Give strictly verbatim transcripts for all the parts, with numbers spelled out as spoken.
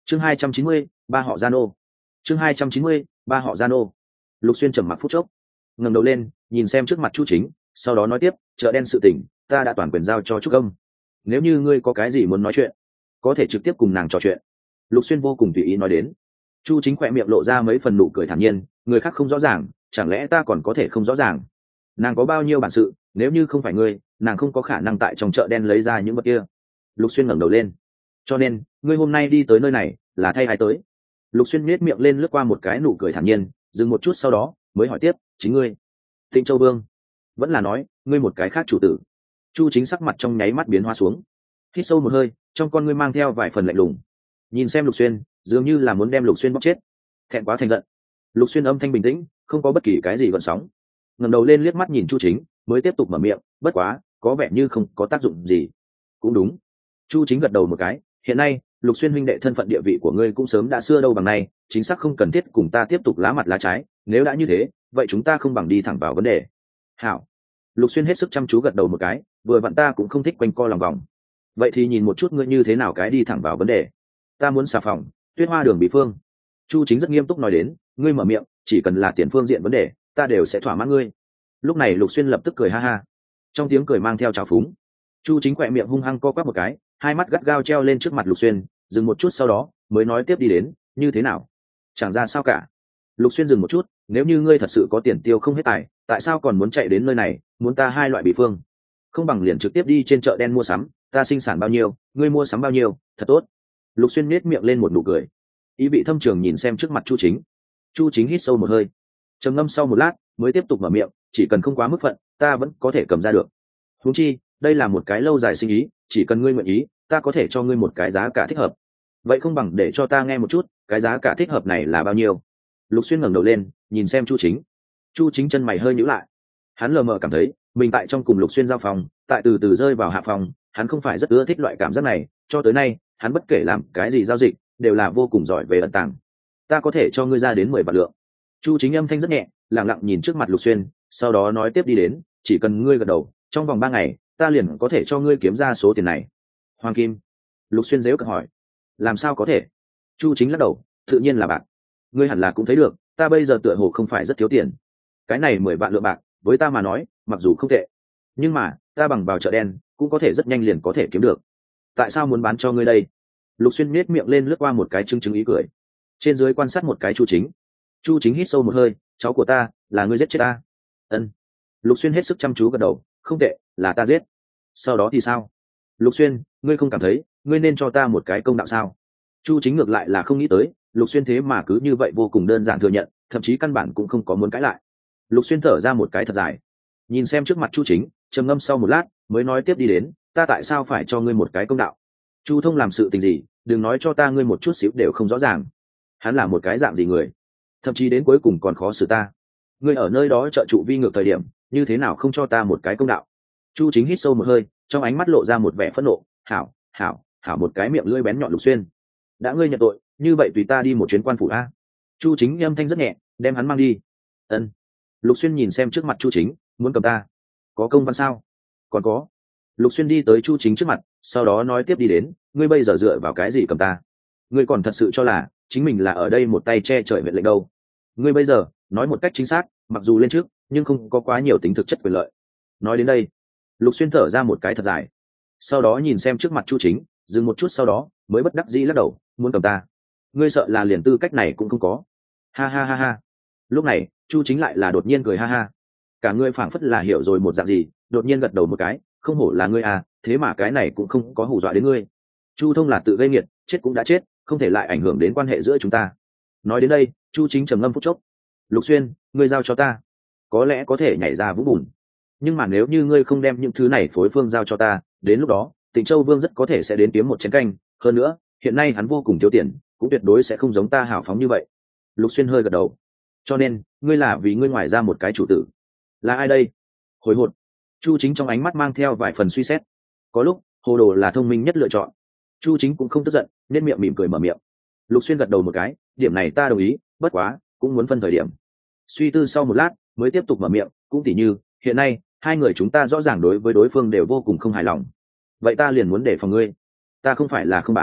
chương hai trăm chín mươi ba họ Giano. chương hai trăm chín mươi ba họ Giano. Lục Xuyên trầm mặc phút chốc, ngẩng đầu lên nhìn xem trước mặt Chu Chính, sau đó nói tiếp, chợ đen sự tình ta đã toàn quyền giao cho Trúc Công, nếu như ngươi có cái gì muốn nói chuyện có thể trực tiếp cùng nàng trò chuyện. Lục Xuyên vô cùng tùy ý nói đến. Chu Chính khỏe miệng lộ ra mấy phần nụ cười thản nhiên, người khác không rõ ràng chẳng lẽ ta còn có thể không rõ ràng? Nàng có bao nhiêu bản sự, nếu như không phải ngươi, nàng không có khả năng tại trong chợ đen lấy ra những vật kia. Lục Xuyên ngẩng đầu lên. Cho nên ngươi hôm nay đi tới nơi này là thay ai tới? Lục Xuyên nhếch miệng lên lướt qua một cái nụ cười thản nhiên, dừng một chút sau đó mới hỏi tiếp, chính ngươi? Tịnh Châu Vương? Vẫn là nói ngươi một cái khác chủ tử? Chu Chính sắc mặt trong nháy mắt biến hóa xuống, hít sâu một hơi, trong con ngươi mang theo vài phần lạnh lùng, nhìn xem Lục Xuyên dường như là muốn đem Lục Xuyên bóc chết. Thẹn quá thành giận, Lục Xuyên âm thanh bình tĩnh, không có bất kỳ cái gì gợn sóng, ngẩng đầu lên liếc mắt nhìn Chu Chính mới tiếp tục mở miệng, bất quá có vẻ như không có tác dụng gì. Cũng đúng. Chu Chính gật đầu một cái, hiện nay Lục Xuyên huynh đệ thân phận địa vị của ngươi cũng sớm đã xưa đâu bằng nay, chính xác không cần thiết cùng ta tiếp tục lá mặt lá trái, nếu đã như thế vậy chúng ta không bằng đi thẳng vào vấn đề. Hảo. Lục Xuyên hết sức chăm chú gật đầu một cái, vừa vặn ta cũng không thích quanh co lòng vòng, vậy thì nhìn một chút ngươi như thế nào cái đi thẳng vào vấn đề. Ta muốn xà phòng Tuyết Hoa Đường bị phương. Chu Chính rất nghiêm túc nói đến, ngươi mở miệng chỉ cần là tiền phương diện vấn đề ta đều sẽ thỏa mãn ngươi. Lúc này Lục Xuyên lập tức cười ha ha, trong tiếng cười mang theo trào phúng. Chu Chính khỏe miệng hung hăng co quắp một cái, hai mắt gắt gao treo lên trước mặt Lục Xuyên, dừng một chút sau đó mới nói tiếp đi đến, như thế nào? Chẳng ra sao cả. Lục Xuyên dừng một chút, nếu như ngươi thật sự có tiền tiêu không hết tài, tại sao còn muốn chạy đến nơi này, muốn ta hai loại bị phương? Không bằng liền trực tiếp đi trên chợ đen mua sắm, ta sinh sản bao nhiêu ngươi mua sắm bao nhiêu, thật tốt. Lục Xuyên nhếch miệng lên một nụ cười, ý vị thâm trường nhìn xem trước mặt Chu Chính. Chu Chính hít sâu một hơi, trầm ngâm sau một lát mới tiếp tục mở miệng, chỉ cần không quá mức phận ta vẫn có thể cầm ra được. Huống chi đây là một cái lâu dài sinh ý, chỉ cần ngươi nguyện ý ta có thể cho ngươi một cái giá cả thích hợp. Vậy không bằng để cho ta nghe một chút, cái giá cả thích hợp này là bao nhiêu? Lục Xuyên ngẩng đầu lên nhìn xem Chu Chính. Chu Chính chân mày hơi nhíu lại, hắn lờ mờ cảm thấy mình tại trong cùng Lục Xuyên giao phòng, tại từ từ rơi vào hạ phòng, hắn không phải rất ưa thích loại cảm giác này, cho tới nay hắn bất kể làm cái gì giao dịch đều là vô cùng giỏi về ẩn tàng. Ta có thể cho ngươi ra đến mười vạn lượng. Chu Chính âm thanh rất nhẹ, lặng lặng nhìn trước mặt Lục Xuyên, sau đó nói tiếp đi đến, chỉ cần ngươi gật đầu trong vòng ba ngày ta liền có thể cho ngươi kiếm ra số tiền này. Hoàng kim? Lục Xuyên giễu cợt hỏi. Làm sao có thể? Chu Chính lắc đầu, tự nhiên là bạc. Ngươi hẳn là cũng thấy được ta bây giờ tựa hồ không phải rất thiếu tiền, cái này mười vạn lượng bạc với ta mà nói mặc dù không tệ, nhưng mà ta bằng vào chợ đen cũng có thể rất nhanh liền có thể kiếm được. Tại sao muốn bán cho ngươi đây? Lục Xuyên nhếch miệng lên lướt qua một cái chứng chứng ý cười, trên dưới quan sát một cái Chu Chính. Chu Chính hít sâu một hơi, cháu của ta là ngươi giết chết ta? Ân. Lục Xuyên hết sức chăm chú gật đầu, không tệ, là ta giết. Sau đó thì sao? Lục Xuyên, ngươi không cảm thấy ngươi nên cho ta một cái công đạo sao? Chu Chính ngược lại là không nghĩ tới Lục Xuyên thế mà cứ như vậy vô cùng đơn giản thừa nhận, thậm chí căn bản cũng không có muốn cãi lại. Lục Xuyên thở ra một cái thật dài, nhìn xem trước mặt Chu Chính, trầm ngâm sau một lát mới nói tiếp đi đến, ta tại sao phải cho ngươi một cái công đạo? Chu Thông làm sự tình gì đừng nói cho ta ngươi một chút xíu đều không rõ ràng. Hắn là một cái dạng gì người, thậm chí đến cuối cùng còn khó xử ta. Ngươi ở nơi đó trợ trụ vi ngược thời điểm như thế nào không cho ta một cái công đạo? Chu Chính hít sâu một hơi, trong ánh mắt lộ ra một vẻ phẫn nộ. Hảo hảo hảo, một cái miệng lưỡi bén nhọn Lục Xuyên, đã ngươi nhận tội như vậy tùy ta đi một chuyến quan phủ a. Chu Chính âm thanh rất nhẹ, đem hắn mang đi. Ân. Lục Xuyên nhìn xem trước mặt Chu Chính, muốn cầm ta? Có công văn sao? Còn có. Lục Xuyên đi tới Chu Chính trước mặt, sau đó nói tiếp đi đến, ngươi bây giờ dựa vào cái gì cầm ta? Ngươi còn thật sự cho là chính mình là ở đây một tay che trời huyện lệnh đâu? Ngươi bây giờ nói một cách chính xác, mặc dù lên trước nhưng không có quá nhiều tính thực chất quyền lợi. Nói đến đây, Lục Xuyên thở ra một cái thật dài, sau đó nhìn xem trước mặt Chu Chính, dừng một chút sau đó mới bất đắc dĩ lắc đầu, muốn cầm ta? Ngươi sợ là liền tư cách này cũng không có. Ha ha ha ha. Lúc này Chu Chính lại là đột nhiên cười ha ha, cả ngươi phảng phất là hiểu rồi một dạng gì, đột nhiên gật đầu một cái, không hổ là ngươi à, thế mà cái này cũng không có hù dọa đến ngươi. Chu Thông là tự gây nghiệt, chết cũng đã chết, không thể lại ảnh hưởng đến quan hệ giữa chúng ta. Nói đến đây Chu Chính trầm ngâm phút chốc. Lục Xuyên, ngươi giao cho ta có lẽ có thể nhảy ra vũng bùn, nhưng mà nếu như ngươi không đem những thứ này phối phương giao cho ta, đến lúc đó Tịnh Châu Vương rất có thể sẽ đến kiếm một chén canh. Hơn nữa hiện nay hắn vô cùng thiếu tiền, cũng tuyệt đối sẽ không giống ta hào phóng như vậy. Lục Xuyên hơi gật đầu. Cho nên ngươi là vì ngươi ngoài ra một cái chủ tử. Là ai đây? Hồi hột. Chu Chính trong ánh mắt mang theo vài phần suy xét, có lúc hồ đồ là thông minh nhất lựa chọn. Chu Chính cũng không tức giận, nên miệng mỉm cười mở miệng. Lục Xuyên gật đầu một cái, điểm này ta đồng ý, bất quá cũng muốn phân thời điểm. Suy tư sau một lát mới tiếp tục mở miệng, cũng tỉ như hiện nay hai người chúng ta rõ ràng đối với đối phương đều vô cùng không hài lòng, vậy ta liền muốn để phòng ngươi. Ta không phải là không bán,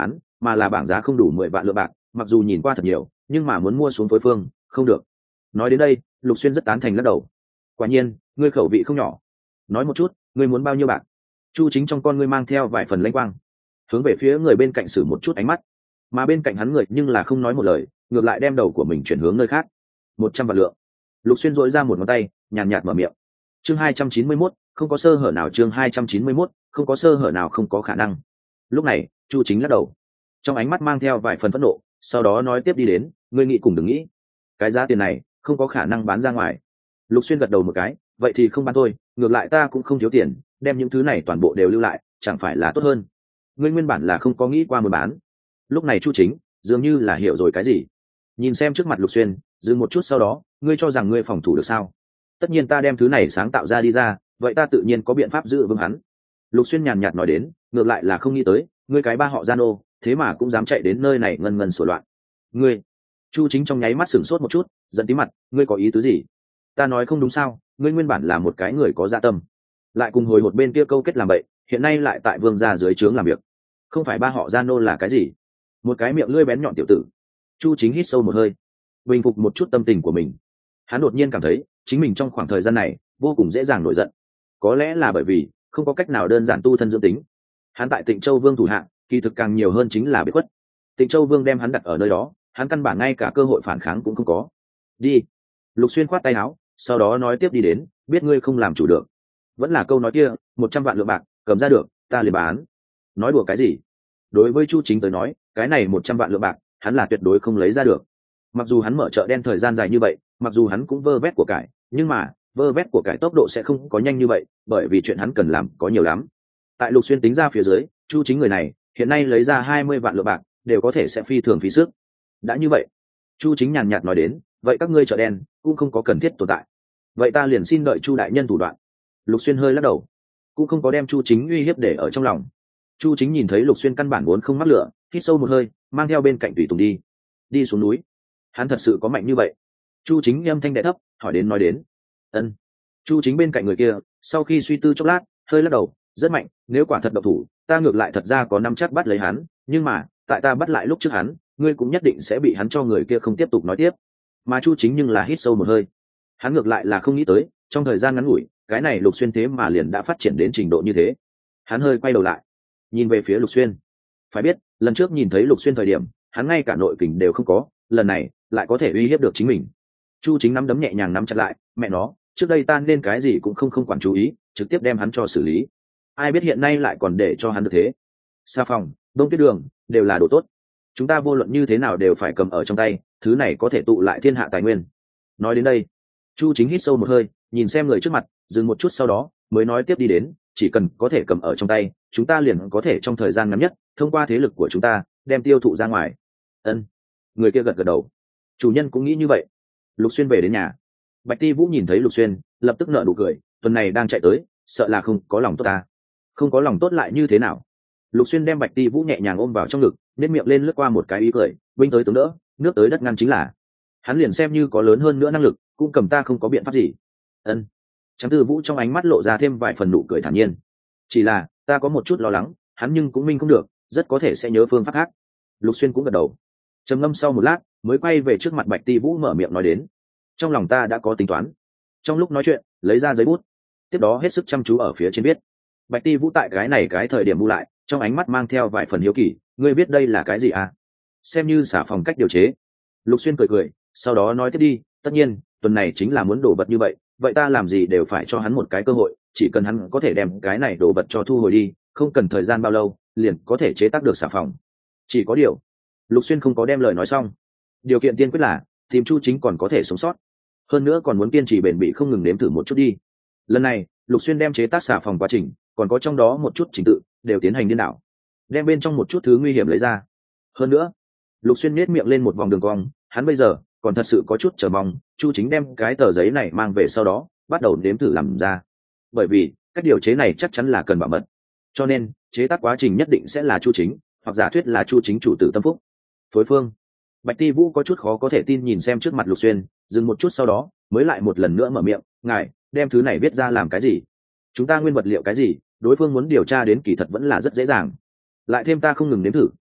mà là bảng giá không đủ mười vạn lượng bạc, mặc dù nhìn qua thật nhiều nhưng mà muốn mua xuống phối phương không được. Nói đến đây Lục Xuyên rất tán thành lắc đầu. Quả nhiên ngươi khẩu vị không nhỏ, nói một chút ngươi muốn bao nhiêu bạc? Chu Chính trong con ngươi mang theo vài phần lãnh quang, hướng về phía người bên cạnh sử một chút ánh mắt, mà bên cạnh hắn người nhưng là không nói một lời, ngược lại đem đầu của mình chuyển hướng nơi khác. Một trăm vạn lượng. Lục Xuyên dội ra một ngón tay nhàn nhạt mở miệng. Chương hai trăm chín mươi mốt, không có sơ hở nào. Chương hai trăm chín mươi mốt, không có sơ hở nào, không có khả năng. Lúc này Chu Chính lắc đầu, trong ánh mắt mang theo vài phần phẫn nộ, sau đó nói tiếp đi đến, ngươi nghĩ cùng đừng nghĩ, cái giá tiền này không có khả năng bán ra ngoài. Lục Xuyên gật đầu một cái, vậy thì không bán thôi, ngược lại ta cũng không thiếu tiền, đem những thứ này toàn bộ đều lưu lại chẳng phải là tốt hơn. Ngươi nguyên bản là không có nghĩ qua muốn bán. Lúc này Chu Chính dường như là hiểu rồi cái gì, nhìn xem trước mặt Lục Xuyên dừng một chút, sau đó ngươi cho rằng ngươi phòng thủ được sao? Tất nhiên ta đem thứ này sáng tạo ra đi ra, vậy ta tự nhiên có biện pháp giữ vững hắn. Lục Xuyên nhàn nhạt nói đến, ngược lại là không nghĩ tới ngươi cái ba họ Gian ô thế mà cũng dám chạy đến nơi này ngân ngân sổ loạn. Ngươi. Chu Chính trong nháy mắt sửng sốt một chút, giận tí mặt, ngươi có ý tứ gì? Ta nói không đúng sao? Ngươi nguyên bản là một cái người có dạ tâm, lại cùng hồi một bên kia câu kết làm bậy, hiện nay lại tại vương gia dưới trướng làm việc. Không phải ba họ Gian ô là cái gì? Một cái miệng lưỡi bén nhọn tiểu tử. Chu Chính hít sâu một hơi, bình phục một chút tâm tình của mình. Hắn đột nhiên cảm thấy chính mình trong khoảng thời gian này vô cùng dễ dàng nổi giận, có lẽ là bởi vì không có cách nào đơn giản tu thân dưỡng tính. Hắn tại Tịnh Châu Vương thủ hạ kỳ thực càng nhiều hơn chính là biệt khuất. Tịnh Châu Vương đem hắn đặt ở nơi đó, hắn căn bản ngay cả cơ hội phản kháng cũng không có. Đi. Lục Xuyên khoát tay áo, sau đó nói tiếp đi đến, biết ngươi không làm chủ được, vẫn là câu nói kia, một trăm vạn lượng bạc cầm ra được ta liền bán. Nói đùa cái gì? Đối với Chu Chính tới nói, cái này một trăm vạn lượng bạc hắn là tuyệt đối không lấy ra được. Mặc dù hắn mở chợ đen thời gian dài như vậy, mặc dù hắn cũng vơ vét của cải, nhưng mà vơ vét của cải tốc độ sẽ không có nhanh như vậy, bởi vì chuyện hắn cần làm có nhiều lắm. Tại Lục Xuyên tính ra phía dưới, Chu Chính người này hiện nay lấy ra hai mươi vạn lượng bạc đều có thể sẽ phi thường phí sức. Đã như vậy, Chu Chính nhàn nhạt nói đến, vậy các ngươi chợ đen cũng không có cần thiết tồn tại, vậy ta liền xin đợi Chu đại nhân thủ đoạn. Lục Xuyên hơi lắc đầu, cũng không có đem Chu Chính uy hiếp để ở trong lòng. Chu Chính nhìn thấy Lục Xuyên căn bản vốn không mắc lửa, hít sâu một hơi, mang theo bên cạnh tùy tùng đi đi xuống núi. Hắn thật sự có mạnh như vậy? Chu Chính âm thanh đẽ thấp hỏi đến nói đến. Ân. Chu Chính bên cạnh người kia sau khi suy tư chốc lát hơi lắc đầu, rất mạnh, nếu quả thật độc thủ ta ngược lại thật ra có năm chắc bắt lấy hắn, nhưng mà tại ta bắt lại lúc trước hắn, ngươi cũng nhất định sẽ bị hắn cho người kia không tiếp tục nói tiếp. Mà Chu Chính nhưng là hít sâu một hơi, hắn ngược lại là không nghĩ tới trong thời gian ngắn ngủi cái này Lục Xuyên thế mà liền đã phát triển đến trình độ như thế. Hắn hơi quay đầu lại nhìn về phía Lục Xuyên. Phải biết lần trước nhìn thấy Lục Xuyên thời điểm hắn ngay cả nội kình đều không có, lần này lại có thể uy hiếp được chính mình. Chu Chính nắm đấm nhẹ nhàng nắm chặt lại, mẹ nó, trước đây ta nên cái gì cũng không không quản chú ý, trực tiếp đem hắn cho xử lý, ai biết hiện nay lại còn để cho hắn được thế. Sa phòng, đông tuyết đường đều là đồ tốt, chúng ta vô luận như thế nào đều phải cầm ở trong tay, thứ này có thể tụ lại thiên hạ tài nguyên. Nói đến đây Chu Chính hít sâu một hơi, nhìn xem người trước mặt, dừng một chút sau đó mới nói tiếp đi đến, chỉ cần có thể cầm ở trong tay, chúng ta liền có thể trong thời gian ngắn nhất thông qua thế lực của chúng ta đem tiêu thụ ra ngoài. Ân. Người kia gật gật đầu, chủ nhân cũng nghĩ như vậy. Lục Xuyên về đến nhà, Bạch Ti Vũ nhìn thấy Lục Xuyên lập tức nở nụ cười, tuần này đang chạy tới sợ là không có lòng tốt ta. Không có lòng tốt lại như thế nào? Lục Xuyên đem Bạch Ti Vũ nhẹ nhàng ôm vào trong ngực, nét miệng lên lướt qua một cái ý cười, binh tới tướng đỡ, nước tới đất ngăn chính là. Hắn liền xem như có lớn hơn nữa năng lực cũng cầm ta không có biện pháp gì. Ân. Tráng Tư Vũ trong ánh mắt lộ ra thêm vài phần nụ cười thản nhiên, chỉ là ta có một chút lo lắng, hắn nhưng cũng minh không được, rất có thể sẽ nhớ phương pháp khác. Lục Xuyên cũng gật đầu, trầm ngâm sau một lát mới quay về trước mặt Bạch Ti Vũ mở miệng nói đến, trong lòng ta đã có tính toán. Trong lúc nói chuyện lấy ra giấy bút, tiếp đó hết sức chăm chú ở phía trên viết. Bạch Ti Vũ tại cái này cái thời điểm bu lại, trong ánh mắt mang theo vài phần hiếu kỳ, ngươi biết đây là cái gì à? Xem như xả phòng cách điều chế. Lục Xuyên cười cười, sau đó nói tiếp đi, tất nhiên tuần này chính là muốn đổ vật như vậy, vậy ta làm gì đều phải cho hắn một cái cơ hội, chỉ cần hắn có thể đem cái này đổ vật cho thu hồi đi, không cần thời gian bao lâu liền có thể chế tác được xả phòng. Chỉ có điều Lục Xuyên không có đem lời nói xong, điều kiện tiên quyết là tìm Chu Chính còn có thể sống sót, hơn nữa còn muốn kiên trì bền bỉ không ngừng nếm thử một chút đi. Lần này Lục Xuyên đem chế tác xả phòng quá trình, còn có trong đó một chút trình tự đều tiến hành điên đảo, đem bên trong một chút thứ nguy hiểm lấy ra. Hơn nữa Lục Xuyên nhếch miệng lên một vòng đường cong, hắn bây giờ còn thật sự có chút chờ mong Chu Chính đem cái tờ giấy này mang về sau đó bắt đầu nếm thử làm ra, bởi vì cách điều chế này chắc chắn là cần bảo mật, cho nên chế tác quá trình nhất định sẽ là Chu Chính, hoặc giả thuyết là Chu Chính chủ tử tâm phúc. Phối phương. Bạch Ti Vũ có chút khó có thể tin nhìn xem trước mặt Lục Xuyên, dừng một chút sau đó mới lại một lần nữa mở miệng, ngài đem thứ này viết ra làm cái gì? Chúng ta nguyên vật liệu cái gì, đối phương muốn điều tra đến kỳ thật vẫn là rất dễ dàng, lại thêm ta không ngừng nếm thử,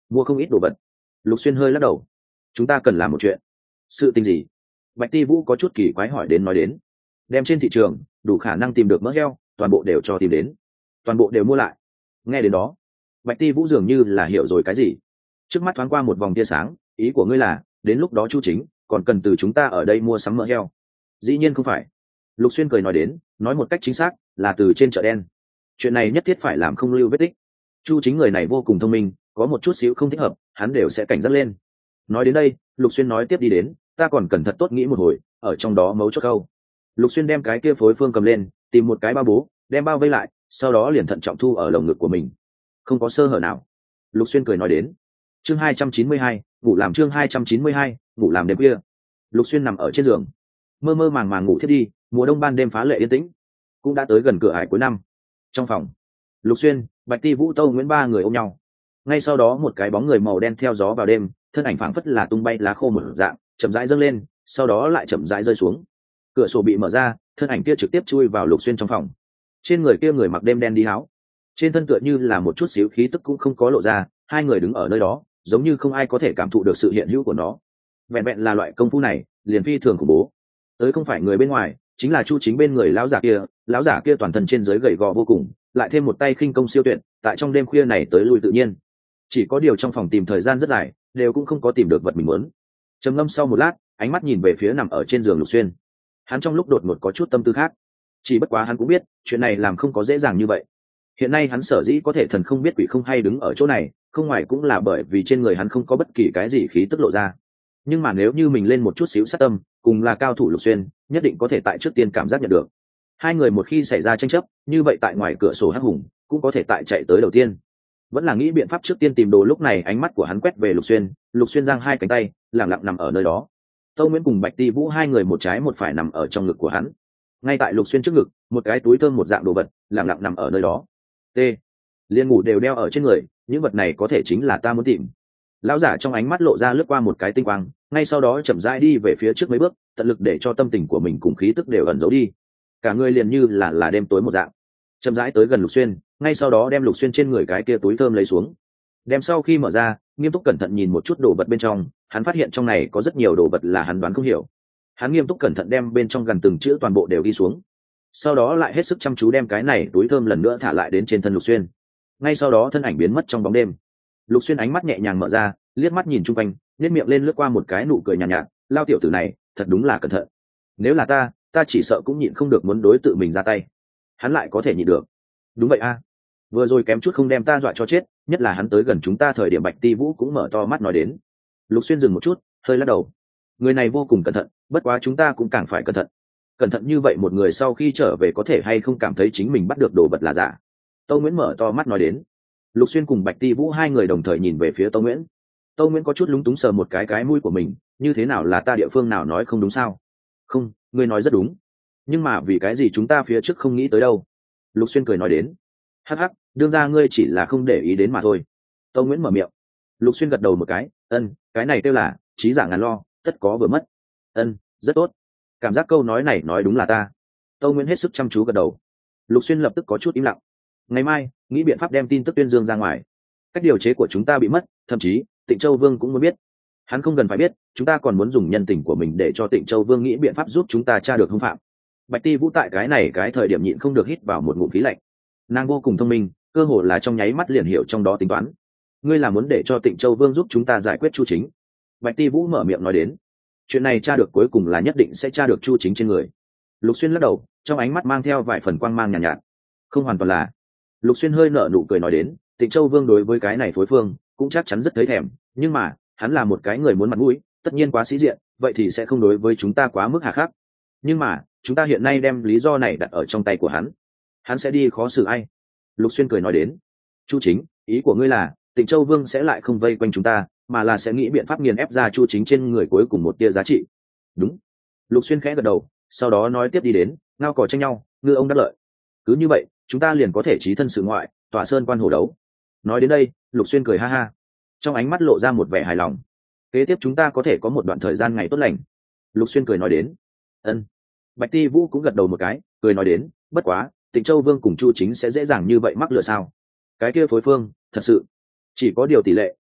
mua không ít đồ vật. Lục Xuyên hơi lắc đầu. Chúng ta cần làm một chuyện. Sự tình gì? Bạch Ti Vũ có chút kỳ quái hỏi đến nói đến. Đem trên thị trường đủ khả năng tìm được mỡ heo, toàn bộ đều cho tìm đến, toàn bộ đều mua lại. Nghe đến đó, Bạch Ti Vũ dường như là hiểu rồi cái gì. Trước mắt thoáng qua một vòng tia sáng, ý của ngươi là đến lúc đó Chu Chính còn cần từ chúng ta ở đây mua sắm mỡ heo? Dĩ nhiên không phải. Lục Xuyên cười nói đến, nói một cách chính xác là từ trên chợ đen. Chuyện này nhất thiết phải làm không lưu vết tích. Chu Chính người này vô cùng thông minh, có một chút xíu không thích hợp hắn đều sẽ cảnh giác lên. Nói đến đây, Lục Xuyên nói tiếp đi đến, ta còn cần thật tốt nghĩ một hồi, ở trong đó mấu chốt câu. Lục Xuyên đem cái kia phối phương cầm lên, tìm một cái bao bố, đem bao vây lại, sau đó liền thận trọng thu ở lồng ngực của mình, không có sơ hở nào. Lục Xuyên cười nói đến. Chương hai trăm chín mươi hai, ngủ làm chương hai trăm chín mươi hai, ngủ làm đêm khuya. Lục Xuyên nằm ở trên giường, mơ mơ màng màng ngủ thiết đi. Mùa đông ban đêm phá lệ yên tĩnh, cũng đã tới gần cửa ải cuối năm. Trong phòng, Lục Xuyên, Bạch Ti Vũ, Tâu Nguyễn ba người ôm nhau. Ngay sau đó một cái bóng người màu đen theo gió vào đêm, thân ảnh phảng phất là tung bay lá khô một dạng, chậm rãi dâng lên, sau đó lại chậm rãi rơi xuống. Cửa sổ bị mở ra, thân ảnh kia trực tiếp chui vào Lục Xuyên trong phòng. Trên người kia người mặc đêm đen đi áo, trên thân tựa như là một chút xíu khí tức cũng không có lộ ra. Hai người đứng ở nơi đó, giống như không ai có thể cảm thụ được sự hiện hữu của nó. Vẹn vẹn là loại công phu này, liền phi thường khủng bố. Tới không phải người bên ngoài, chính là Chu Chính bên người lão giả kia. Lão giả kia toàn thân trên dưới gầy gò vô cùng, lại thêm một tay khinh công siêu tuyệt, tại trong đêm khuya này tới lui tự nhiên. Chỉ có điều trong phòng tìm thời gian rất dài, đều cũng không có tìm được vật mình muốn. Trầm ngâm sau một lát, ánh mắt nhìn về phía nằm ở trên giường Lục Xuyên. Hắn trong lúc đột ngột có chút tâm tư khác. Chỉ bất quá hắn cũng biết, chuyện này làm không có dễ dàng như vậy. Hiện nay hắn sở dĩ có thể thần không biết quỷ không hay đứng ở chỗ này, không ngoài cũng là bởi vì trên người hắn không có bất kỳ cái gì khí tức lộ ra. Nhưng mà nếu như mình lên một chút xíu sát tâm, cùng là cao thủ Lục Xuyên, nhất định có thể tại trước tiên cảm giác nhận được. Hai người một khi xảy ra tranh chấp, như vậy tại ngoài cửa sổ hắc hùng cũng có thể tại chạy tới đầu tiên. Vẫn là nghĩ biện pháp trước tiên tìm đồ. Lúc này ánh mắt của hắn quét về Lục Xuyên. Lục Xuyên giang hai cánh tay, lặng lặng nằm ở nơi đó. Tâu Nguyễn cùng Bạch Ti Vũ hai người một trái một phải nằm ở trong ngực của hắn. Ngay tại Lục Xuyên trước ngực, một cái túi thơm một dạng đồ vật lặng lặng nằm ở nơi đó. T. Liên ngủ đều đeo ở trên người, những vật này có thể chính là ta muốn tìm. Lão giả trong ánh mắt lộ ra lướt qua một cái tinh quang, ngay sau đó chậm rãi đi về phía trước mấy bước, tận lực để cho tâm tình của mình cùng khí tức đều ẩn giấu đi. Cả người liền như là là đêm tối một dạng. Chậm rãi tới gần Lục Xuyên, ngay sau đó đem Lục Xuyên trên người cái kia túi thơm lấy xuống. Đem sau khi mở ra, nghiêm túc cẩn thận nhìn một chút đồ vật bên trong, hắn phát hiện trong này có rất nhiều đồ vật là hắn đoán không hiểu. Hắn nghiêm túc cẩn thận đem bên trong gần từng chữ toàn bộ đều ghi xuống. Sau đó lại hết sức chăm chú đem cái này túi thơm lần nữa thả lại đến trên thân Lục Xuyên. Ngay sau đó thân ảnh biến mất trong bóng đêm. Lục Xuyên ánh mắt nhẹ nhàng mở ra, liếc mắt nhìn chung quanh, nhếch miệng lên lướt qua một cái nụ cười nhàn nhạt, nhạt, lao tiểu tử này, thật đúng là cẩn thận. Nếu là ta, ta chỉ sợ cũng nhịn không được muốn đối tự mình ra tay. Hắn lại có thể nhịn được. Đúng vậy a, vừa rồi kém chút không đem ta dọa cho chết, nhất là hắn tới gần chúng ta thời điểm Bạch Ti Vũ cũng mở to mắt nói đến. Lục Xuyên dừng một chút, hơi lắc đầu. Người này vô cùng cẩn thận, bất quá chúng ta cũng càng phải cẩn thận. Cẩn thận như vậy một người sau khi trở về có thể hay không cảm thấy chính mình bắt được đồ vật là giả. Tâu Nguyễn mở to mắt nói đến. Lục Xuyên cùng Bạch Ti Vũ hai người đồng thời nhìn về phía Tâu Nguyễn. Tâu Nguyễn có chút lúng túng sờ một cái cái mũi của mình, như thế nào là ta địa phương nào nói không đúng sao? Không, ngươi nói rất đúng. Nhưng mà vì cái gì chúng ta phía trước không nghĩ tới đâu? Lục Xuyên cười nói đến. Hắc hắc, đương ra ngươi chỉ là không để ý đến mà thôi. Tâu Nguyễn mở miệng. Lục Xuyên gật đầu một cái, ân, cái này kêu là trí giả ngàn lo, tất có vừa mất. Ân, rất tốt. Cảm giác câu nói này nói đúng là ta. Tâu Nguyễn hết sức chăm chú gật đầu. Lục Xuyên lập tức có chút im lặng. Ngày mai nghĩ biện pháp đem tin tức tuyên dương ra ngoài. Cách điều chế của chúng ta bị mất, thậm chí Tịnh Châu Vương cũng muốn biết. Hắn không cần phải biết, chúng ta còn muốn dùng nhân tình của mình để cho Tịnh Châu Vương nghĩ biện pháp giúp chúng ta tra được hung phạm. Bạch Ti Vũ tại cái này cái thời điểm nhịn không được hít vào một ngụm khí lạnh. Nàng vô cùng thông minh, cơ hồ là trong nháy mắt liền hiểu trong đó tính toán. Ngươi là muốn để cho Tịnh Châu Vương giúp chúng ta giải quyết Chu Chính. Bạch Ti Vũ mở miệng nói đến. Chuyện này tra được cuối cùng là nhất định sẽ tra được Chu Chính trên người. Lục Xuyên lắc đầu, trong ánh mắt mang theo vài phần quang mang nhàn nhạt, nhạt. Không hoàn toàn là. Lục Xuyên hơi nở nụ cười nói đến, Tịnh Châu Vương đối với cái này phối phương cũng chắc chắn rất thấy thèm, nhưng mà hắn là một cái người muốn mặt mũi, tất nhiên quá sĩ diện, vậy thì sẽ không đối với chúng ta quá mức hà khắc. Nhưng mà chúng ta hiện nay đem lý do này đặt ở trong tay của hắn, hắn sẽ đi khó xử ai? Lục Xuyên cười nói đến. Chu Chính, ý của ngươi là Tịnh Châu Vương sẽ lại không vây quanh chúng ta, mà là sẽ nghĩ biện pháp nghiền ép ra Chu Chính trên người cuối cùng một tia giá trị. Đúng. Lục Xuyên khẽ gật đầu, sau đó nói tiếp đi đến, ngao cò tranh nhau, ngư ông đắc lợi. Cứ như vậy chúng ta liền có thể chí thân sự ngoại, tỏa sơn quan hổ đấu. Nói đến đây Lục Xuyên cười ha ha, trong ánh mắt lộ ra một vẻ hài lòng. Kế tiếp chúng ta có thể có một đoạn thời gian ngày tốt lành. Lục Xuyên cười nói đến. Ân. Bạch Ti Vũ cũng gật đầu một cái, cười nói đến, bất quá Tịnh Châu Vương cùng Chu Chính sẽ dễ dàng như vậy mắc lừa sao? Cái kia phối phương thật sự chỉ có điều tỷ lệ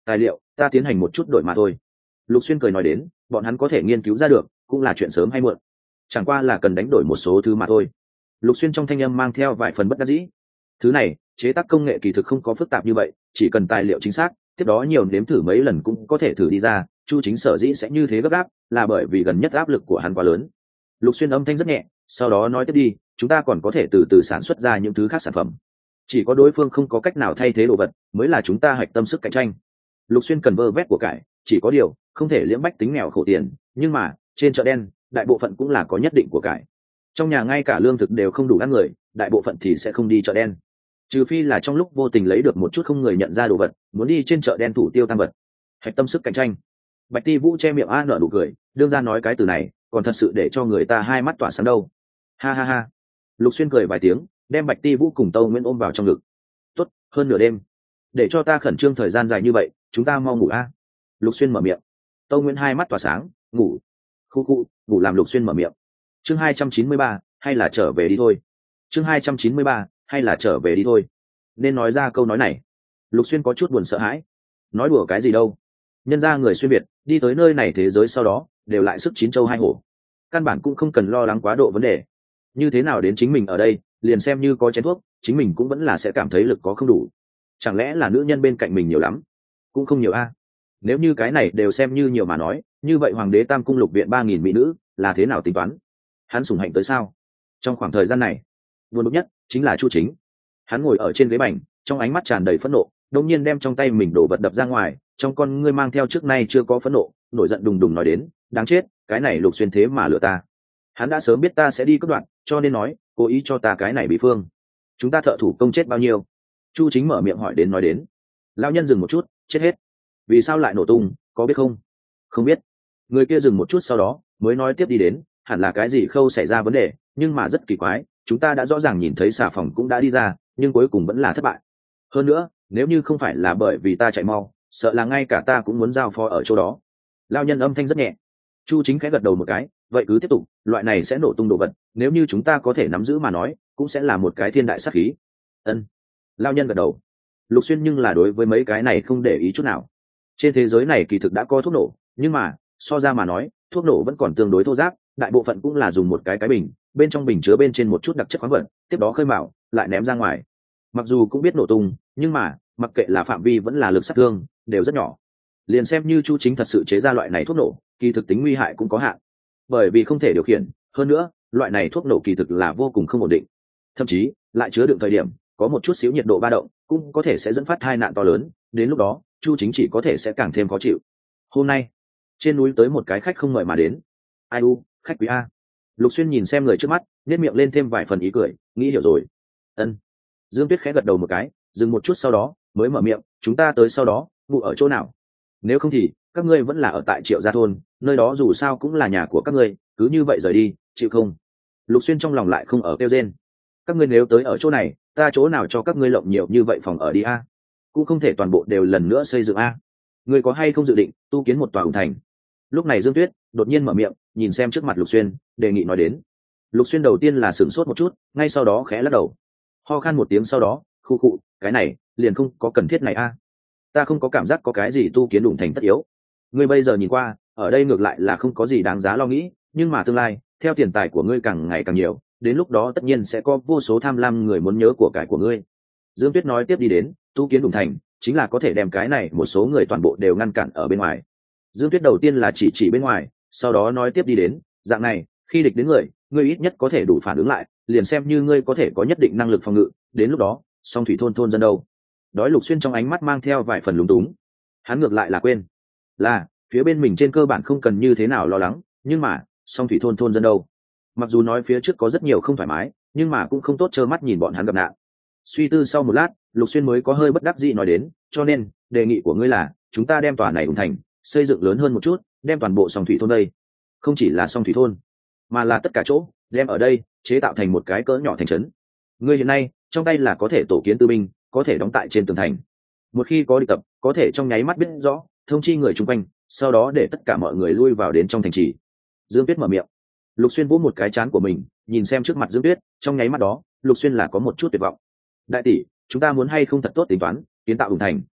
tài liệu ta tiến hành một chút đổi mà thôi. Lục Xuyên cười nói đến, bọn hắn có thể nghiên cứu ra được cũng là chuyện sớm hay muộn, chẳng qua là cần đánh đổi một số thứ mà thôi. Lục Xuyên trong thanh âm mang theo vài phần bất đắc dĩ. Thứ này chế tác công nghệ kỳ thực không có phức tạp như vậy, chỉ cần tài liệu chính xác, tiếp đó nhiều nếm thử mấy lần cũng có thể thử đi ra. Chu Chính sở dĩ sẽ như thế gấp gáp là bởi vì gần nhất áp lực của hắn quá lớn. Lục Xuyên âm thanh rất nhẹ, sau đó nói tiếp đi, chúng ta còn có thể từ từ sản xuất ra những thứ khác sản phẩm, chỉ có đối phương không có cách nào thay thế đồ vật mới là chúng ta hạch tâm sức cạnh tranh. Lục Xuyên cần vơ vét của cải, chỉ có điều không thể liễm bách tính nghèo khổ tiền, nhưng mà trên chợ đen đại bộ phận cũng là có nhất định của cải. Trong nhà ngay cả lương thực đều không đủ ăn người, đại bộ phận thì sẽ không đi chợ đen, trừ phi là trong lúc vô tình lấy được một chút không người nhận ra đồ vật, muốn đi trên chợ đen thủ tiêu tăng vật. Hạch tâm sức cạnh tranh. Bạch Ti Vũ che miệng a nở nụ cười, đương ra nói cái từ này còn thật sự để cho người ta hai mắt tỏa sáng đâu. Ha ha ha. Lục Xuyên cười vài tiếng, đem Bạch Ti Vũ cùng Tâu Nguyễn ôm vào trong ngực. Tốt, hơn nửa đêm, để cho ta khẩn trương thời gian dài như vậy, chúng ta mau ngủ a. Lục Xuyên mở miệng. Tâu Nguyễn hai mắt tỏa sáng, ngủ. Khu khu, ngủ làm Lục Xuyên mở miệng. Chương hai trăm chín mươi ba, hay là trở về đi thôi. Chương hai trăm chín mươi ba, hay là trở về đi thôi. Nên nói ra câu nói này, Lục Xuyên có chút buồn sợ hãi. Nói đùa cái gì đâu, nhân ra người xuyên việt đi tới nơi này thế giới sau đó đều lại sức chín châu hai hổ, căn bản cũng không cần lo lắng quá độ vấn đề. Như thế nào đến chính mình ở đây liền xem như có chén thuốc, chính mình cũng vẫn là sẽ cảm thấy lực có không đủ. Chẳng lẽ là nữ nhân bên cạnh mình nhiều lắm? Cũng không nhiều a. Nếu như cái này đều xem như nhiều mà nói, như vậy hoàng đế tam cung lục viện ba nghìn mỹ nữ là thế nào tính toán? Hắn sủng hạnh tới sao? Trong khoảng thời gian này buồn bực nhất chính là Chu Chính. Hắn ngồi ở trên ghế bành, trong ánh mắt tràn đầy phẫn nộ, đột nhiên đem trong tay mình đổ vật đập ra ngoài, trong con ngươi mang theo trước nay chưa có phẫn nộ, nổi giận đùng đùng nói đến, đáng chết, cái này Lục Xuyên thế mà lừa ta. Hắn đã sớm biết ta sẽ đi cướp đoạn, cho nên nói cố ý cho ta cái này bị phương. Chúng ta thợ thủ công chết bao nhiêu? Chu Chính mở miệng hỏi đến nói đến. Lão nhân dừng một chút, chết hết. Vì sao lại nổ tung, có biết không? Không biết. Người kia dừng một chút sau đó mới nói tiếp đi đến, hẳn là cái gì khâu xảy ra vấn đề, nhưng mà rất kỳ quái, chúng ta đã rõ ràng nhìn thấy xà phòng cũng đã đi ra, nhưng cuối cùng vẫn là thất bại. Hơn nữa, nếu như không phải là bởi vì ta chạy mau, sợ là ngay cả ta cũng muốn giao phó ở chỗ đó. Lão nhân âm thanh rất nhẹ. Chu Chính khẽ gật đầu một cái, vậy cứ tiếp tục, loại này sẽ nổ tung đồ vật, nếu như chúng ta có thể nắm giữ mà nói, cũng sẽ là một cái thiên đại sát khí. Ân. Lão nhân gật đầu. Lục Xuyên nhưng là đối với mấy cái này không để ý chút nào. Trên thế giới này kỳ thực đã có thuốc nổ, nhưng mà so ra mà nói, thuốc nổ vẫn còn tương đối thô ráp, đại bộ phận cũng là dùng một cái cái bình, bên trong bình chứa bên trên một chút đặc chất khoáng vật, tiếp đó khơi mào, lại ném ra ngoài. Mặc dù cũng biết nổ tung, nhưng mà mặc kệ là phạm vi vẫn là lực sát thương, đều rất nhỏ. Liền xem như Chu Chính thật sự chế ra loại này thuốc nổ, kỳ thực tính nguy hại cũng có hạn, bởi vì không thể điều khiển. Hơn nữa, loại này thuốc nổ kỳ thực là vô cùng không ổn định, thậm chí lại chứa đựng thời điểm có một chút xíu nhiệt độ ba động, cũng có thể sẽ dẫn phát tai nạn to lớn. Đến lúc đó, Chu Chính chỉ có thể sẽ càng thêm khó chịu. Hôm nay, trên núi tới một cái khách không mời mà đến. Ai u, khách quý a. Lục Xuyên nhìn xem người trước mắt, nhếch miệng lên thêm vài phần ý cười, nghĩ hiểu rồi. Ân. Dương Tuyết khẽ gật đầu một cái, dừng một chút sau đó mới mở miệng, chúng ta tới sau đó ngủ ở chỗ nào? Nếu không thì các ngươi vẫn là ở tại Triệu Gia thôn, nơi đó dù sao cũng là nhà của các ngươi, cứ như vậy rời đi, chịu không? Lục Xuyên trong lòng lại không ở kêu rên. Các ngươi nếu tới ở chỗ này, ta chỗ nào cho các ngươi lộng nhiều như vậy phòng ở đi a? Cũng không thể toàn bộ đều lần nữa xây dựng a. Ngươi có hay không dự định tu kiến một tòa ủng thành? Lúc này Dương Tuyết đột nhiên mở miệng, nhìn xem trước mặt Lục Xuyên, đề nghị nói đến. Lục Xuyên đầu tiên là sửng sốt một chút, ngay sau đó khẽ lắc đầu, ho khan một tiếng sau đó, khu khụ, cái này liền không có cần thiết này a. Ta không có cảm giác có cái gì tu kiến ủng thành tất yếu. Ngươi bây giờ nhìn qua, ở đây ngược lại là không có gì đáng giá lo nghĩ, nhưng mà tương lai, theo tiền tài của ngươi càng ngày càng nhiều, đến lúc đó tất nhiên sẽ có vô số tham lam người muốn nhớ của cải của ngươi. Dương Tuyết nói tiếp đi đến, tu kiến ủng thành chính là có thể đem cái này một số người toàn bộ đều ngăn cản ở bên ngoài. Dương Tuyết đầu tiên là chỉ chỉ bên ngoài, sau đó nói tiếp đi đến, dạng này, khi địch đến người, ngươi ít nhất có thể đủ phản ứng lại, liền xem như ngươi có thể có nhất định năng lực phòng ngự, đến lúc đó, song thủy thôn thôn dân đâu? Đói Lục Xuyên trong ánh mắt mang theo vài phần lúng túng. Hắn ngược lại là quên, là phía bên mình trên cơ bản không cần như thế nào lo lắng, nhưng mà song thủy thôn thôn dân đâu? Mặc dù nói phía trước có rất nhiều không thoải mái, nhưng mà cũng không tốt trơ mắt nhìn bọn hắn gặp nạn. Suy tư sau một lát, Lục Xuyên mới có hơi bất đắc dĩ nói đến, cho nên đề nghị của ngươi là chúng ta đem tòa này ủng thành xây dựng lớn hơn một chút, đem toàn bộ song thủy thôn đây, không chỉ là song thủy thôn, mà là tất cả chỗ, đem ở đây chế tạo thành một cái cỡ nhỏ thành trấn. Ngươi hiện nay trong tay là có thể tổ kiến tư binh, có thể đóng tại trên tường thành. Một khi có địch tập, có thể trong nháy mắt biết rõ, thông chi người chung quanh, sau đó để tất cả mọi người lui vào đến trong thành trì. Dương Tuyết mở miệng. Lục Xuyên vỗ một cái trán của mình, nhìn xem trước mặt Dương Tuyết, trong nháy mắt đó, Lục Xuyên là có một chút tuyệt vọng. Đại tỷ, chúng ta muốn hay không thật tốt tính toán, kiến tạo ủng thành,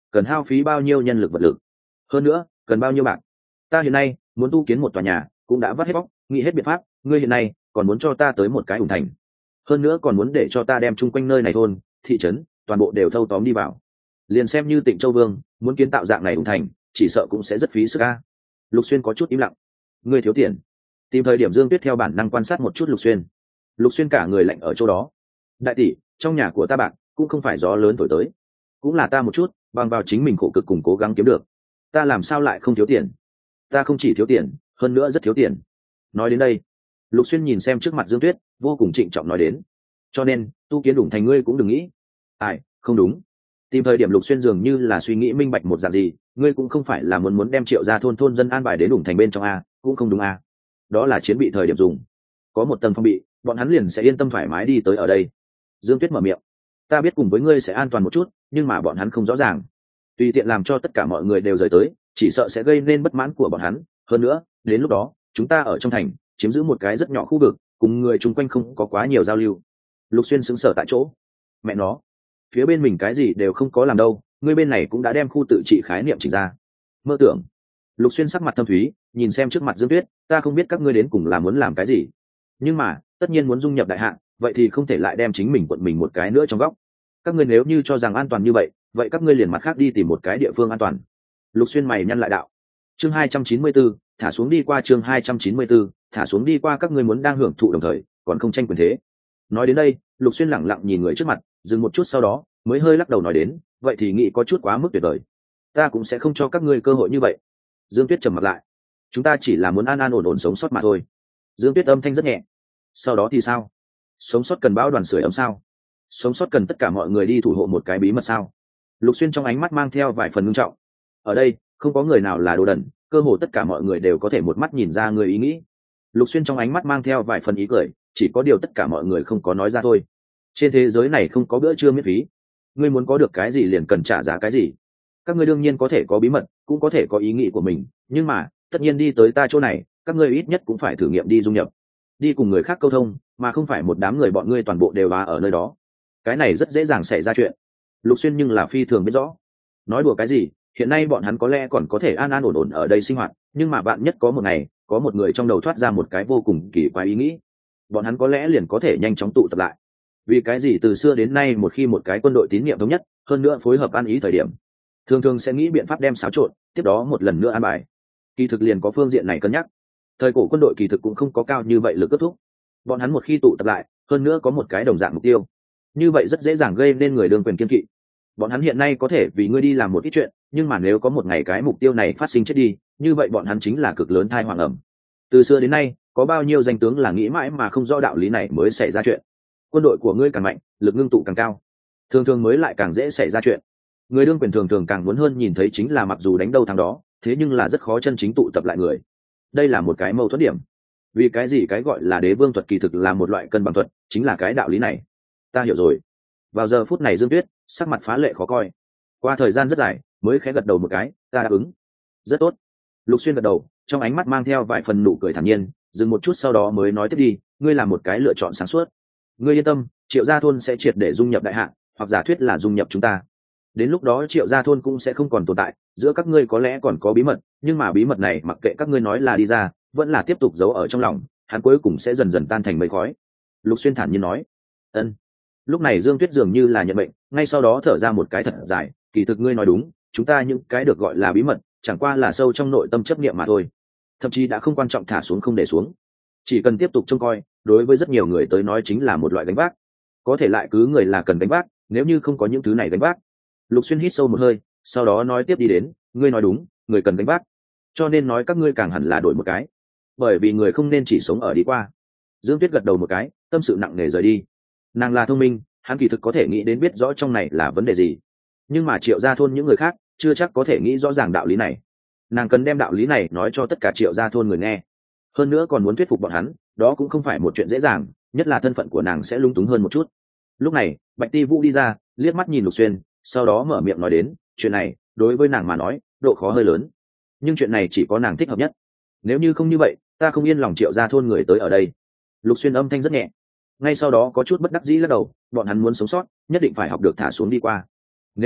cần hao phí bao nhiêu nhân lực vật lực, hơn nữa cần bao nhiêu bạc. Ta hiện nay muốn tu kiến một tòa nhà cũng đã vắt hết bóc nghĩ hết biện pháp, ngươi hiện nay còn muốn cho ta tới một cái ủng thành, hơn nữa còn muốn để cho ta đem chung quanh nơi này thôn thị trấn toàn bộ đều thâu tóm đi vào. Liền xem như Tịnh Châu Vương muốn kiến tạo dạng này ủng thành, chỉ sợ cũng sẽ rất phí sức a. Lục Xuyên có chút im lặng. Ngươi thiếu tiền. Tìm thời điểm Dương Tuyết theo bản năng quan sát một chút Lục Xuyên. Lục Xuyên cả người lạnh ở chỗ đó. Đại tỷ, trong nhà của ta bạc cũng không phải gió lớn thổi tới, cũng là ta một chút bằng vào chính mình khổ cực cùng cố gắng kiếm được, ta làm sao lại không thiếu tiền? Ta không chỉ thiếu tiền, hơn nữa rất thiếu tiền. Nói đến đây, Lục Xuyên nhìn xem trước mặt Dương Tuyết, vô cùng trịnh trọng nói đến. Cho nên tu kiến đủng thành ngươi cũng đừng nghĩ. Ai, không đúng. Tìm thời điểm Lục Xuyên dường như là suy nghĩ minh bạch một dạng gì, ngươi cũng không phải là muốn muốn đem Triệu gia thôn thôn dân an bài đến đủng thành bên trong a, cũng không đúng a. Đó là chiến bị thời điểm dùng, có một tầng phong bị, bọn hắn liền sẽ yên tâm thoải mái đi tới ở đây. Dương Tuyết mở miệng. Ta biết cùng với ngươi sẽ an toàn một chút, nhưng mà bọn hắn không rõ ràng. Tùy tiện làm cho tất cả mọi người đều rời tới, chỉ sợ sẽ gây nên bất mãn của bọn hắn. Hơn nữa, đến lúc đó, chúng ta ở trong thành chiếm giữ một cái rất nhỏ khu vực, cùng người chung quanh không có quá nhiều giao lưu. Lục Xuyên sững sờ tại chỗ. Mẹ nó, phía bên mình cái gì đều không có làm đâu, ngươi bên này cũng đã đem khu tự trị khái niệm chỉnh ra. Mơ tưởng. Lục Xuyên sắc mặt thâm thúy, nhìn xem trước mặt Dương Tuyết, ta không biết các ngươi đến cùng là muốn làm cái gì, nhưng mà tất nhiên muốn dung nhập đại hạng, vậy thì không thể lại đem chính mình quận mình một cái nữa trong góc. Các ngươi nếu như cho rằng an toàn như vậy, vậy các ngươi liền mặt khác đi tìm một cái địa phương an toàn. Lục Xuyên mày nhăn lại đạo. Chương hai trăm chín mươi tư, thả xuống đi qua. Chương hai trăm chín mươi tư, thả xuống đi qua. Các ngươi muốn đang hưởng thụ đồng thời còn không tranh quyền thế. Nói đến đây, Lục Xuyên lẳng lặng nhìn người trước mặt, dừng một chút sau đó mới hơi lắc đầu nói đến, vậy thì nghĩ có chút quá mức tuyệt vời, ta cũng sẽ không cho các ngươi cơ hội như vậy. Dương Tuyết trầm mặt lại. Chúng ta chỉ là muốn an an ổn ổn sống sót mà thôi. Dương Tuyết âm thanh rất nhẹ. Sau đó thì sao? Sống sót cần bão đoàn sưởi ấm sao? Sống sót cần tất cả mọi người đi thủ hộ một cái bí mật sao? Lục Xuyên trong ánh mắt mang theo vài phần ngưng trọng. Ở đây không có người nào là đồ đần, cơ hồ tất cả mọi người đều có thể một mắt nhìn ra người ý nghĩ. Lục Xuyên trong ánh mắt mang theo vài phần ý cười, chỉ có điều tất cả mọi người không có nói ra thôi. Trên thế giới này không có bữa trưa miễn phí, ngươi muốn có được cái gì liền cần trả giá cái gì. Các ngươi đương nhiên có thể có bí mật, cũng có thể có ý nghĩ của mình, nhưng mà tất nhiên đi tới ta chỗ này, các ngươi ít nhất cũng phải thử nghiệm đi dung nhập, đi cùng người khác câu thông, mà không phải một đám người bọn ngươi toàn bộ đều là ở nơi đó. Cái này rất dễ dàng xảy ra chuyện. Lục Xuyên nhưng là phi thường biết rõ. Nói đùa cái gì, hiện nay bọn hắn có lẽ còn có thể an an ổn ổn ở đây sinh hoạt, nhưng mà bạn nhất có một ngày có một người trong đầu thoát ra một cái vô cùng kỳ quái ý nghĩ, bọn hắn có lẽ liền có thể nhanh chóng tụ tập lại. Vì cái gì từ xưa đến nay một khi một cái quân đội tín nhiệm thống nhất, hơn nữa phối hợp ăn ý thời điểm, thường thường sẽ nghĩ biện pháp đem xáo trộn, tiếp đó một lần nữa an bài. Kỳ thực liền có phương diện này cân nhắc. Thời cổ quân đội kỳ thực cũng không có cao như vậy lực kết thúc. Bọn hắn một khi tụ tập lại, hơn nữa có một cái đồng dạng mục tiêu, như vậy rất dễ dàng gây nên người đương quyền kiên kỵ. Bọn hắn hiện nay có thể vì ngươi đi làm một ít chuyện, nhưng mà nếu có một ngày cái mục tiêu này phát sinh chết đi, như vậy bọn hắn chính là cực lớn thai hoàng ẩm. Từ xưa đến nay, có bao nhiêu danh tướng là nghĩ mãi mà không rõ đạo lý này mới xảy ra chuyện. Quân đội của ngươi càng mạnh, lực ngưng tụ càng cao, thường thường mới lại càng dễ xảy ra chuyện. Người đương quyền thường thường càng muốn hơn nhìn thấy chính là mặc dù đánh đâu thắng đó, thế nhưng là rất khó chân chính tụ tập lại người. Đây là một cái mâu thuẫn điểm. Vì cái gì cái gọi là đế vương thuật kỳ thực là một loại cân bằng thuật, chính là cái đạo lý này. Ta hiểu rồi. Vào giờ phút này Dương Tuyết sắc mặt phá lệ khó coi. Qua thời gian rất dài mới khẽ gật đầu một cái, ta đáp ứng. Rất tốt. Lục Xuyên gật đầu, trong ánh mắt mang theo vài phần nụ cười thản nhiên, dừng một chút sau đó mới nói tiếp đi, ngươi làm một cái lựa chọn sáng suốt. Ngươi yên tâm, Triệu gia thôn sẽ triệt để dung nhập đại hạng, hoặc giả thuyết là dung nhập chúng ta. Đến lúc đó Triệu gia thôn cũng sẽ không còn tồn tại, giữa các ngươi có lẽ còn có bí mật, nhưng mà bí mật này mặc kệ các ngươi nói là đi ra, vẫn là tiếp tục giấu ở trong lòng, hắn cuối cùng sẽ dần dần tan thành mây khói. Lục Xuyên thản nhiên nói. Ân. Lúc này Dương Tuyết dường như là nhận bệnh, ngay sau đó thở ra một cái thật dài, kỳ thực ngươi nói đúng, chúng ta những cái được gọi là bí mật, chẳng qua là sâu trong nội tâm chấp niệm mà thôi. Thậm chí đã không quan trọng thả xuống không để xuống, chỉ cần tiếp tục trông coi, đối với rất nhiều người tới nói chính là một loại gánh vác. Có thể lại cứ người là cần gánh vác, nếu như không có những thứ này gánh vác. Lục Xuyên hít sâu một hơi, sau đó nói tiếp đi đến, ngươi nói đúng, người cần gánh vác, cho nên nói các ngươi càng hẳn là đổi một cái, bởi vì người không nên chỉ sống ở đi qua. Dương Tuyết gật đầu một cái, tâm sự nặng nề rời đi. Nàng là thông minh, hắn kỳ thực có thể nghĩ đến biết rõ trong này là vấn đề gì, nhưng mà Triệu gia thôn những người khác chưa chắc có thể nghĩ rõ ràng đạo lý này. Nàng cần đem đạo lý này nói cho tất cả Triệu gia thôn người nghe, hơn nữa còn muốn thuyết phục bọn hắn, đó cũng không phải một chuyện dễ dàng, nhất là thân phận của nàng sẽ lung túng hơn một chút. Lúc này Bạch Ti Vũ đi ra, liếc mắt nhìn Lục Xuyên, sau đó mở miệng nói đến, chuyện này đối với nàng mà nói độ khó hơi lớn, nhưng chuyện này chỉ có nàng thích hợp nhất. Nếu như không như vậy, ta không yên lòng Triệu gia thôn người tới ở đây. Lục Xuyên âm thanh rất nhẹ, ngay sau đó có chút bất đắc dĩ lắc đầu, bọn hắn muốn sống sót nhất định phải học được thả xuống đi qua, nếu không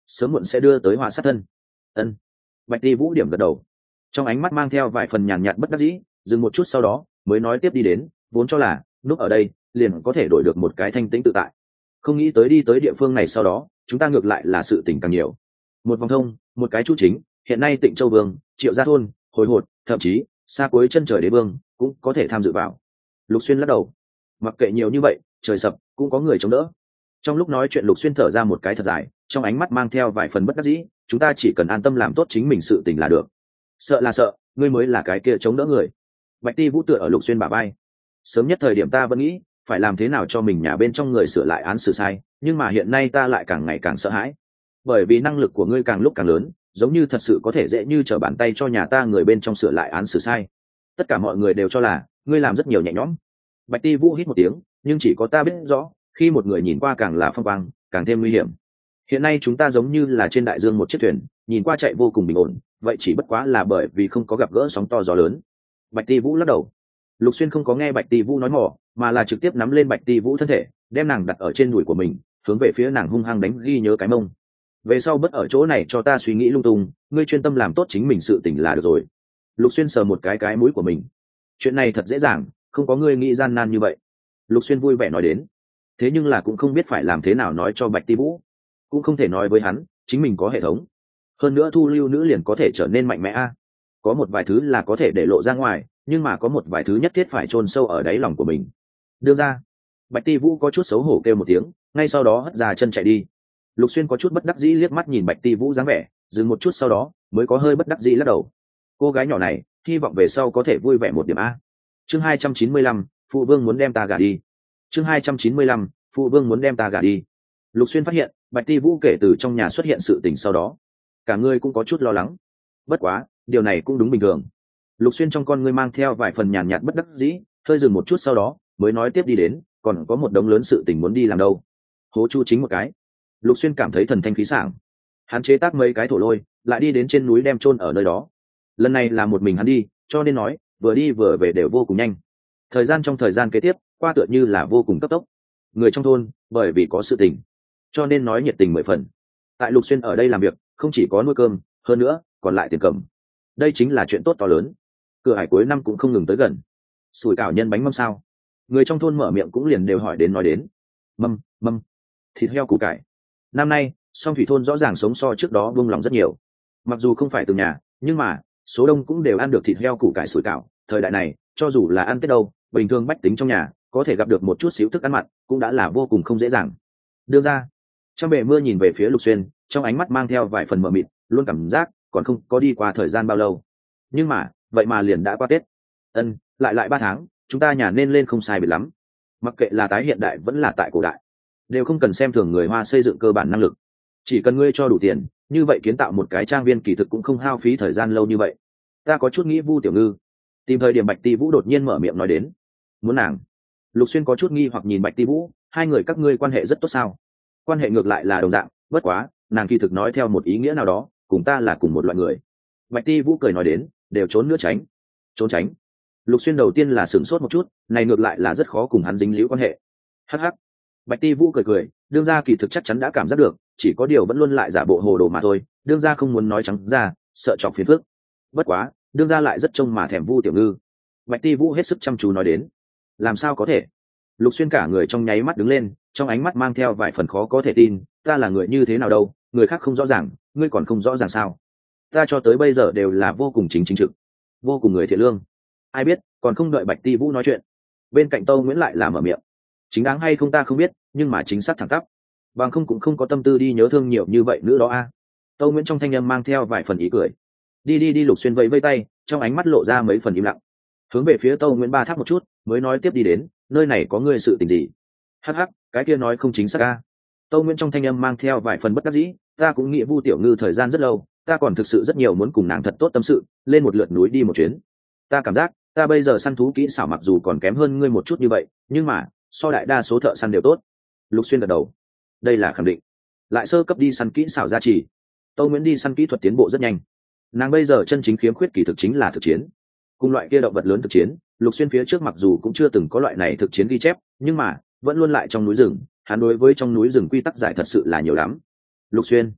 sớm muộn sẽ đưa tới họa sát thân. Ân. Bạch ti vũ điểm gật đầu, trong ánh mắt mang theo vài phần nhàn nhạt bất đắc dĩ, dừng một chút sau đó mới nói tiếp đi đến, vốn cho là lúc ở đây liền có thể đổi được một cái thanh tĩnh tự tại, không nghĩ tới đi tới địa phương này sau đó chúng ta ngược lại là sự tình càng nhiều. Một vòng thông, một cái chu chính, hiện nay Tịnh Châu Vương, Triệu Gia Thôn, Hồi Hột, thậm chí xa cuối chân trời Đế Vương cũng có thể tham dự vào. Lục Xuyên lắc đầu, mặc kệ nhiều như vậy, trời sập cũng có người chống đỡ. Trong lúc nói chuyện Lục Xuyên thở ra một cái thật dài, trong ánh mắt mang theo vài phần bất đắc dĩ, chúng ta chỉ cần an tâm làm tốt chính mình sự tình là được. Sợ là sợ, ngươi mới là cái kia chống đỡ người. Bạch Ti Vũ tựa ở Lục Xuyên bả vai. Sớm nhất thời điểm ta vẫn nghĩ phải làm thế nào cho mình nhà bên trong người sửa lại án xử sai, nhưng mà hiện nay ta lại càng ngày càng sợ hãi, bởi vì năng lực của ngươi càng lúc càng lớn, giống như thật sự có thể dễ như trở bàn tay cho nhà ta người bên trong sửa lại án xử sai. Tất cả mọi người đều cho là ngươi làm rất nhiều nhẹ nhõm. Bạch Ti Vũ hít một tiếng, nhưng chỉ có ta biết rõ, khi một người nhìn qua càng là phong quang, càng thêm nguy hiểm. Hiện nay chúng ta giống như là trên đại dương một chiếc thuyền, nhìn qua chạy vô cùng bình ổn, vậy chỉ bất quá là bởi vì không có gặp gỡ sóng to gió lớn. Bạch Ti Vũ lắc đầu. Lục Xuyên không có nghe Bạch Ti Vũ nói mỏ, mà là trực tiếp nắm lên Bạch Ti Vũ thân thể, đem nàng đặt ở trên đùi của mình, hướng về phía nàng hung hăng đánh ghi nhớ cái mông. Về sau bất ở chỗ này cho ta suy nghĩ lung tung, ngươi chuyên tâm làm tốt chính mình sự tình là được rồi. Lục Xuyên sờ một cái cái mũi của mình. Chuyện này thật dễ dàng, không có ngươi nghĩ gian nan như vậy. Lục Xuyên vui vẻ nói đến. Thế nhưng là cũng không biết phải làm thế nào nói cho Bạch Ti Vũ, cũng không thể nói với hắn chính mình có hệ thống. Hơn nữa thu lưu nữ liền có thể trở nên mạnh mẽ a. Có một vài thứ là có thể để lộ ra ngoài, nhưng mà có một vài thứ nhất thiết phải chôn sâu ở đáy lòng của mình. Đưa ra. Bạch Ti Vũ có chút xấu hổ kêu một tiếng, ngay sau đó hất ra chân chạy đi. Lục Xuyên có chút bất đắc dĩ liếc mắt nhìn Bạch Ti Vũ dáng vẻ, dừng một chút sau đó mới có hơi bất đắc dĩ lắc đầu. Cô gái nhỏ này hy vọng về sau có thể vui vẻ một điểm a. Chương hai trăm chín mươi lăm, phụ vương muốn đem ta gả đi. Chương hai trăm chín mươi lăm, phụ vương muốn đem ta gả đi. Lục Xuyên phát hiện Bạch Ti Vũ kể từ trong nhà xuất hiện sự tình sau đó, cả người cũng có chút lo lắng. Bất quá điều này cũng đúng bình thường. Lục Xuyên trong con ngươi mang theo vài phần nhàn nhạt bất đắc dĩ, hơi dừng một chút sau đó mới nói tiếp đi đến, còn có một đống lớn sự tình muốn đi làm đâu. Hố Chu chính một cái. Lục Xuyên cảm thấy thần thanh khí sảng, hắn chế tác mấy cái thổ lôi lại đi đến trên núi đem chôn ở nơi đó. Lần này là một mình hắn đi, cho nên nói vừa đi vừa về đều vô cùng nhanh. Thời gian trong thời gian kế tiếp qua tựa như là vô cùng cấp tốc. Người trong thôn bởi vì có sự tình cho nên nói nhiệt tình mười phần. Tại Lục Xuyên ở đây làm việc không chỉ có nuôi cơm, hơn nữa còn lại tiền cầm. Đây chính là chuyện tốt to lớn. Cửa hải cuối năm cũng không ngừng tới gần. Sủi cảo nhân bánh mâm sao? Người trong thôn mở miệng cũng liền đều hỏi đến nói đến. Mâm, mâm, thịt heo củ cải. Năm nay Song Thủy thôn rõ ràng sống so trước đó buông lòng rất nhiều. Mặc dù không phải từ nhà, nhưng mà số đông cũng đều ăn được thịt heo củ cải sủi cảo. Thời đại này cho dù là ăn Tết đâu, bình thường bách tính trong nhà có thể gặp được một chút xíu thức ăn mặn cũng đã là vô cùng không dễ dàng. Đưa ra. Trong bể mưa nhìn về phía Lục Xuyên, trong ánh mắt mang theo vài phần mờ mịt, luôn cảm giác còn không có đi qua thời gian bao lâu. Nhưng mà vậy mà liền đã qua Tết. Ân, lại lại ba tháng, chúng ta nhà nên lên không sai biệt lắm. Mặc kệ là tái hiện đại vẫn là tại cổ đại, đều không cần xem thường người Hoa xây dựng cơ bản năng lực. Chỉ cần ngươi cho đủ tiền, như vậy kiến tạo một cái trang viên kỳ thực cũng không hao phí thời gian lâu như vậy. Ta có chút nghĩ Vu Tiểu Ngư. Tìm thời điểm Bạch Ti Vũ đột nhiên mở miệng nói đến. Muốn nàng? Lục Xuyên có chút nghi hoặc nhìn Bạch Ti Vũ, hai người các ngươi quan hệ rất tốt sao? Quan hệ ngược lại là đồng dạng, bất quá nàng kỳ thực nói theo một ý nghĩa nào đó, cùng ta là cùng một loại người. Bạch Ti Vũ cười nói đến, đều trốn nữa tránh. Trốn tránh? Lục Xuyên đầu tiên là sửng sốt một chút, này ngược lại là rất khó cùng hắn dính líu quan hệ. Hắc hắc. Bạch Ti Vũ cười cười, đương gia kỳ thực chắc chắn đã cảm giác được, chỉ có điều vẫn luôn lại giả bộ hồ đồ mà thôi, đương gia không muốn nói trắng ra, sợ chọc phiền phức. Bất quá đương gia lại rất trông mà thèm Vu Tiểu Ngư. Bạch Ti Vũ hết sức chăm chú nói đến. Làm sao có thể? Lục Xuyên cả người trong nháy mắt đứng lên, trong ánh mắt mang theo vài phần khó có thể tin, ta là người như thế nào đâu, người khác không rõ ràng, ngươi còn không rõ ràng sao? Ta cho tới bây giờ đều là vô cùng chính chính trực, vô cùng người thiện lương. Ai biết, còn không đợi Bạch Ti Vũ nói chuyện, bên cạnh Tâu Nguyễn lại là mở miệng. Chính đáng hay không ta không biết, nhưng mà chính xác thẳng tắp, bằng không cũng không có tâm tư đi nhớ thương nhiều như vậy nữa đó a. Tâu Nguyễn trong thanh âm mang theo vài phần ý cười. Đi đi đi. Lục Xuyên vẫy vẫy tay, trong ánh mắt lộ ra mấy phần im lặng, hướng về phía Tâu Nguyễn ba tháp một chút, mới nói tiếp đi đến, nơi này có ngươi sự tình gì? Hắc hắc, cái kia nói không chính xác a. Tâu Nguyễn trong thanh âm mang theo vài phần bất đắc dĩ, ta cũng nghĩ Vu Tiểu Ngư thời gian rất lâu, ta còn thực sự rất nhiều muốn cùng nàng thật tốt tâm sự, lên một lượt núi đi một chuyến. Ta cảm giác ta bây giờ săn thú kỹ xảo mặc dù còn kém hơn ngươi một chút như vậy, nhưng mà so đại đa số thợ săn đều tốt. Lục Xuyên gật đầu, đây là khẳng định. Lại sơ cấp đi săn kỹ xảo gia trì, Tâu Nguyễn đi săn kỹ thuật tiến bộ rất nhanh. Nàng bây giờ chân chính khiếm khuyết kỳ thực chính là thực chiến. Cùng loại kia động vật lớn thực chiến, Lục Xuyên phía trước mặc dù cũng chưa từng có loại này thực chiến ghi chép, nhưng mà vẫn luôn lại trong núi rừng, hắn đối với trong núi rừng quy tắc giải thật sự là nhiều lắm. Lục Xuyên,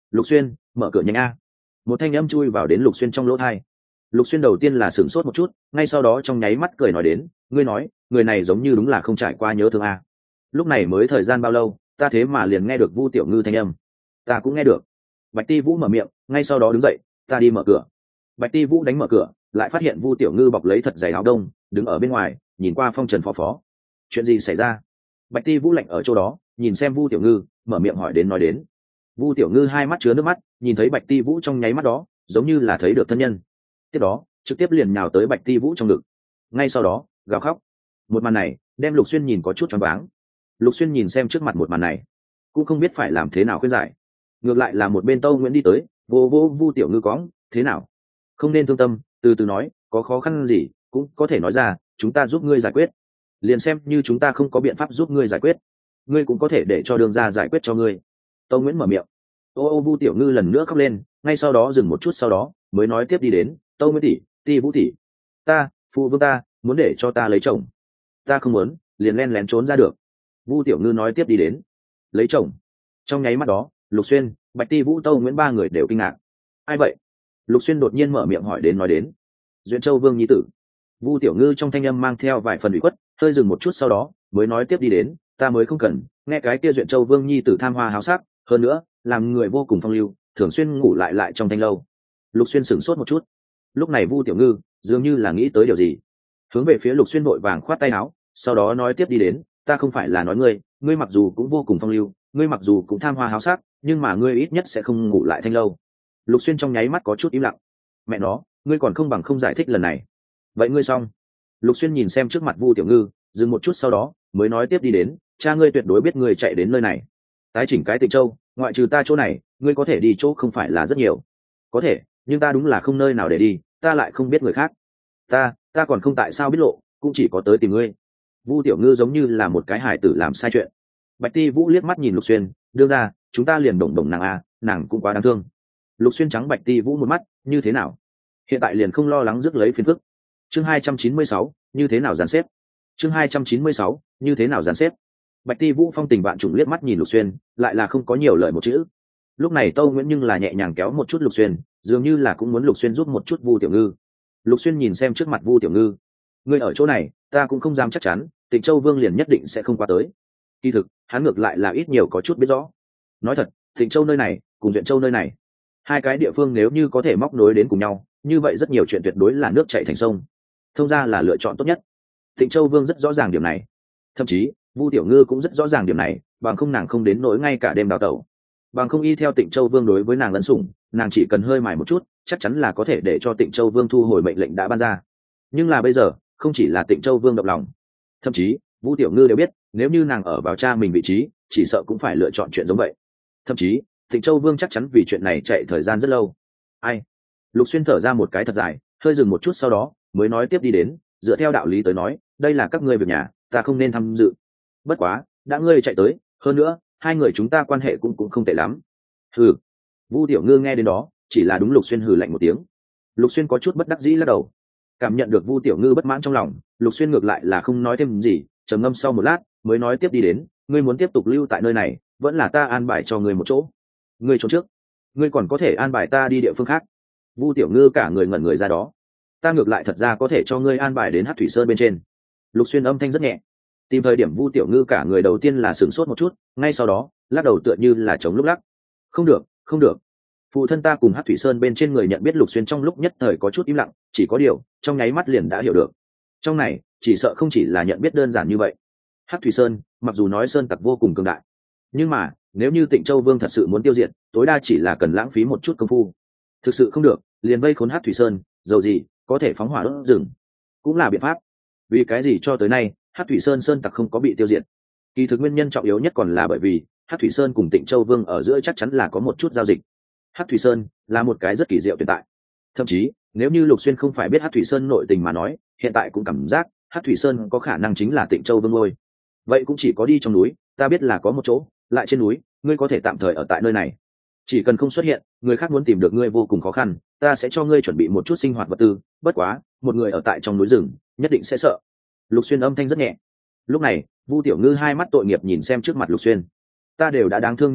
Lục Xuyên, mở cửa nhanh a. Một thanh âm chui vào đến Lục Xuyên trong lỗ tai. Lục Xuyên đầu tiên là sửng sốt một chút, ngay sau đó trong nháy mắt cười nói đến, ngươi nói, người này giống như đúng là không trải qua nhớ thương a. Lúc này mới thời gian bao lâu, ta thế mà liền nghe được Vu Tiểu Ngư thanh âm. Ta cũng nghe được. Bạch Ti Vũ mở miệng, ngay sau đó đứng dậy, ta đi mở cửa. Bạch Ti Vũ đánh mở cửa, lại phát hiện Vu Tiểu Ngư bọc lấy thật dày áo đông, đứng ở bên ngoài, nhìn qua phong trần phó phó. Chuyện gì xảy ra? Bạch Ti Vũ lạnh ở chỗ đó, nhìn xem Vu Tiểu Ngư, mở miệng hỏi đến nói đến. Vu Tiểu Ngư hai mắt chứa nước mắt, nhìn thấy Bạch Ti Vũ trong nháy mắt đó, giống như là thấy được thân nhân. Tiếp đó, trực tiếp liền nhào tới Bạch Ti Vũ trong ngực. Ngay sau đó, gào khóc. Một màn này, đem Lục Xuyên nhìn có chút choáng váng. Lục Xuyên nhìn xem trước mặt một màn này, cũng không biết phải làm thế nào khuyên giải. Ngược lại là một bên Tâu Nguyễn đi tới, vô vô Vu Tiểu Ngư cõng, thế nào? Không nên thương tâm, từ từ nói, có khó khăn gì, cũng có thể nói ra, chúng ta giúp ngươi giải quyết. Liền xem như chúng ta không có biện pháp giúp ngươi giải quyết, ngươi cũng có thể để cho đường ra giải quyết cho ngươi. Tâu Nguyễn mở miệng. Ô ô Vu Tiểu Ngư lần nữa khóc lên, ngay sau đó dừng một chút sau đó, mới nói tiếp đi đến, Tâu Nguyễn tỷ, Ti Vũ tỷ, ta, phụ vương ta, muốn để cho ta lấy chồng. Ta không muốn, liền len lén trốn ra được. Vu Tiểu Ngư nói tiếp đi đến, lấy chồng. Trong nháy mắt đó, Lục Xuyên, Bạch Ti Vũ, Tâu Nguyễn ba người đều kinh ngạc. Ai vậy? Lục Xuyên đột nhiên mở miệng hỏi đến nói đến, Duyện Châu Vương nhi tử. Vu Tiểu Ngư trong thanh âm mang theo vài phần ủy khuất, hơi dừng một chút sau đó, mới nói tiếp đi đến, ta mới không cần, nghe cái kia Duyện Châu Vương nhi tử tham hoa háo sắc, hơn nữa, làm người vô cùng phong lưu, thường xuyên ngủ lại lại trong thanh lâu. Lục Xuyên sửng sốt một chút. Lúc này Vu Tiểu Ngư dường như là nghĩ tới điều gì, hướng về phía Lục Xuyên vội vàng khoát tay áo, sau đó nói tiếp đi đến, ta không phải là nói ngươi, ngươi mặc dù cũng vô cùng phong lưu, ngươi mặc dù cũng tham hoa háo sắc, nhưng mà ngươi ít nhất sẽ không ngủ lại thanh lâu. Lục Xuyên trong nháy mắt có chút im lặng. Mẹ nó, ngươi còn không bằng không giải thích lần này. Vậy ngươi xong. Lục Xuyên nhìn xem trước mặt Vu Tiểu Ngư, dừng một chút sau đó, mới nói tiếp đi đến, cha ngươi tuyệt đối biết ngươi chạy đến nơi này. Tái chỉnh cái Tịnh Châu, ngoại trừ ta chỗ này, ngươi có thể đi chỗ không phải là rất nhiều. Có thể, nhưng ta đúng là không nơi nào để đi, ta lại không biết người khác. Ta, ta còn không tại sao biết lộ, cũng chỉ có tới tìm ngươi. Vu Tiểu Ngư giống như là một cái hải tử làm sai chuyện. Bạch Ti Vũ liếc mắt nhìn Lục Xuyên, đưa ra, chúng ta liền đồng đồng nàng à, nàng cũng quá đáng thương. Lục Xuyên trắng Bạch Ti Vũ một mắt, như thế nào? Hiện tại liền không lo lắng rước lấy phiền phức. Chương hai trăm chín mươi sáu, như thế nào dàn xếp? Chương hai trăm chín mươi sáu, như thế nào dàn xếp? Bạch Ti Vũ phong tình vạn trùng liếc mắt nhìn Lục Xuyên, lại là không có nhiều lời một chữ. Lúc này Tâu Nguyễn nhưng là nhẹ nhàng kéo một chút Lục Xuyên, dường như là cũng muốn Lục Xuyên giúp một chút Vu Tiểu Ngư. Lục Xuyên nhìn xem trước mặt Vu Tiểu Ngư, ngươi ở chỗ này, ta cũng không dám chắc chắn, Tịnh Châu Vương liền nhất định sẽ không qua tới. Kỳ thực, hắn ngược lại là ít nhiều có chút biết rõ. Nói thật, Tịnh Châu nơi này, cùng Duyện Châu nơi này, hai cái địa phương nếu như có thể móc nối đến cùng nhau, như vậy rất nhiều chuyện tuyệt đối là nước chảy thành sông. Thông ra là lựa chọn tốt nhất. Tịnh Châu Vương rất rõ ràng điểm này, thậm chí Vu Tiểu Ngư cũng rất rõ ràng điểm này, bằng không nàng không đến nỗi ngay cả đêm đào tẩu. Bằng không y theo Tịnh Châu Vương đối với nàng lẫn sủng, nàng chỉ cần hơi mài một chút, chắc chắn là có thể để cho Tịnh Châu Vương thu hồi mệnh lệnh đã ban ra. Nhưng là bây giờ, không chỉ là Tịnh Châu Vương động lòng, thậm chí Vu Tiểu Ngư đều biết, nếu như nàng ở vào cha mình vị trí, chỉ sợ cũng phải lựa chọn chuyện giống vậy. Thậm chí Tịnh Châu Vương chắc chắn vì chuyện này chạy thời gian rất lâu. Ai? Lục Xuyên thở ra một cái thật dài, hơi dừng một chút sau đó, mới nói tiếp đi đến, dựa theo đạo lý tới nói, đây là các ngươi việc nhà, ta không nên tham dự. Bất quá, đã ngươi chạy tới, hơn nữa, hai người chúng ta quan hệ cũng cũng không tệ lắm. Hừ. Vu Tiểu Ngư nghe đến đó, chỉ là đúng Lục Xuyên hừ lạnh một tiếng. Lục Xuyên có chút bất đắc dĩ lắc đầu. Cảm nhận được Vu Tiểu Ngư bất mãn trong lòng, Lục Xuyên ngược lại là không nói thêm gì, trầm ngâm sau một lát, mới nói tiếp đi đến, ngươi muốn tiếp tục lưu tại nơi này, vẫn là ta an bài cho ngươi một chỗ. Ngươi trốn trước, ngươi còn có thể an bài ta đi địa phương khác. Vu Tiểu Ngư cả người ngẩn người ra đó. Ta ngược lại thật ra có thể cho ngươi an bài đến Hắc Thủy Sơn bên trên. Lục Xuyên âm thanh rất nhẹ. Tìm thời điểm Vu Tiểu Ngư cả người đầu tiên là sửng sốt một chút, ngay sau đó lắc đầu tựa như là chống lúc lắc. Không được, không được. Phụ thân ta cùng Hắc Thủy Sơn bên trên người nhận biết Lục Xuyên trong lúc nhất thời có chút im lặng, chỉ có điều trong nháy mắt liền đã hiểu được. Trong này chỉ sợ không chỉ là nhận biết đơn giản như vậy. Hắc Thủy Sơn, mặc dù nói sơn tặc vô cùng cường đại, nhưng mà nếu như Tịnh Châu Vương thật sự muốn tiêu diệt, tối đa chỉ là cần lãng phí một chút công phu. Thực sự không được, liền vây khốn Hắc Thủy Sơn, dầu gì có thể phóng hỏa đốt rừng, cũng là biện pháp. Vì cái gì cho tới nay Hắc Thủy Sơn sơn tặc không có bị tiêu diệt? Kỳ thực nguyên nhân trọng yếu nhất còn là bởi vì Hắc Thủy Sơn cùng Tịnh Châu Vương ở giữa chắc chắn là có một chút giao dịch. Hắc Thủy Sơn là một cái rất kỳ diệu tồn tại. Thậm chí nếu như Lục Xuyên không phải biết Hắc Thủy Sơn nội tình mà nói, hiện tại cũng cảm giác Hắc Thủy Sơn có khả năng chính là Tịnh Châu Vương ngôi. Vậy cũng chỉ có đi trong núi, ta biết là có một chỗ, lại trên núi, ngươi có thể tạm thời ở tại nơi này. Chỉ cần không xuất hiện, người khác muốn tìm được ngươi vô cùng khó khăn, ta sẽ cho ngươi chuẩn bị một chút sinh hoạt vật tư, bất quá, một người ở tại trong núi rừng, nhất định sẽ sợ. Lục Xuyên âm thanh rất nhẹ. Lúc này, Vu Tiểu Ngư hai mắt tội nghiệp nhìn xem trước mặt Lục Xuyên. Ta đều đã đáng thương như vậy,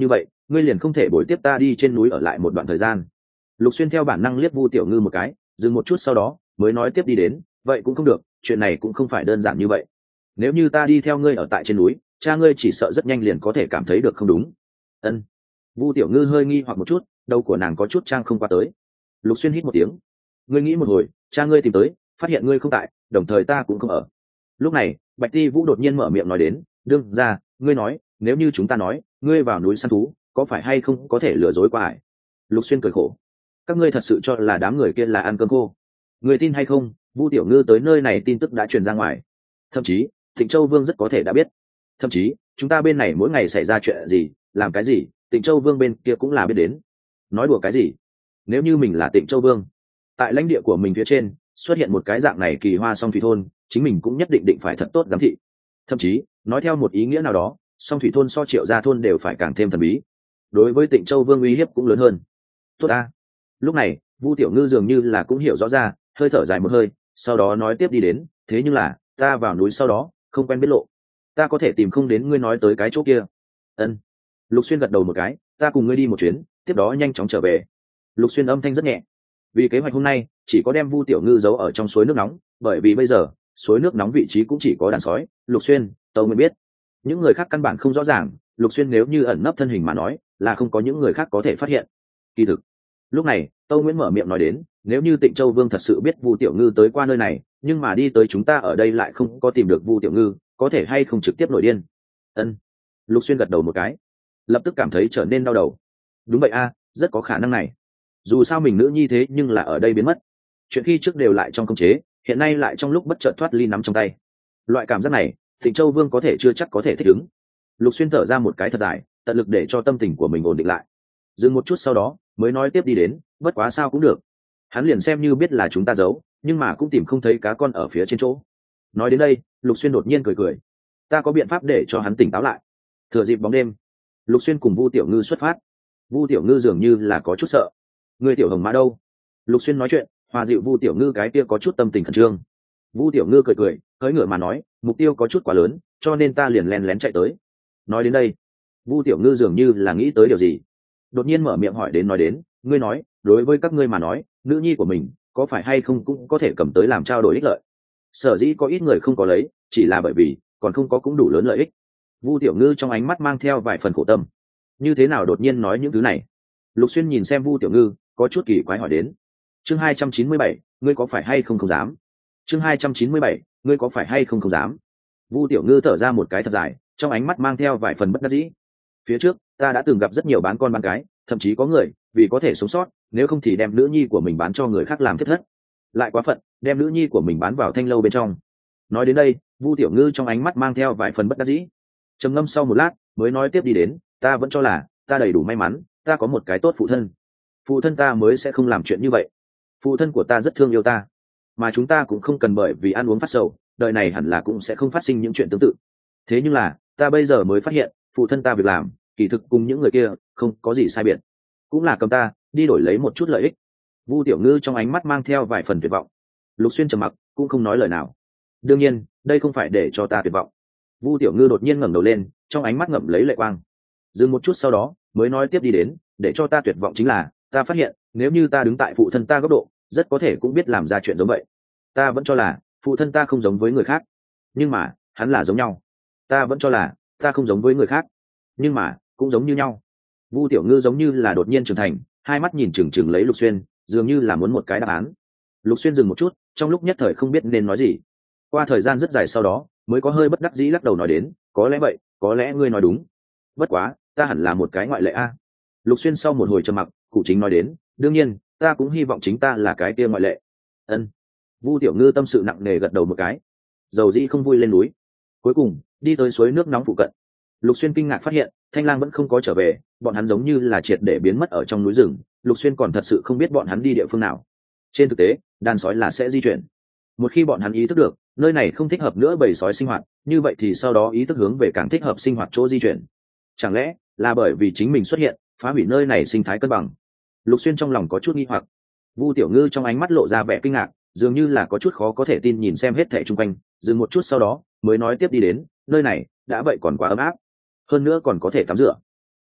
ngươi liền không thể bồi tiếp ta đi trên núi ở lại một đoạn thời gian? Lục Xuyên theo bản năng liếc Vu Tiểu Ngư một cái, dừng một chút sau đó mới nói tiếp đi đến, vậy cũng không được, chuyện này cũng không phải đơn giản như vậy. Nếu như ta đi theo ngươi ở tại trên núi, cha ngươi chỉ sợ rất nhanh liền có thể cảm thấy được không đúng. Ân. Vu Tiểu Ngư hơi nghi hoặc một chút, đầu của nàng có chút trang không qua tới. Lục Xuyên hít một tiếng, ngươi nghĩ một hồi, cha ngươi tìm tới, phát hiện ngươi không tại, đồng thời ta cũng không ở. Lúc này Bạch Ti Vũ đột nhiên mở miệng nói đến, đương ra, ngươi nói nếu như chúng ta nói ngươi vào núi săn thú, có phải hay không có thể lừa dối qua ải? Lục Xuyên cười khổ, các ngươi thật sự cho là đám người kia là ăn cơm khô? Người tin hay không, Vu Tiểu Ngư tới nơi này tin tức đã truyền ra ngoài, thậm chí Tịnh Châu Vương rất có thể đã biết, thậm chí chúng ta bên này mỗi ngày xảy ra chuyện gì, làm cái gì, Tịnh Châu Vương bên kia cũng là biết đến. Nói đùa cái gì? Nếu như mình là Tịnh Châu Vương, tại lãnh địa của mình phía trên xuất hiện một cái dạng này kỳ hoa song thủy thôn, chính mình cũng nhất định định phải thật tốt giám thị. Thậm chí nói theo một ý nghĩa nào đó, song thủy thôn so Triệu gia thôn đều phải càng thêm thần bí. Đối với Tịnh Châu Vương uy hiếp cũng lớn hơn. Tốt ta. Lúc này Vu Tiểu Ngư dường như là cũng hiểu rõ ra, hơi thở dài một hơi, sau đó nói tiếp đi đến, thế nhưng là ta vào núi sau đó không quen biết lộ, ta có thể tìm không đến ngươi nói tới cái chỗ kia. Ân. Lục Xuyên gật đầu một cái, ta cùng ngươi đi một chuyến, tiếp đó nhanh chóng trở về. Lục Xuyên âm thanh rất nhẹ, vì kế hoạch hôm nay chỉ có đem Vu Tiểu Ngư giấu ở trong suối nước nóng, bởi vì bây giờ suối nước nóng vị trí cũng chỉ có đàn sói, Lục Xuyên, Tâu mới biết, những người khác căn bản không rõ ràng. Lục Xuyên nếu như ẩn nấp thân hình mà nói, là không có những người khác có thể phát hiện. Kỳ thực lúc này Tâu Nguyễn mở miệng nói đến, nếu như Tịnh Châu Vương thật sự biết Vu Tiểu Ngư tới qua nơi này, nhưng mà đi tới chúng ta ở đây lại không có tìm được Vu Tiểu Ngư, có thể hay không trực tiếp nổi điên? Ân. Lục Xuyên gật đầu một cái, lập tức cảm thấy trở nên đau đầu. Đúng vậy a, rất có khả năng này. Dù sao mình nữ nhi thế nhưng là ở đây biến mất, chuyện khi trước đều lại trong khống chế, hiện nay lại trong lúc bất chợt thoát ly nắm trong tay. Loại cảm giác này Tịnh Châu Vương có thể chưa chắc có thể thích ứng. Lục Xuyên thở ra một cái thật dài, tận lực để cho tâm tình của mình ổn định lại, dừng một chút sau đó mới nói tiếp đi đến, bất quá sao cũng được, hắn liền xem như biết là chúng ta giấu, nhưng mà cũng tìm không thấy cá con ở phía trên chỗ. Nói đến đây Lục Xuyên đột nhiên cười cười, ta có biện pháp để cho hắn tỉnh táo lại. Thừa dịp bóng đêm, Lục Xuyên cùng Vu Tiểu Ngư xuất phát. Vu Tiểu Ngư dường như là có chút sợ. Người Tiểu Hồng Mã đâu? Lục Xuyên nói chuyện hòa dịu Vu Tiểu Ngư cái kia có chút tâm tình khẩn trương. Vu Tiểu Ngư cười cười, cưỡi ngựa mà nói, mục tiêu có chút quá lớn, cho nên ta liền lén lén chạy tới. Nói đến đây Vu Tiểu Ngư dường như là nghĩ tới điều gì, đột nhiên mở miệng hỏi đến, nói đến, ngươi nói đối với các ngươi mà nói, nữ nhi của mình có phải hay không cũng có thể cầm tới làm trao đổi ích lợi? Sở dĩ có ít người không có lấy, chỉ là bởi vì còn không có cũng đủ lớn lợi ích. Vu Tiểu Ngư trong ánh mắt mang theo vài phần khổ tâm. Như thế nào đột nhiên nói những thứ này? Lục Xuyên nhìn xem Vu Tiểu Ngư có chút kỳ quái hỏi đến. Chương hai trăm chín mươi bảy, ngươi có phải hay không không dám? Chương hai trăm chín mươi bảy, ngươi có phải hay không không dám? Vu Tiểu Ngư thở ra một cái thật dài, trong ánh mắt mang theo vài phần bất đắc dĩ. Phía trước ta đã từng gặp rất nhiều bán con bán cái, thậm chí có người vì có thể sống sót, nếu không thì đem nữ nhi của mình bán cho người khác làm thiết thất, lại quá phận đem nữ nhi của mình bán vào thanh lâu bên trong. Nói đến đây Vu Tiểu Ngư trong ánh mắt mang theo vài phần bất đắc dĩ, trầm ngâm sau một lát mới nói tiếp đi đến, ta vẫn cho là ta đầy đủ may mắn, ta có một cái tốt phụ thân, phụ thân ta mới sẽ không làm chuyện như vậy. Phụ thân của ta rất thương yêu ta, mà chúng ta cũng không cần bởi vì ăn uống phát sầu, đời này hẳn là cũng sẽ không phát sinh những chuyện tương tự. Thế nhưng là ta bây giờ mới phát hiện, phụ thân ta việc làm kỳ thực cùng những người kia không có gì sai biệt, cũng là cầm ta đi đổi lấy một chút lợi ích. Vu Tiểu Ngư trong ánh mắt mang theo vài phần tuyệt vọng. Lục Xuyên trầm mặc cũng không nói lời nào. Đương nhiên đây không phải để cho ta tuyệt vọng. Vu Tiểu Ngư đột nhiên ngẩng đầu lên, trong ánh mắt ngậm lấy lệ quang, dừng một chút sau đó mới nói tiếp đi đến, để cho ta tuyệt vọng chính là ta phát hiện nếu như ta đứng tại phụ thân ta góc độ, rất có thể cũng biết làm ra chuyện giống vậy. Ta vẫn cho là phụ thân ta không giống với người khác, nhưng mà hắn là giống nhau. Ta vẫn cho là ta không giống với người khác, nhưng mà cũng giống như nhau. Vu Tiểu Ngư giống như là đột nhiên trưởng thành, hai mắt nhìn chừng chừng lấy Lục Xuyên, dường như là muốn một cái đáp án. Lục Xuyên dừng một chút, trong lúc nhất thời không biết nên nói gì. Qua thời gian rất dài sau đó mới có hơi bất đắc dĩ lắc đầu nói đến, có lẽ vậy, có lẽ ngươi nói đúng, bất quá ta hẳn là một cái ngoại lệ a. Lục Xuyên sau một hồi trầm mặc, cụ chính nói đến, đương nhiên ta cũng hy vọng chính ta là cái kia ngoại lệ. Ân. Vu Tiểu Ngư tâm sự nặng nề gật đầu một cái, dầu dĩ không vui lên núi. Cuối cùng đi tới suối nước nóng phụ cận, Lục Xuyên kinh ngạc phát hiện Thanh Lang vẫn không có trở về, bọn hắn giống như là triệt để biến mất ở trong núi rừng. Lục Xuyên còn thật sự không biết bọn hắn đi địa phương nào. Trên thực tế đàn sói là sẽ di chuyển, một khi bọn hắn ý thức được nơi này không thích hợp nữa bầy sói sinh hoạt, như vậy thì sau đó ý thức hướng về càng thích hợp sinh hoạt chỗ di chuyển. Chẳng lẽ là bởi vì chính mình xuất hiện phá hủy nơi này sinh thái cân bằng? Lục Xuyên trong lòng có chút nghi hoặc. Vu Tiểu Ngư trong ánh mắt lộ ra vẻ kinh ngạc, dường như là có chút khó có thể tin nhìn xem hết thảy xung quanh, dừng một chút sau đó mới nói tiếp đi đến, nơi này đã vậy còn quá ấm áp, hơn nữa còn có thể tắm rửa.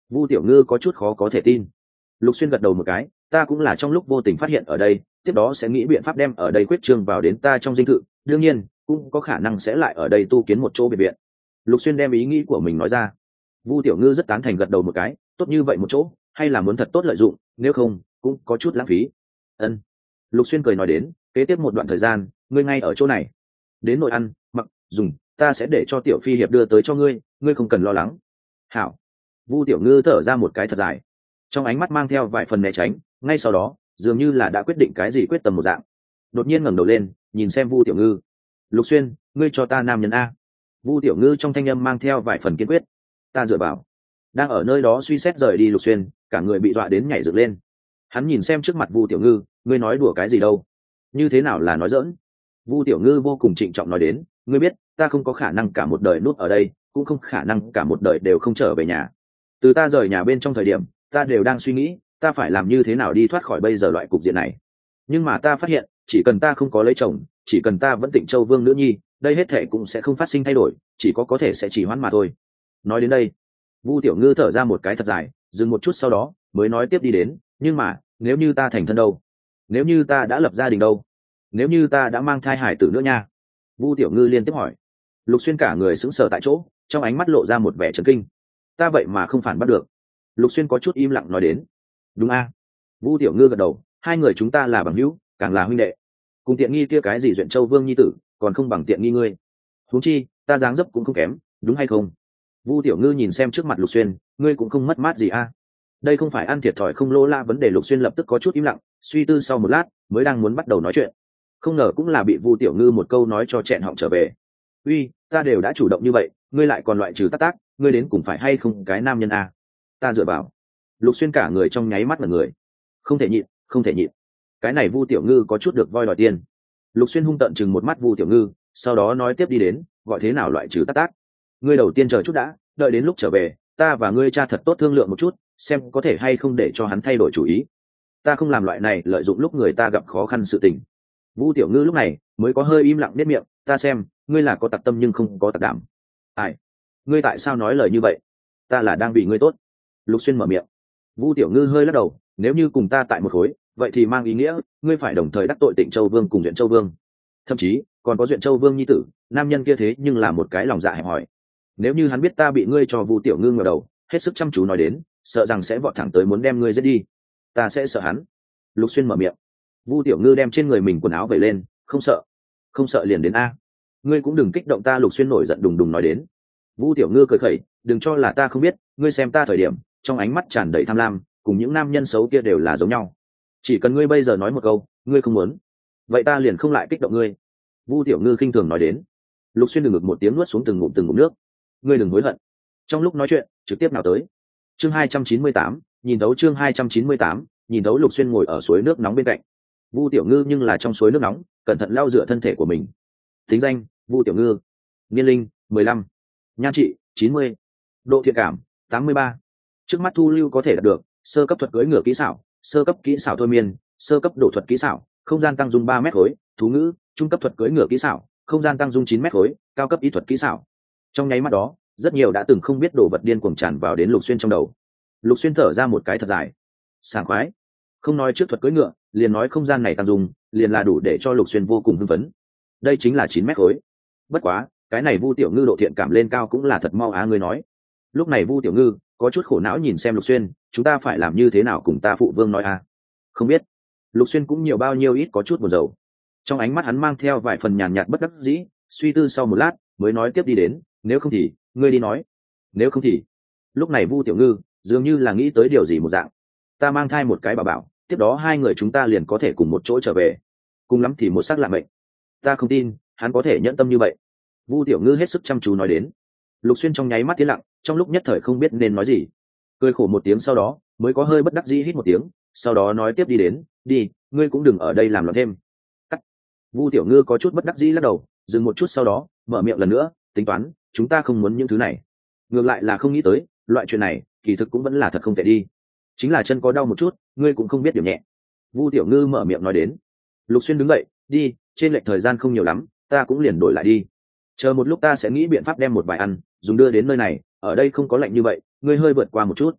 Vu Tiểu Ngư có chút khó có thể tin. Lục Xuyên gật đầu một cái, ta cũng là trong lúc vô tình phát hiện ở đây, tiếp đó sẽ nghĩ biện pháp đem ở đây quyết trương vào đến ta trong dinh thự, đương nhiên cũng có khả năng sẽ lại ở đây tu kiến một chỗ biệt viện. Lục Xuyên đem ý nghĩ của mình nói ra. Vu Tiểu Ngư rất tán thành gật đầu một cái, tốt như vậy một chỗ, hay là muốn thật tốt lợi dụng, nếu không cũng có chút lãng phí. Ân. Lục Xuyên cười nói đến, kế tiếp một đoạn thời gian, ngươi ngay ở chỗ này, đến nội ăn, mặc, dùng, ta sẽ để cho Tiểu Phi hiệp đưa tới cho ngươi, ngươi không cần lo lắng. Hảo. Vu Tiểu Ngư thở ra một cái thật dài, trong ánh mắt mang theo vài phần né tránh, ngay sau đó dường như là đã quyết định cái gì quyết tâm một dạng, đột nhiên ngẩng đầu lên nhìn xem Vu Tiểu Ngư. Lục Xuyên, ngươi cho ta nam nhân a. Vu Tiểu Ngư trong thanh âm mang theo vài phần kiên quyết. Ta dựa vào. Đang ở nơi đó suy xét rời đi Lục Xuyên, cả người bị dọa đến nhảy dựng lên. Hắn nhìn xem trước mặt Vu Tiểu Ngư, ngươi nói đùa cái gì đâu, như thế nào là nói dỡn. Vu Tiểu Ngư vô cùng trịnh trọng nói đến, ngươi biết ta không có khả năng cả một đời nuốt ở đây, cũng không khả năng cả một đời đều không trở về nhà. Từ ta rời nhà bên trong thời điểm, ta đều đang suy nghĩ ta phải làm như thế nào đi thoát khỏi bây giờ loại cục diện này, nhưng mà ta phát hiện chỉ cần ta không có lấy chồng, chỉ cần ta vẫn Tịnh Châu Vương nữ nhi, đây hết thể cũng sẽ không phát sinh thay đổi, chỉ có có thể sẽ chỉ hoãn mà thôi. Nói đến đây, Vu Tiểu Ngư thở ra một cái thật dài, dừng một chút sau đó mới nói tiếp đi đến, nhưng mà nếu như ta thành thân đâu, nếu như ta đã lập gia đình đâu, nếu như ta đã mang thai hải tử nữa nha. Vu Tiểu Ngư liên tiếp hỏi. Lục Xuyên cả người sững sờ tại chỗ, trong ánh mắt lộ ra một vẻ chấn kinh. Ta vậy mà không phản bắt được. Lục Xuyên có chút im lặng nói đến. Đúng a. Vu Tiểu Ngư gật đầu, hai người chúng ta là bằng hữu, càng là huynh đệ. Cùng tiện nghi kia cái gì Duyện Châu Vương nhi tử, còn không bằng tiện nghi ngươi. Huống chi, ta dáng dấp cũng không kém, đúng hay không? Vu Tiểu Ngư nhìn xem trước mặt Lục Xuyên, ngươi cũng không mất mát gì a. Đây không phải ăn thiệt thòi không lỗ la vấn đề. Lục Xuyên lập tức có chút im lặng, suy tư sau một lát, mới đang muốn bắt đầu nói chuyện. Không ngờ cũng là bị Vu Tiểu Ngư một câu nói cho chẹn họng trở về. Uy, ta đều đã chủ động như vậy, ngươi lại còn loại trừ tác tác, ngươi đến cùng phải hay không cái nam nhân a? Ta dựa vào. Lục Xuyên cả người trong nháy mắt là người, không thể nhịn, không thể nhịn. Cái này Vu Tiểu Ngư có chút được voi đòi tiền. Lục Xuyên hung tận chừng một mắt Vu Tiểu Ngư, sau đó nói tiếp đi đến, gọi thế nào loại trừ tác tác. Ngươi đầu tiên chờ chút đã, đợi đến lúc trở về, ta và ngươi cha thật tốt thương lượng một chút, xem có thể hay không để cho hắn thay đổi chủ ý. Ta không làm loại này lợi dụng lúc người ta gặp khó khăn sự tình. Vu Tiểu Ngư lúc này mới có hơi im lặng nét miệng, ta xem ngươi là có tặc tâm nhưng không có tặc đảm. Ai? Ngươi tại sao nói lời như vậy? Ta là đang bị ngươi tốt. Lục Xuyên mở miệng. Vu Tiểu Ngư hơi lắc đầu, nếu như cùng ta tại một khối, vậy thì mang ý nghĩa ngươi phải đồng thời đắc tội Tịnh Châu Vương cùng Duyện Châu Vương, thậm chí còn có Duyện Châu Vương nhi tử. Nam nhân kia thế nhưng là một cái lòng dạ hẹp hòi, nếu như hắn biết ta bị ngươi cho Vu Tiểu Ngư ngửa đầu, hết sức chăm chú nói đến, sợ rằng sẽ vọt thẳng tới muốn đem ngươi giết đi. Ta sẽ sợ hắn. Lục Xuyên mở miệng. Vu Tiểu Ngư đem trên người mình quần áo vẩy lên, không sợ, không sợ liền đến a. Ngươi cũng đừng kích động ta. Lục Xuyên nổi giận đùng đùng nói đến. Vu Tiểu Ngư cười khẩy, đừng cho là ta không biết, ngươi xem ta thời điểm, trong ánh mắt tràn đầy tham lam, cùng những nam nhân xấu kia đều là giống nhau. Chỉ cần ngươi bây giờ nói một câu, ngươi không muốn, vậy ta liền không lại kích động ngươi. Vu Tiểu Ngư khinh thường nói đến. Lục Xuyên đừng ngực một tiếng nuốt xuống từng ngụm từng ngụm nước. Ngươi đừng hối hận. Trong lúc nói chuyện, trực tiếp nào tới. Chương hai trăm chín mươi tám, nhìn thấu. Chương hai trăm chín mươi tám, nhìn thấu. Lục Xuyên ngồi ở suối nước nóng bên cạnh. Vu Tiểu Ngư nhưng là trong suối nước nóng, cẩn thận lau rửa thân thể của mình. Tính danh: Vu Tiểu Ngư. Niên linh: mười lăm. Nhan trị: chín mươi. Độ thiện cảm: tám mươi ba. Trước mắt thu lưu có thể đạt được: sơ cấp thuật cưỡi ngựa kỹ xảo, sơ cấp kỹ xảo thôi miên, sơ cấp đổ thuật kỹ xảo, không gian tăng dung ba mét khối, thú ngữ, trung cấp thuật cưỡi ngựa kỹ xảo, không gian tăng dung chín mét khối, cao cấp y thuật kỹ xảo. Trong nháy mắt đó, rất nhiều đã từng không biết đồ vật điên cuồng tràn vào đến Lục Xuyên trong đầu. Lục Xuyên thở ra một cái thật dài, sảng khoái. Không nói trước thuật cưỡi ngựa, liền nói không gian này tăng dung, liền là đủ để cho Lục Xuyên vô cùng hưng phấn. Đây chính là chín mét khối. Bất quá, cái này Vu Tiểu Ngư độ thiện cảm lên cao cũng là thật mau á. Ngươi nói. Lúc này Vu Tiểu Ngư có chút khổ não nhìn xem Lục Xuyên, chúng ta phải làm như thế nào cùng ta phụ vương nói a? Không biết. Lục Xuyên cũng nhiều bao nhiêu ít có chút buồn rầu. Trong ánh mắt hắn mang theo vài phần nhàn nhạt bất đắc dĩ, suy tư sau một lát mới nói tiếp đi đến, nếu không thì ngươi đi nói. Nếu không thì. Lúc này Vu Tiểu Ngư dường như là nghĩ tới điều gì một dạng. Ta mang thai một cái bà bảo, tiếp đó hai người chúng ta liền có thể cùng một chỗ trở về, cùng lắm thì một xác lạ mệnh. Ta không tin hắn có thể nhẫn tâm như vậy. Vu Tiểu Ngư hết sức chăm chú nói đến. Lục Xuyên trong nháy mắt tiến lặng, trong lúc nhất thời không biết nên nói gì, cười khổ một tiếng sau đó mới có hơi bất đắc dĩ hít một tiếng, sau đó nói tiếp đi đến, đi, ngươi cũng đừng ở đây làm loạn thêm. Cắt. Vu Tiểu Ngư có chút bất đắc dĩ lắc đầu, dừng một chút sau đó mở miệng lần nữa, tính toán, chúng ta không muốn những thứ này. Ngược lại là không nghĩ tới, loại chuyện này kỳ thực cũng vẫn là thật không tệ đi. Chính là chân có đau một chút, ngươi cũng không biết điểm nhẹ. Vu Tiểu Ngư mở miệng nói đến. Lục Xuyên đứng dậy, đi, trên lệch thời gian không nhiều lắm, ta cũng liền đổi lại đi. Chờ một lúc ta sẽ nghĩ biện pháp đem một bài ăn dùng đưa đến nơi này, ở đây không có lạnh như vậy, ngươi hơi vượt qua một chút.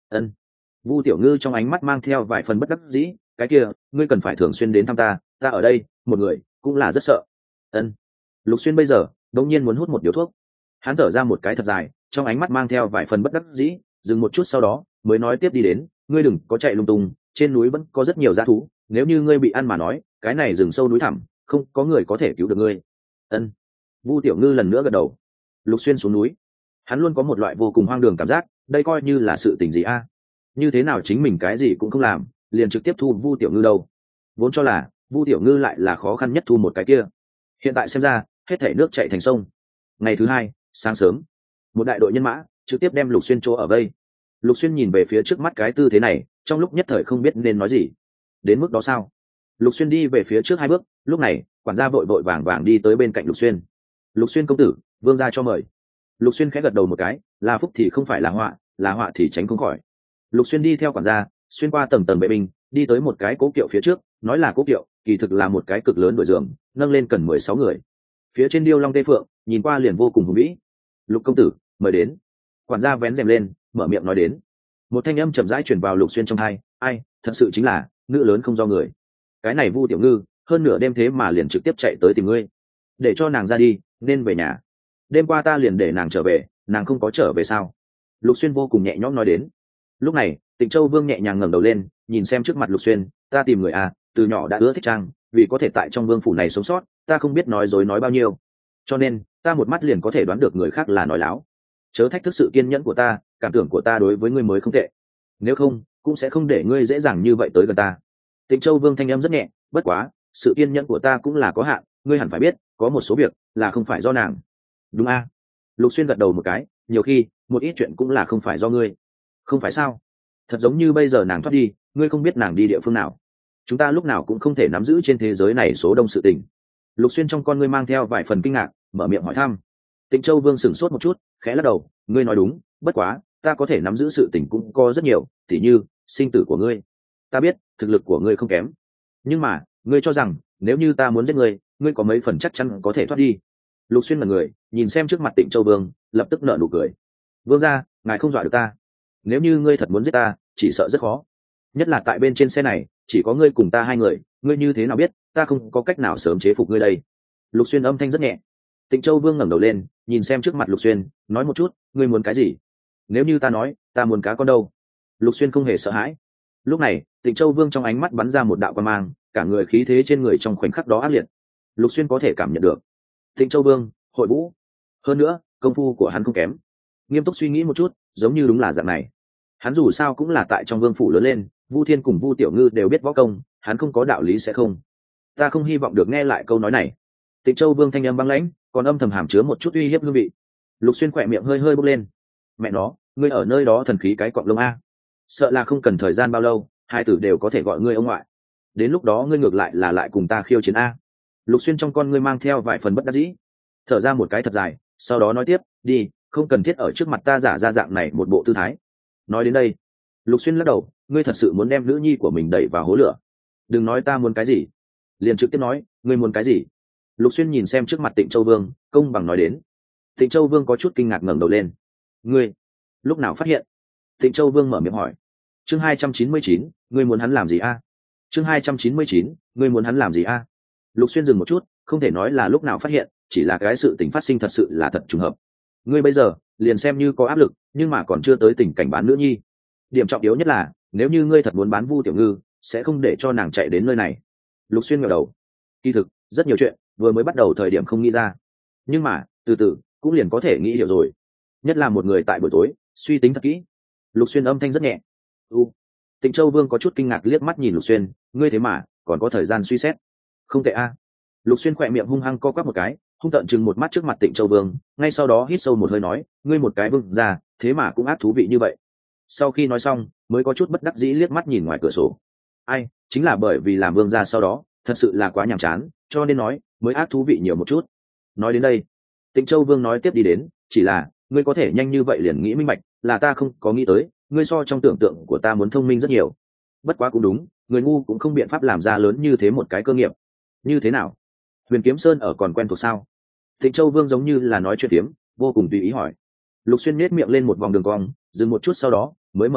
Ân. Vu Tiểu Ngư trong ánh mắt mang theo vài phần bất đắc dĩ, cái kia ngươi cần phải thường xuyên đến thăm ta, ta ở đây một người cũng là rất sợ. Ân. Lục Xuyên bây giờ đột nhiên muốn hút một điếu thuốc, hắn thở ra một cái thật dài, trong ánh mắt mang theo vài phần bất đắc dĩ, dừng một chút sau đó mới nói tiếp đi đến, ngươi đừng có chạy lung tung, trên núi vẫn có rất nhiều dã thú, nếu như ngươi bị ăn mà nói, cái này rừng sâu núi thẳm, không có người có thể cứu được ngươi. Ân. Vu Tiểu Ngư lần nữa gật đầu. Lục Xuyên xuống núi, hắn luôn có một loại vô cùng hoang đường cảm giác, đây coi như là sự tình gì a? Như thế nào chính mình cái gì cũng không làm, liền trực tiếp thu Vu Tiểu Ngư đâu? Vốn cho là Vu Tiểu Ngư lại là khó khăn nhất thu một cái kia, hiện tại xem ra hết thảy nước chảy thành sông. Ngày thứ hai sáng sớm, một đại đội nhân mã trực tiếp đem Lục Xuyên chỗ ở vây. Lục Xuyên nhìn về phía trước mắt cái tư thế này, trong lúc nhất thời không biết nên nói gì. Đến mức đó sao? Lục Xuyên đi về phía trước hai bước, lúc này quản gia vội vội vàng vàng đi tới bên cạnh Lục Xuyên. Lục Xuyên công tử, vương gia cho mời. Lục Xuyên khẽ gật đầu một cái, là phúc thì không phải là họa, là họa thì tránh không khỏi. Lục Xuyên đi theo quản gia, xuyên qua tầng tầng vệ binh, đi tới một cái cố kiệu phía trước, nói là cố kiệu, kỳ thực là một cái cực lớn đổi giường, nâng lên cần mười sáu người. Phía trên điêu long tê phượng, nhìn qua liền vô cùng hùng vĩ. Lục công tử, mời đến. Quản gia vén rèm lên, mở miệng nói đến. Một thanh âm chậm rãi truyền vào Lục Xuyên trong tai, ai, thật sự chính là nữ lớn không do người. Cái này Vu Tiểu Ngư, hơn nửa đêm thế mà liền trực tiếp chạy tới tìm ngươi, để cho nàng ra đi, nên về nhà. Đêm qua ta liền để nàng trở về, nàng không có trở về sao? Lục Xuyên vô cùng nhẹ nhõm nói đến. Lúc này Tịnh Châu Vương nhẹ nhàng ngẩng đầu lên, nhìn xem trước mặt Lục Xuyên, ta tìm người à, từ nhỏ đã ưa thích trang, vì có thể tại trong vương phủ này sống sót, ta không biết nói dối nói bao nhiêu, cho nên ta một mắt liền có thể đoán được người khác là nói láo. Chớ thách thức sự kiên nhẫn của ta, cảm tưởng của ta đối với ngươi mới không tệ, nếu không cũng sẽ không để ngươi dễ dàng như vậy tới gần ta. Tịnh Châu Vương thanh âm rất nhẹ, bất quá sự kiên nhẫn của ta cũng là có hạn, ngươi hẳn phải biết, có một số việc là không phải do nàng. Đúng a? Lục Xuyên gật đầu một cái, nhiều khi một ít chuyện cũng là không phải do ngươi. Không phải sao? Thật giống như bây giờ nàng thoát đi, ngươi không biết nàng đi địa phương nào, chúng ta lúc nào cũng không thể nắm giữ trên thế giới này số đông sự tình. Lục Xuyên trong con ngươi mang theo vài phần kinh ngạc, mở miệng hỏi thăm. Tịnh Châu Vương sửng sốt một chút, khẽ lắc đầu, ngươi nói đúng, bất quá ta có thể nắm giữ sự tình cũng có rất nhiều, tỉ như sinh tử của ngươi. Ta biết thực lực của ngươi không kém, nhưng mà ngươi cho rằng nếu như ta muốn giết ngươi, ngươi có mấy phần chắc chắn có thể thoát đi? Lục Xuyên là người nhìn xem trước mặt Tịnh Châu Vương, lập tức nở nụ cười. Vương gia, ngài không dọa được ta, nếu như ngươi thật muốn giết ta, chỉ sợ rất khó, nhất là tại bên trên xe này chỉ có ngươi cùng ta hai người, ngươi như thế nào biết ta không có cách nào sớm chế phục ngươi đây? Lục Xuyên âm thanh rất nhẹ. Tịnh Châu Vương ngẩng đầu lên, nhìn xem trước mặt Lục Xuyên, nói một chút, ngươi muốn cái gì? Nếu như ta nói ta muốn cá con đâu? Lục Xuyên không hề sợ hãi. Lúc này Tịnh Châu Vương trong ánh mắt bắn ra một đạo quang mang, cả người khí thế trên người trong khoảnh khắc đó ác liệt, Lục Xuyên có thể cảm nhận được. Tịnh Châu Vương hội vũ, hơn nữa công phu của hắn không kém. Nghiêm túc suy nghĩ một chút, giống như đúng là dạng này. Hắn dù sao cũng là tại trong vương phủ lớn lên, Vu Thiên cùng Vu Tiểu Ngư đều biết võ công, hắn không có đạo lý sẽ không. Ta không hy vọng được nghe lại câu nói này. Tịnh Châu Vương thanh âm băng lãnh, còn âm thầm hàm chứa một chút uy hiếp hương vị. Lục Xuyên khỏe miệng hơi hơi bốc lên. Mẹ nó, ngươi ở nơi đó thần khí cái cọp lông a, sợ là không cần thời gian bao lâu, hai tử đều có thể gọi ngươi ông ngoại. Đến lúc đó ngươi ngược lại là lại cùng ta khiêu chiến a. Lục Xuyên trong con ngươi mang theo vài phần bất đắc dĩ, thở ra một cái thật dài, sau đó nói tiếp, đi, không cần thiết ở trước mặt ta giả ra dạng này một bộ tư thái. Nói đến đây, Lục Xuyên lắc đầu, ngươi thật sự muốn đem nữ nhi của mình đẩy vào hố lửa? Đừng nói ta muốn cái gì, liền trực tiếp nói ngươi muốn cái gì. Lục Xuyên nhìn xem trước mặt Tịnh Châu Vương, công bằng nói đến. Tịnh Châu Vương có chút kinh ngạc ngẩng đầu lên. Ngươi lúc nào phát hiện? Tịnh Châu Vương mở miệng hỏi. Chương hai trăm chín mươi chín, ngươi muốn hắn làm gì a? Chương hai trăm chín mươi chín, ngươi muốn hắn làm gì a? Lục Xuyên dừng một chút, không thể nói là lúc nào phát hiện, chỉ là cái sự tình phát sinh thật sự là thật trùng hợp. Ngươi bây giờ liền xem như có áp lực, nhưng mà còn chưa tới tình cảnh bán nữ nhi. Điểm trọng yếu nhất là, nếu như ngươi thật muốn bán Vu Tiểu Ngư, sẽ không để cho nàng chạy đến nơi này. Lục Xuyên ngẩng đầu. Kỳ thực rất nhiều chuyện vừa mới bắt đầu thời điểm không nghĩ ra, nhưng mà từ từ cũng liền có thể nghĩ hiểu rồi, nhất là một người tại buổi tối suy tính thật kỹ. Lục Xuyên âm thanh rất nhẹ. U. Tịnh Châu Vương có chút kinh ngạc liếc mắt nhìn Lục Xuyên, ngươi thế mà còn có thời gian suy xét, không tệ a. Lục Xuyên khỏe miệng hung hăng co quắp một cái, hung tợn chừng một mắt trước mặt Tịnh Châu Vương, ngay sau đó hít sâu một hơi nói, ngươi một cái vương ra thế mà cũng ác thú vị như vậy. Sau khi nói xong mới có chút bất đắc dĩ liếc mắt nhìn ngoài cửa sổ. Ai, chính là bởi vì làm vương gia sau đó thật sự là quá nhàm chán, cho nên nói mới ác thú vị nhiều một chút. Nói đến đây, Tịnh Châu Vương nói tiếp đi đến, chỉ là ngươi có thể nhanh như vậy liền nghĩ minh bạch, là ta không có nghĩ tới, ngươi so trong tưởng tượng của ta muốn thông minh rất nhiều. Bất quá cũng đúng, người ngu cũng không biện pháp làm ra lớn như thế một cái cơ nghiệp. Như thế nào? Huyền Kiếm Sơn ở còn quen thuộc sao? Tịnh Châu Vương giống như là nói chuyện tiếm, vô cùng tùy ý hỏi. Lục Xuyên nhếch miệng lên một vòng đường cong, dừng một chút sau đó mới mở miệng,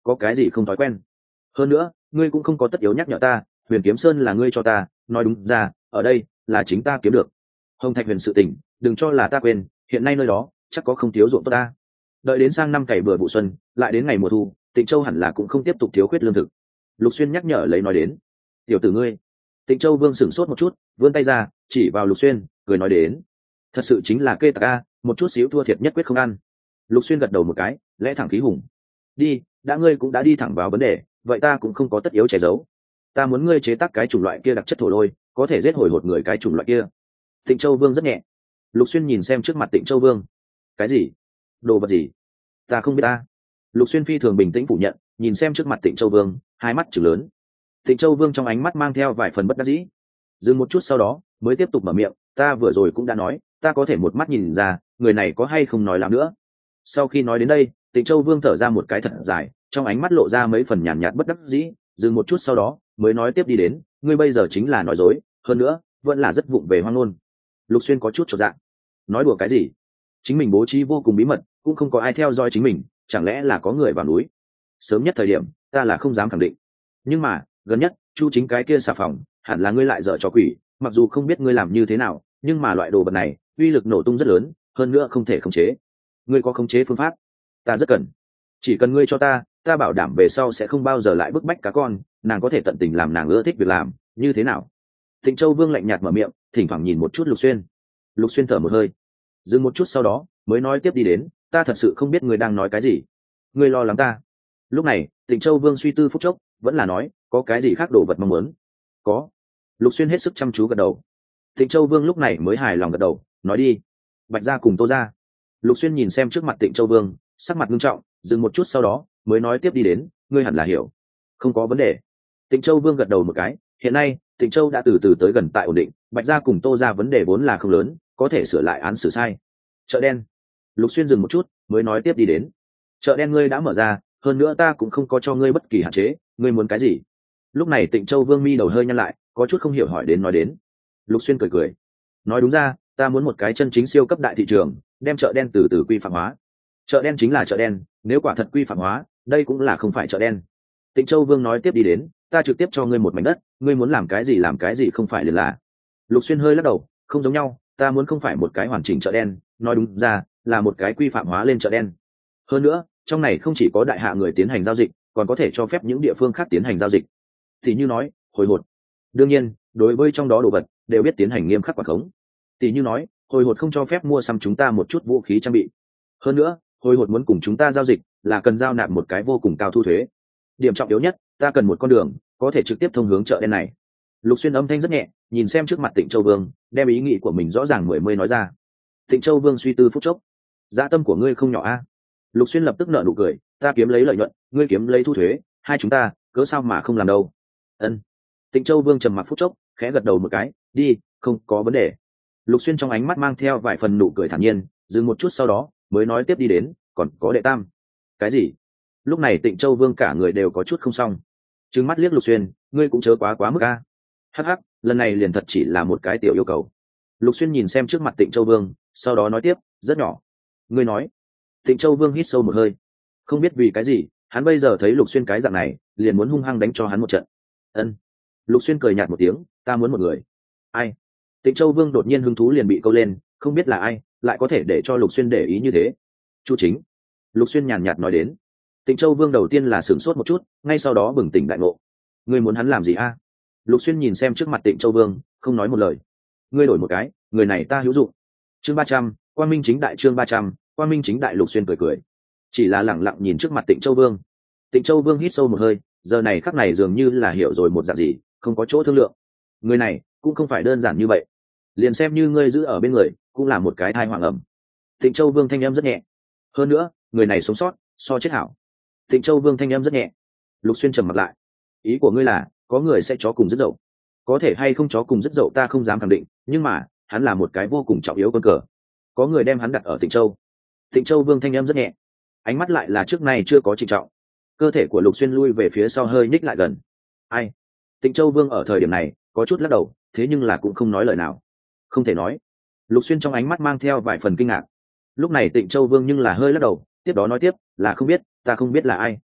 có cái gì không thói quen. Hơn nữa ngươi cũng không có tất yếu nhắc nhở ta, Huyền Kiếm Sơn là ngươi cho ta, nói đúng ra ở đây là chính ta kiếm được. Hồng Thạch Huyền sự tình đừng cho là ta quên, hiện nay nơi đó chắc có không thiếu ruộng tốt ta. Đợi đến sang năm cày bừa vụ xuân, lại đến ngày mùa thu, Tịnh Châu hẳn là cũng không tiếp tục thiếu khuyết lương thực. Lục Xuyên nhắc nhở lấy nói đến. Tiểu tử ngươi. Tịnh Châu Vương sửng sốt một chút, vươn tay ra chỉ vào Lục Xuyên cười nói đến, thật sự chính là kê tạc a, một chút xíu thua thiệt nhất quyết không ăn. Lục Xuyên gật đầu một cái, lẽ thẳng khí hùng. Đi, đã ngươi cũng đã đi thẳng vào vấn đề, vậy ta cũng không có tất yếu che giấu. Ta muốn ngươi chế tác cái chủng loại kia đặc chất thổ lôi, có thể giết hồi hột người cái chủng loại kia. Tịnh Châu Vương rất nhẹ. Lục Xuyên nhìn xem trước mặt Tịnh Châu Vương. Cái gì? Đồ vật gì? Ta không biết ta. Lục Xuyên phi thường bình tĩnh phủ nhận, nhìn xem trước mặt Tịnh Châu Vương, hai mắt trừng lớn. Tịnh Châu Vương trong ánh mắt mang theo vài phần bất đắc dĩ. Dừng một chút sau đó, mới tiếp tục mở miệng, ta vừa rồi cũng đã nói, ta có thể một mắt nhìn ra, người này có hay không nói láo nữa. Sau khi nói đến đây, Tịnh Châu Vương thở ra một cái thật dài, trong ánh mắt lộ ra mấy phần nhàn nhạt bất đắc dĩ, dừng một chút sau đó, mới nói tiếp đi đến, ngươi bây giờ chính là nói dối, hơn nữa, vẫn là rất vụng về hoang ngôn. Lục Xuyên có chút chột dạ. Nói đùa cái gì? Chính mình bố trí vô cùng bí mật, cũng không có ai theo dõi chính mình, chẳng lẽ là có người vào núi? Sớm nhất thời điểm, ta là không dám khẳng định. Nhưng mà, gần nhất, Chu Chính cái kia xà phòng, hẳn là ngươi lại dở trò quỷ, mặc dù không biết ngươi làm như thế nào, nhưng mà loại đồ vật này, uy lực nổ tung rất lớn, hơn nữa không thể khống chế. Ngươi có khống chế phương pháp? Ta rất cần. Chỉ cần ngươi cho ta, ta bảo đảm về sau sẽ không bao giờ lại bức bách cá con, nàng có thể tận tình làm nàng ưa thích việc làm, như thế nào? Tịnh Châu Vương lạnh nhạt mở miệng, thỉnh thoảng nhìn một chút Lục Xuyên. Lục Xuyên thở một hơi, dừng một chút sau đó, mới nói tiếp đi đến, ta thật sự không biết ngươi đang nói cái gì. Ngươi lo lắng ta? Lúc này, Tịnh Châu Vương suy tư phút chốc, vẫn là nói, có cái gì khác đồ vật mong muốn? Có. Lục Xuyên hết sức chăm chú gật đầu. Tịnh Châu Vương lúc này mới hài lòng gật đầu, nói đi. Bạch gia cùng Tô gia. Lục Xuyên nhìn xem trước mặt Tịnh Châu Vương, sắc mặt nghiêm trọng, dừng một chút sau đó, mới nói tiếp đi đến, ngươi hẳn là hiểu. Không có vấn đề. Tịnh Châu Vương gật đầu một cái, hiện nay, Tịnh Châu đã từ từ tới gần tại ổn định, Bạch gia cùng Tô gia vấn đề vốn là không lớn, có thể sửa lại án xử sai. Chợ đen. Lục Xuyên dừng một chút, mới nói tiếp đi đến. Chợ đen ngươi đã mở ra, hơn nữa ta cũng không có cho ngươi bất kỳ hạn chế, ngươi muốn cái gì? Lúc này Tịnh Châu Vương mi đầu hơi nhăn lại, có chút không hiểu hỏi đến nói đến. Lục Xuyên cười cười, nói đúng ra, ta muốn một cái chân chính siêu cấp đại thị trường, đem chợ đen từ từ quy phạm hóa. Chợ đen chính là chợ đen, nếu quả thật quy phạm hóa, đây cũng là không phải chợ đen. Tịnh Châu Vương nói tiếp đi đến, ta trực tiếp cho ngươi một mảnh đất, ngươi muốn làm cái gì làm cái gì không phải liền là. Lục Xuyên hơi lắc đầu, không giống nhau, ta muốn không phải một cái hoàn chỉnh chợ đen, nói đúng ra là một cái quy phạm hóa lên chợ đen. Hơn nữa, trong này không chỉ có đại hạ người tiến hành giao dịch, còn có thể cho phép những địa phương khác tiến hành giao dịch. Thì như nói, hồi hột. Đương nhiên, đối với trong đó đồ vật, đều biết tiến hành nghiêm khắc quản khống. Tỷ như nói, hồi hột không cho phép mua sắm chúng ta một chút vũ khí trang bị. Hơn nữa, hồi hột muốn cùng chúng ta giao dịch, là cần giao nạp một cái vô cùng cao thu thuế. Điểm trọng yếu nhất, ta cần một con đường, có thể trực tiếp thông hướng chợ đen này. Lục Xuyên âm thanh rất nhẹ, nhìn xem trước mặt Tịnh Châu Vương, đem ý nghĩ của mình rõ ràng mười mươi nói ra. Tịnh Châu Vương suy tư phút chốc, dạ tâm của ngươi không nhỏ a. Lục Xuyên lập tức nở nụ cười, ta kiếm lấy lợi nhuận, ngươi kiếm lấy thu thuế, hai chúng ta, cớ sao mà không làm đâu? Ân. Tịnh Châu Vương trầm mặc phút chốc, khẽ gật đầu một cái, đi, không có vấn đề. Lục Xuyên trong ánh mắt mang theo vài phần nụ cười thản nhiên, dừng một chút sau đó, mới nói tiếp đi đến, còn có đệ tam. Cái gì? Lúc này Tịnh Châu Vương cả người đều có chút không xong. Trừng mắt liếc Lục Xuyên, ngươi cũng chớ quá quá mức a. Hắc hắc, lần này liền thật chỉ là một cái tiểu yêu cầu. Lục Xuyên nhìn xem trước mặt Tịnh Châu Vương, sau đó nói tiếp, rất nhỏ. Ngươi nói. Tịnh Châu Vương hít sâu một hơi, không biết vì cái gì, hắn bây giờ thấy Lục Xuyên cái dạng này, liền muốn hung hăng đánh cho hắn một trận. Ân. Lục Xuyên cười nhạt một tiếng, ta muốn một người. Ai? Tịnh Châu Vương đột nhiên hứng thú liền bị câu lên, không biết là ai, lại có thể để cho Lục Xuyên để ý như thế. Chu Chính. Lục Xuyên nhàn nhạt nói đến. Tịnh Châu Vương đầu tiên là sửng sốt một chút, ngay sau đó bừng tỉnh đại ngộ. Ngươi muốn hắn làm gì a? Lục Xuyên nhìn xem trước mặt Tịnh Châu Vương, không nói một lời. Ngươi đổi một cái, người này ta hữu dụng. Chương ba trăm, Quang Minh chính đại chương ba trăm, Quang Minh chính đại. Lục Xuyên cười cười, chỉ là lẳng lặng nhìn trước mặt Tịnh Châu Vương. Tịnh Châu Vương hít sâu một hơi, giờ này khắc này dường như là hiểu rồi một dạng gì, không có chỗ thương lượng. Người này cũng không phải đơn giản như vậy, liền xem như ngươi giữ ở bên người, cũng là một cái thai hoàng ẩm. Tịnh Châu Vương thanh em rất nhẹ, hơn nữa người này sống sót so chết hảo. Tịnh Châu Vương thanh em rất nhẹ. Lục Xuyên trầm mặt lại, ý của ngươi là có người sẽ chó cùng rất dậu, có thể hay không chó cùng rất dậu ta không dám khẳng định, nhưng mà hắn là một cái vô cùng trọng yếu con cờ, có người đem hắn đặt ở Tịnh Châu. Tịnh Châu Vương thanh em rất nhẹ, ánh mắt lại là trước nay chưa có trịnh trọng. Cơ thể của Lục Xuyên lui về phía sau hơi nhích lại gần. Ai? Tịnh Châu Vương ở thời điểm này có chút lắc đầu, thế nhưng là cũng không nói lời nào. Không thể nói. Lục Xuyên trong ánh mắt mang theo vài phần kinh ngạc. Lúc này Tịnh Châu Vương nhưng là hơi lắc đầu, tiếp đó nói tiếp, là không biết, ta không biết là ai.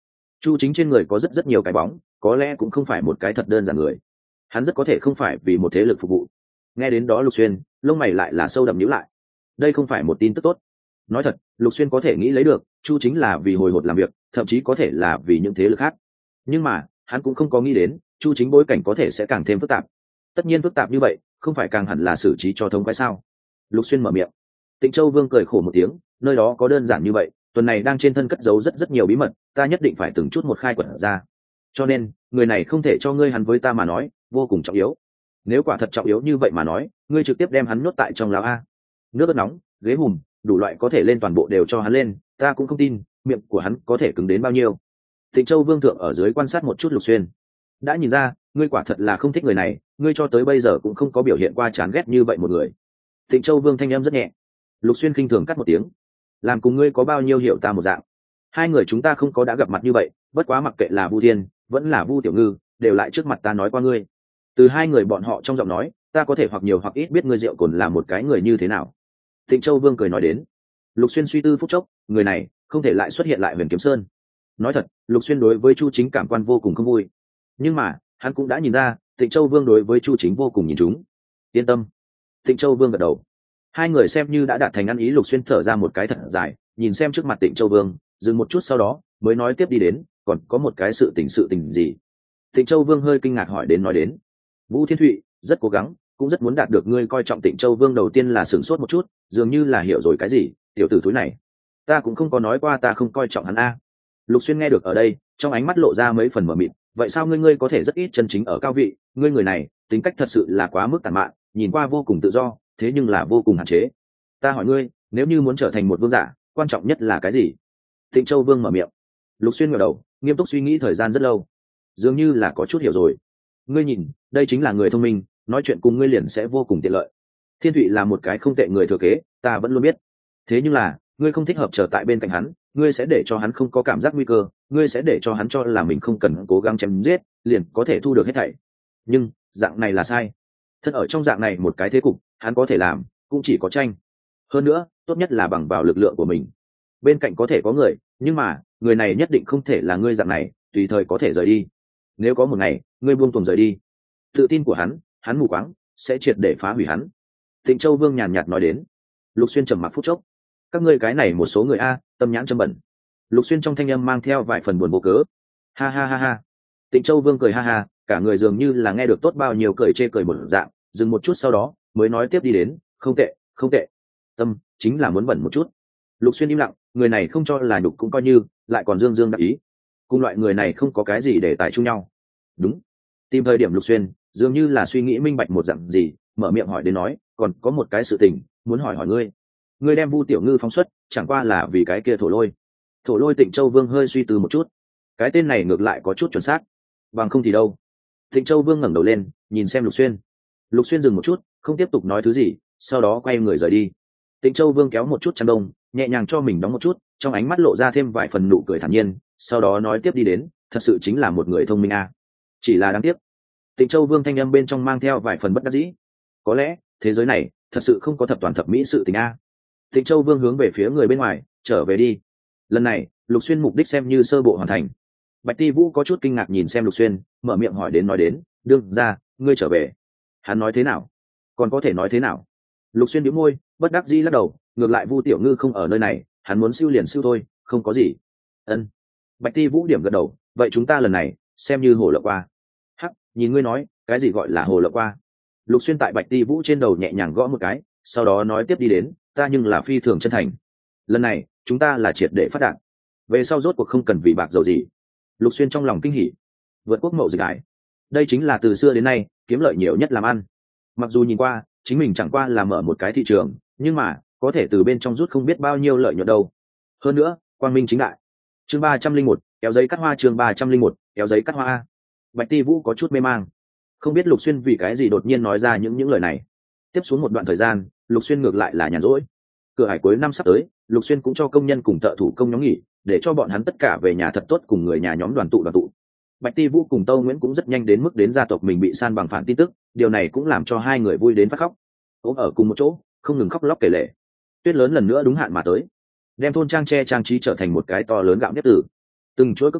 Chu Chính trên người có rất rất nhiều cái bóng, có lẽ cũng không phải một cái thật đơn giản người. Hắn rất có thể không phải vì một thế lực phục vụ. Nghe đến đó Lục Xuyên, lông mày lại là sâu đậm nhíu lại. Đây không phải một tin tức tốt. Nói thật, Lục Xuyên có thể nghĩ lấy được, Chu Chính là vì hồi hột làm việc, thậm chí có thể là vì những thế lực khác. Nhưng mà, hắn cũng không có nghĩ đến, Chu Chính bối cảnh có thể sẽ càng thêm phức tạp. Tất nhiên phức tạp như vậy, không phải càng hẳn là xử trí cho thông quái sao? Lục Xuyên mở miệng. Tịnh Châu Vương cười khổ một tiếng, nơi đó có đơn giản như vậy, tuần này đang trên thân cất giấu rất rất nhiều bí mật, ta nhất định phải từng chút một khai quật ra. Cho nên, người này không thể cho ngươi hắn với ta mà nói, vô cùng trọng yếu. Nếu quả thật trọng yếu như vậy mà nói, ngươi trực tiếp đem hắn nhốt tại trong lão a. Nước ớt nóng, ghế hùm, đủ loại có thể lên toàn bộ đều cho hắn lên, ta cũng không tin, miệng của hắn có thể cứng đến bao nhiêu. Tịnh Châu Vương thượng ở dưới quan sát một chút Lục Xuyên, đã nhìn ra, ngươi quả thật là không thích người này, ngươi cho tới bây giờ cũng không có biểu hiện qua chán ghét như vậy một người. Tịnh Châu Vương thanh âm rất nhẹ. Lục Xuyên khinh thường cắt một tiếng, làm cùng ngươi có bao nhiêu hiểu ta một dạng. Hai người chúng ta không có đã gặp mặt như vậy, bất quá mặc kệ là Vu Thiên vẫn là Vu Tiểu Ngư, đều lại trước mặt ta nói qua ngươi. Từ hai người bọn họ trong giọng nói, ta có thể hoặc nhiều hoặc ít biết ngươi rượu cồn là một cái người như thế nào. Tịnh Châu Vương cười nói đến. Lục Xuyên suy tư phút chốc, người này không thể lại xuất hiện lại Huyền Kiếm Sơn. Nói thật, Lục Xuyên đối với Chu Chính cảm quan vô cùng không vui, nhưng mà hắn cũng đã nhìn ra, Tịnh Châu Vương đối với Chu Chính vô cùng nhìn chúng. Yên tâm. Tịnh Châu Vương gật đầu. Hai người xem như đã đạt thành ăn ý. Lục Xuyên thở ra một cái thật dài, nhìn xem trước mặt Tịnh Châu Vương, dừng một chút sau đó mới nói tiếp đi đến, còn có một cái sự tình sự tình gì? Tịnh Châu Vương hơi kinh ngạc hỏi đến nói đến. Vũ Thiên Thụy rất cố gắng, cũng rất muốn đạt được ngươi coi trọng. Tịnh Châu Vương đầu tiên là sửng sốt một chút, dường như là hiểu rồi cái gì. Tiểu tử thúi này, ta cũng không có nói qua ta không coi trọng hắn a. Lục Xuyên nghe được ở đây, trong ánh mắt lộ ra mấy phần mờ mịt. Vậy sao ngươi ngươi có thể rất ít chân chính ở cao vị? Ngươi người này tính cách thật sự là quá mức tàn mạn, nhìn qua vô cùng tự do, thế nhưng là vô cùng hạn chế. Ta hỏi ngươi, nếu như muốn trở thành một vương giả, quan trọng nhất là cái gì? Tịnh Châu Vương mở miệng. Lục Xuyên ngẩng đầu, nghiêm túc suy nghĩ thời gian rất lâu, dường như là có chút hiểu rồi. Ngươi nhìn, đây chính là người thông minh, nói chuyện cùng ngươi liền sẽ vô cùng tiện lợi. Thiên Thụy là một cái không tệ người thừa kế, ta vẫn luôn biết. Thế nhưng là, ngươi không thích hợp trở tại bên cạnh hắn, ngươi sẽ để cho hắn không có cảm giác nguy cơ, ngươi sẽ để cho hắn cho là mình không cần cố gắng chém giết, liền có thể thu được hết thảy. Nhưng, dạng này là sai. Thật ở trong dạng này một cái thế cục, hắn có thể làm, cũng chỉ có tranh. Hơn nữa, tốt nhất là bằng vào lực lượng của mình. Bên cạnh có thể có người, nhưng mà, người này nhất định không thể là ngươi dạng này, tùy thời có thể rời đi. Nếu có một ngày, ngươi buông tuồng rời đi, tự tin của hắn, hắn mù quáng, sẽ triệt để phá hủy hắn. Tịnh Châu Vương nhàn nhạt nói đến. Lục Xuyên trầm mặc phút chốc. Các ngươi cái này một số người a, tâm nhãn châm bẩn. Lục Xuyên trong thanh âm mang theo vài phần buồn vô cớ. Ha ha ha ha. Tịnh Châu Vương cười ha ha, cả người dường như là nghe được tốt bao nhiêu cười chê cười một dạng, dừng một chút sau đó mới nói tiếp đi đến, không tệ, không tệ. Tâm chính là muốn bẩn một chút. Lục Xuyên im lặng, người này không cho là nhục cũng coi như, lại còn dương dương đắc ý. Cùng loại người này không có cái gì để tài chung nhau. Đúng. Tìm thời điểm Lục Xuyên, dường như là suy nghĩ minh bạch một dạng gì, mở miệng hỏi đến nói, còn có một cái sự tình, muốn hỏi hỏi ngươi. Ngươi đem Vu Tiểu Ngư phóng xuất, chẳng qua là vì cái kia Thổ Lôi. Thổ Lôi. Tịnh Châu Vương hơi suy tư một chút. Cái tên này ngược lại có chút chuẩn xác. Bằng không thì đâu. Tịnh Châu Vương ngẩng đầu lên, nhìn xem Lục Xuyên. Lục Xuyên dừng một chút, không tiếp tục nói thứ gì, sau đó quay người rời đi. Tịnh Châu Vương kéo một chút chăn đông, nhẹ nhàng cho mình đóng một chút, trong ánh mắt lộ ra thêm vài phần nụ cười thản nhiên, sau đó nói tiếp đi đến, thật sự chính là một người thông minh a. Chỉ là đáng tiếc. Tịnh Châu Vương thanh âm bên trong mang theo vài phần bất đắc dĩ. Có lẽ, thế giới này thật sự không có thập toàn thập mỹ sự tình a. Tịnh Châu Vương hướng về phía người bên ngoài, trở về đi. Lần này, Lục Xuyên mục đích xem như sơ bộ hoàn thành. Bạch Ti Vũ có chút kinh ngạc nhìn xem Lục Xuyên, mở miệng hỏi đến nói đến, đương ra, ngươi trở về. Hắn nói thế nào? Còn có thể nói thế nào? Lục Xuyên bĩu môi, bất đắc dĩ lắc đầu, ngược lại Vu Tiểu Ngư không ở nơi này, hắn muốn siêu liền siêu thôi, không có gì. Ân. Bạch Ti Vũ điểm gật đầu, vậy chúng ta lần này xem như hồ lộng qua. Hắc, nhìn ngươi nói, cái gì gọi là hồ lộng qua? Lục Xuyên tại Bạch Ti Vũ trên đầu nhẹ nhàng gõ một cái, sau đó nói tiếp đi đến, ta nhưng là phi thường chân thành. Lần này, chúng ta là triệt để phát đạt. Về sau rốt cuộc không cần vì bạc dầu gì. Lục Xuyên trong lòng kinh hỉ. Vượt quốc mậu dịch ải. Đây chính là từ xưa đến nay kiếm lợi nhiều nhất làm ăn. Mặc dù nhìn qua, chính mình chẳng qua là mở một cái thị trường, nhưng mà có thể từ bên trong rút không biết bao nhiêu lợi nhuận đâu. Hơn nữa, quang minh chính đại. Chương ba trăm linh một, kéo giấy cắt hoa. Chương ba trăm linh một, kéo giấy cắt hoa. Bạch Ti Vũ có chút mê mang, không biết Lục Xuyên vì cái gì đột nhiên nói ra những những lời này. Tiếp xuống một đoạn thời gian, Lục Xuyên ngược lại là nhàn rỗi. Cửa hải cuối năm sắp tới, Lục Xuyên cũng cho công nhân cùng thợ thủ công nhóm nghỉ, để cho bọn hắn tất cả về nhà thật tốt cùng người nhà nhóm đoàn tụ đoàn tụ. Bạch Ti Vũ cùng Tâu Nguyễn cũng rất nhanh đến mức đến gia tộc mình bị san bằng phản tin tức, điều này cũng làm cho hai người vui đến phát khóc. Ôm ở cùng một chỗ, không ngừng khóc lóc kể lể. Tuyết lớn lần nữa đúng hạn mà tới, đem thôn trang tre trang trí trở thành một cái to lớn gạo nếp tử. Từng chuỗi cước bộ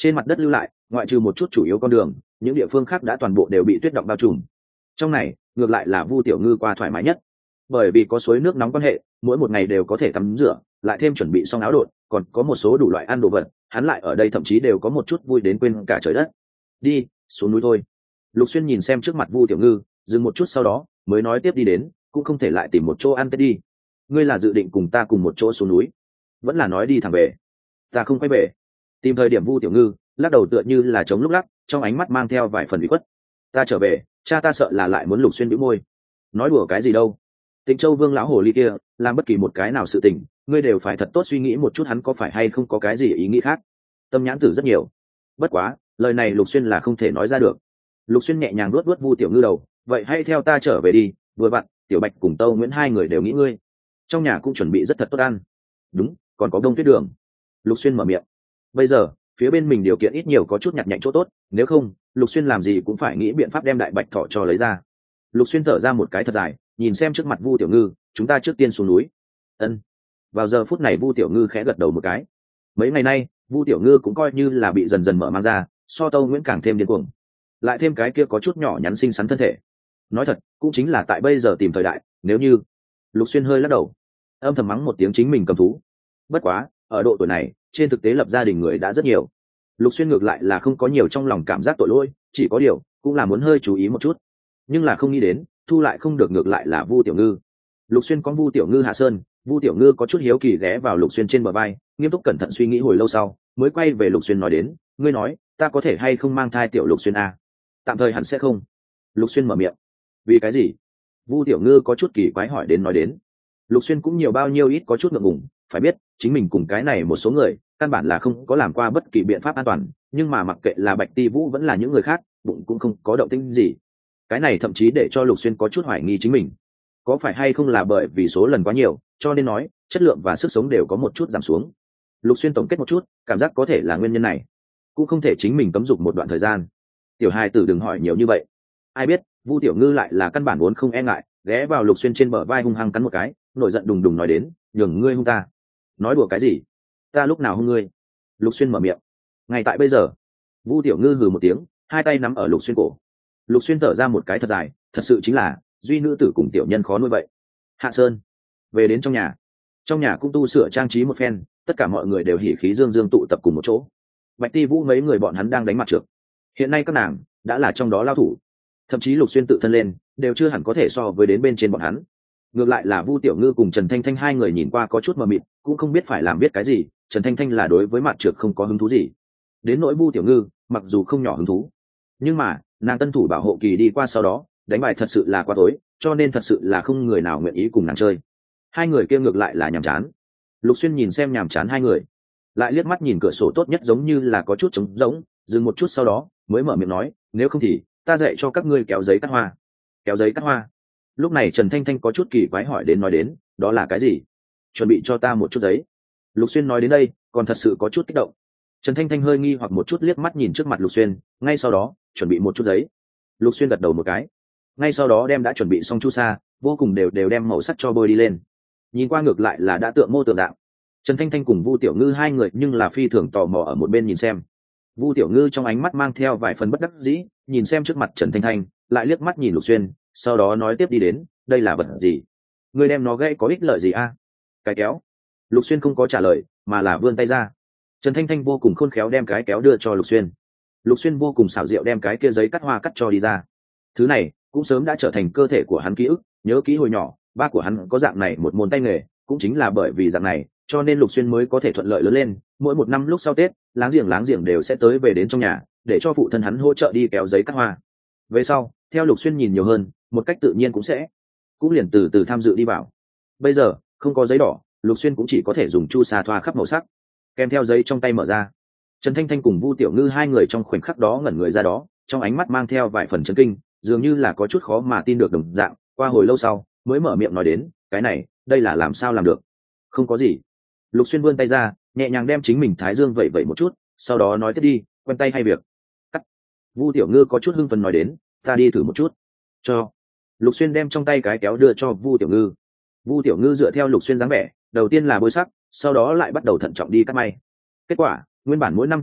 trên mặt đất lưu lại ngoại trừ một chút chủ yếu con đường, những địa phương khác đã toàn bộ đều bị tuyết động bao trùm. Trong này ngược lại là Vu Tiểu Ngư qua thoải mái nhất, bởi vì có suối nước nóng quan hệ, mỗi một ngày đều có thể tắm rửa, lại thêm chuẩn bị xong áo đột, còn có một số đủ loại ăn đồ vật, hắn lại ở đây thậm chí đều có một chút vui đến quên cả trời đất. Đi xuống núi thôi. Lục Xuyên nhìn xem trước mặt Vu Tiểu Ngư, dừng một chút sau đó mới nói tiếp đi đến, cũng không thể lại tìm một chỗ ăn tết đi. Ngươi là dự định cùng ta cùng một chỗ xuống núi, vẫn là nói đi thẳng về? Ta không quay về. Tìm thời điểm Vu Tiểu Ngư lắc đầu tựa như là chống lúc lắc, trong ánh mắt mang theo vài phần ủy khuất. Ta trở về, cha ta sợ là lại muốn. Lục Xuyên bĩu môi. Nói đùa cái gì đâu, Tịnh Châu Vương lão hồ ly kia làm bất kỳ một cái nào sự tình, ngươi đều phải thật tốt suy nghĩ một chút hắn có phải hay không có cái gì ý nghĩ khác. Tâm nhãn tử rất nhiều. Bất quá lời này Lục Xuyên là không thể nói ra được. Lục Xuyên nhẹ nhàng nuốt nuốt Vu Tiểu Ngư đầu, vậy hãy theo ta trở về đi, vừa vặn Tiểu Bạch cùng Tâu Nguyễn hai người đều nghĩ ngươi, trong nhà cũng chuẩn bị rất thật tốt ăn. Đúng, còn có đông tuyết đường. Lục Xuyên mở miệng. Bây giờ phía bên mình điều kiện ít nhiều có chút nhặt nhạnh chỗ tốt, nếu không Lục Xuyên làm gì cũng phải nghĩ biện pháp đem Đại Bạch thọ cho lấy ra. Lục Xuyên thở ra một cái thật dài, nhìn xem trước mặt Vu Tiểu Ngư, chúng ta trước tiên xuống núi. Ân. Vào giờ phút này Vu Tiểu Ngư khẽ gật đầu một cái. Mấy ngày nay Vu Tiểu Ngư cũng coi như là bị dần dần mở mang ra, so Tâu Nguyễn càng thêm điên cuồng, lại thêm cái kia có chút nhỏ nhắn xinh xắn thân thể. Nói thật cũng chính là tại bây giờ tìm thời đại, nếu như Lục Xuyên hơi lắc đầu, âm thầm mắng một tiếng chính mình cầm thú. Bất quá ở độ tuổi này trên thực tế lập gia đình người đã rất nhiều. Lục Xuyên ngược lại là không có nhiều trong lòng cảm giác tội lỗi, chỉ có điều cũng là muốn hơi chú ý một chút, nhưng là không nghĩ đến thu lại không được, ngược lại là Vu Tiểu Ngư. Lục Xuyên con Vu Tiểu Ngư hạ sơn, Vu Tiểu Ngư có chút hiếu kỳ ghé vào Lục Xuyên trên bờ vai, nghiêm túc cẩn thận suy nghĩ hồi lâu sau mới quay về Lục Xuyên nói đến, ngươi nói ta có thể hay không mang thai Tiểu Lục Xuyên a? Tạm thời hẳn sẽ không. Lục Xuyên mở miệng. Vì cái gì? Vu Tiểu Ngư có chút kỳ quái hỏi đến nói đến. Lục Xuyên cũng nhiều bao nhiêu ít có chút ngượng ngùng, phải biết chính mình cùng cái này một số người căn bản là không có làm qua bất kỳ biện pháp an toàn, nhưng mà mặc kệ là Bạch Ti Vũ vẫn là những người khác, bụng cũng không có động tĩnh gì. Cái này thậm chí để cho Lục Xuyên có chút hoài nghi chính mình có phải hay không là bởi vì số lần quá nhiều, cho nên nói chất lượng và sức sống đều có một chút giảm xuống. Lục Xuyên tổng kết một chút, cảm giác có thể là nguyên nhân này, cũng không thể chính mình cấm dục một đoạn thời gian. Tiểu hài tử đừng hỏi nhiều như vậy. Ai biết Vu Tiểu Ngư lại là căn bản vốn không e ngại, ghé vào Lục Xuyên trên bờ vai hung hăng cắn một cái, nổi giận đùng đùng nói đến, nhường ngươi hung ta? Nói đùa cái gì? Ta lúc nào hung ngươi? Lục Xuyên mở miệng. Ngay tại bây giờ. Vu Tiểu Ngư hừ một tiếng, hai tay nắm ở Lục Xuyên cổ. Lục Xuyên thở ra một cái thật dài, thật sự chính là duy nữ tử cùng tiểu nhân khó nuôi vậy. Hạ sơn về đến trong nhà, trong nhà cũng tu sửa trang trí một phen, tất cả mọi người đều hỉ khí dương dương tụ tập cùng một chỗ. Bạch Ti Vũ mấy người bọn hắn đang đánh mặt trược, hiện nay các nàng đã là trong đó lao thủ, thậm chí Lục Xuyên tự thân lên đều chưa hẳn có thể so với đến bên trên bọn hắn. Ngược lại là Vu Tiểu Ngư cùng Trần Thanh Thanh hai người nhìn qua có chút mờ mịt, cũng không biết phải làm biết cái gì. Trần Thanh Thanh là đối với mặt trược không có hứng thú gì, đến nỗi Vu Tiểu Ngư mặc dù không nhỏ hứng thú, nhưng mà nàng tân thủ bảo hộ kỳ đi qua sau đó đánh bài thật sự là quá tối, cho nên thật sự là không người nào nguyện ý cùng nàng chơi. Hai người kia ngược lại là nhàm chán. Lục Xuyên nhìn xem nhàm chán hai người, lại liếc mắt nhìn cửa sổ tốt nhất giống như là có chút trống rỗng, dừng một chút sau đó mới mở miệng nói, nếu không thì ta dạy cho các ngươi kéo giấy cắt hoa. Kéo giấy cắt hoa? Lúc này Trần Thanh Thanh có chút kỳ quái hỏi đến nói đến, đó là cái gì? Chuẩn bị cho ta một chút giấy. Lục Xuyên nói đến đây còn thật sự có chút kích động. Trần Thanh Thanh hơi nghi hoặc một chút liếc mắt nhìn trước mặt Lục Xuyên, ngay sau đó chuẩn bị một chút giấy. Lục Xuyên gật đầu một cái, ngay sau đó đem đã chuẩn bị xong chu sa vô cùng đều đều đem màu sắc cho bôi đi lên. Nhìn qua ngược lại là đã tượng mô tượng dạng. Trần Thanh Thanh cùng Vu Tiểu Ngư hai người nhưng là phi thường tò mò ở một bên nhìn xem. Vu Tiểu Ngư trong ánh mắt mang theo vài phần bất đắc dĩ, nhìn xem trước mặt Trần Thanh Thanh, lại liếc mắt nhìn Lục Xuyên, sau đó nói tiếp đi đến, đây là vật gì? Ngươi đem nó gãy có ích lợi gì a? Cái kéo. Lục Xuyên không có trả lời, mà là vươn tay ra. Trần Thanh Thanh vô cùng khôn khéo đem cái kéo đưa cho Lục Xuyên. Lục Xuyên vô cùng xảo diệu đem cái kia giấy cắt hoa cắt cho đi ra. Thứ này cũng sớm đã trở thành cơ thể của hắn ký ức, nhớ kỹ hồi nhỏ ba của hắn có dạng này một môn tay nghề, cũng chính là bởi vì dạng này cho nên Lục Xuyên mới có thể thuận lợi lớn lên. Mỗi một năm lúc sau Tết, láng giềng láng giềng đều sẽ tới về đến trong nhà để cho phụ thân hắn hỗ trợ đi kéo giấy cắt hoa. Về sau theo Lục Xuyên nhìn nhiều hơn, một cách tự nhiên cũng sẽ cũng liền từ từ tham dự đi vào. Bây giờ không có giấy đỏ, Lục Xuyên cũng chỉ có thể dùng chu sa thoa khắp màu sắc, kèm theo giấy trong tay mở ra. Trần Thanh Thanh cùng Vu Tiểu Ngư hai người trong khoảnh khắc đó ngẩn người ra đó, trong ánh mắt mang theo vài phần chấn kinh, dường như là có chút khó mà tin được đồng dạng. Qua hồi lâu sau mới mở miệng nói đến, cái này đây là làm sao làm được? Không có gì. Lục Xuyên vươn tay ra, nhẹ nhàng đem chính mình thái dương vẩy vẩy một chút, sau đó nói tiếp đi, quen tay hay việc. Cắt. Vu Tiểu Ngư có chút hưng phấn nói đến, ta đi thử một chút. Cho. Lục Xuyên đem trong tay cái kéo đưa cho Vu Tiểu Ngư. Vu Tiểu Ngư dựa theo Lục Xuyên dáng vẻ, đầu tiên là bôi sắc, sau đó lại bắt đầu thận trọng đi cắt may. Kết quả nguyên bản mỗi năm có thừa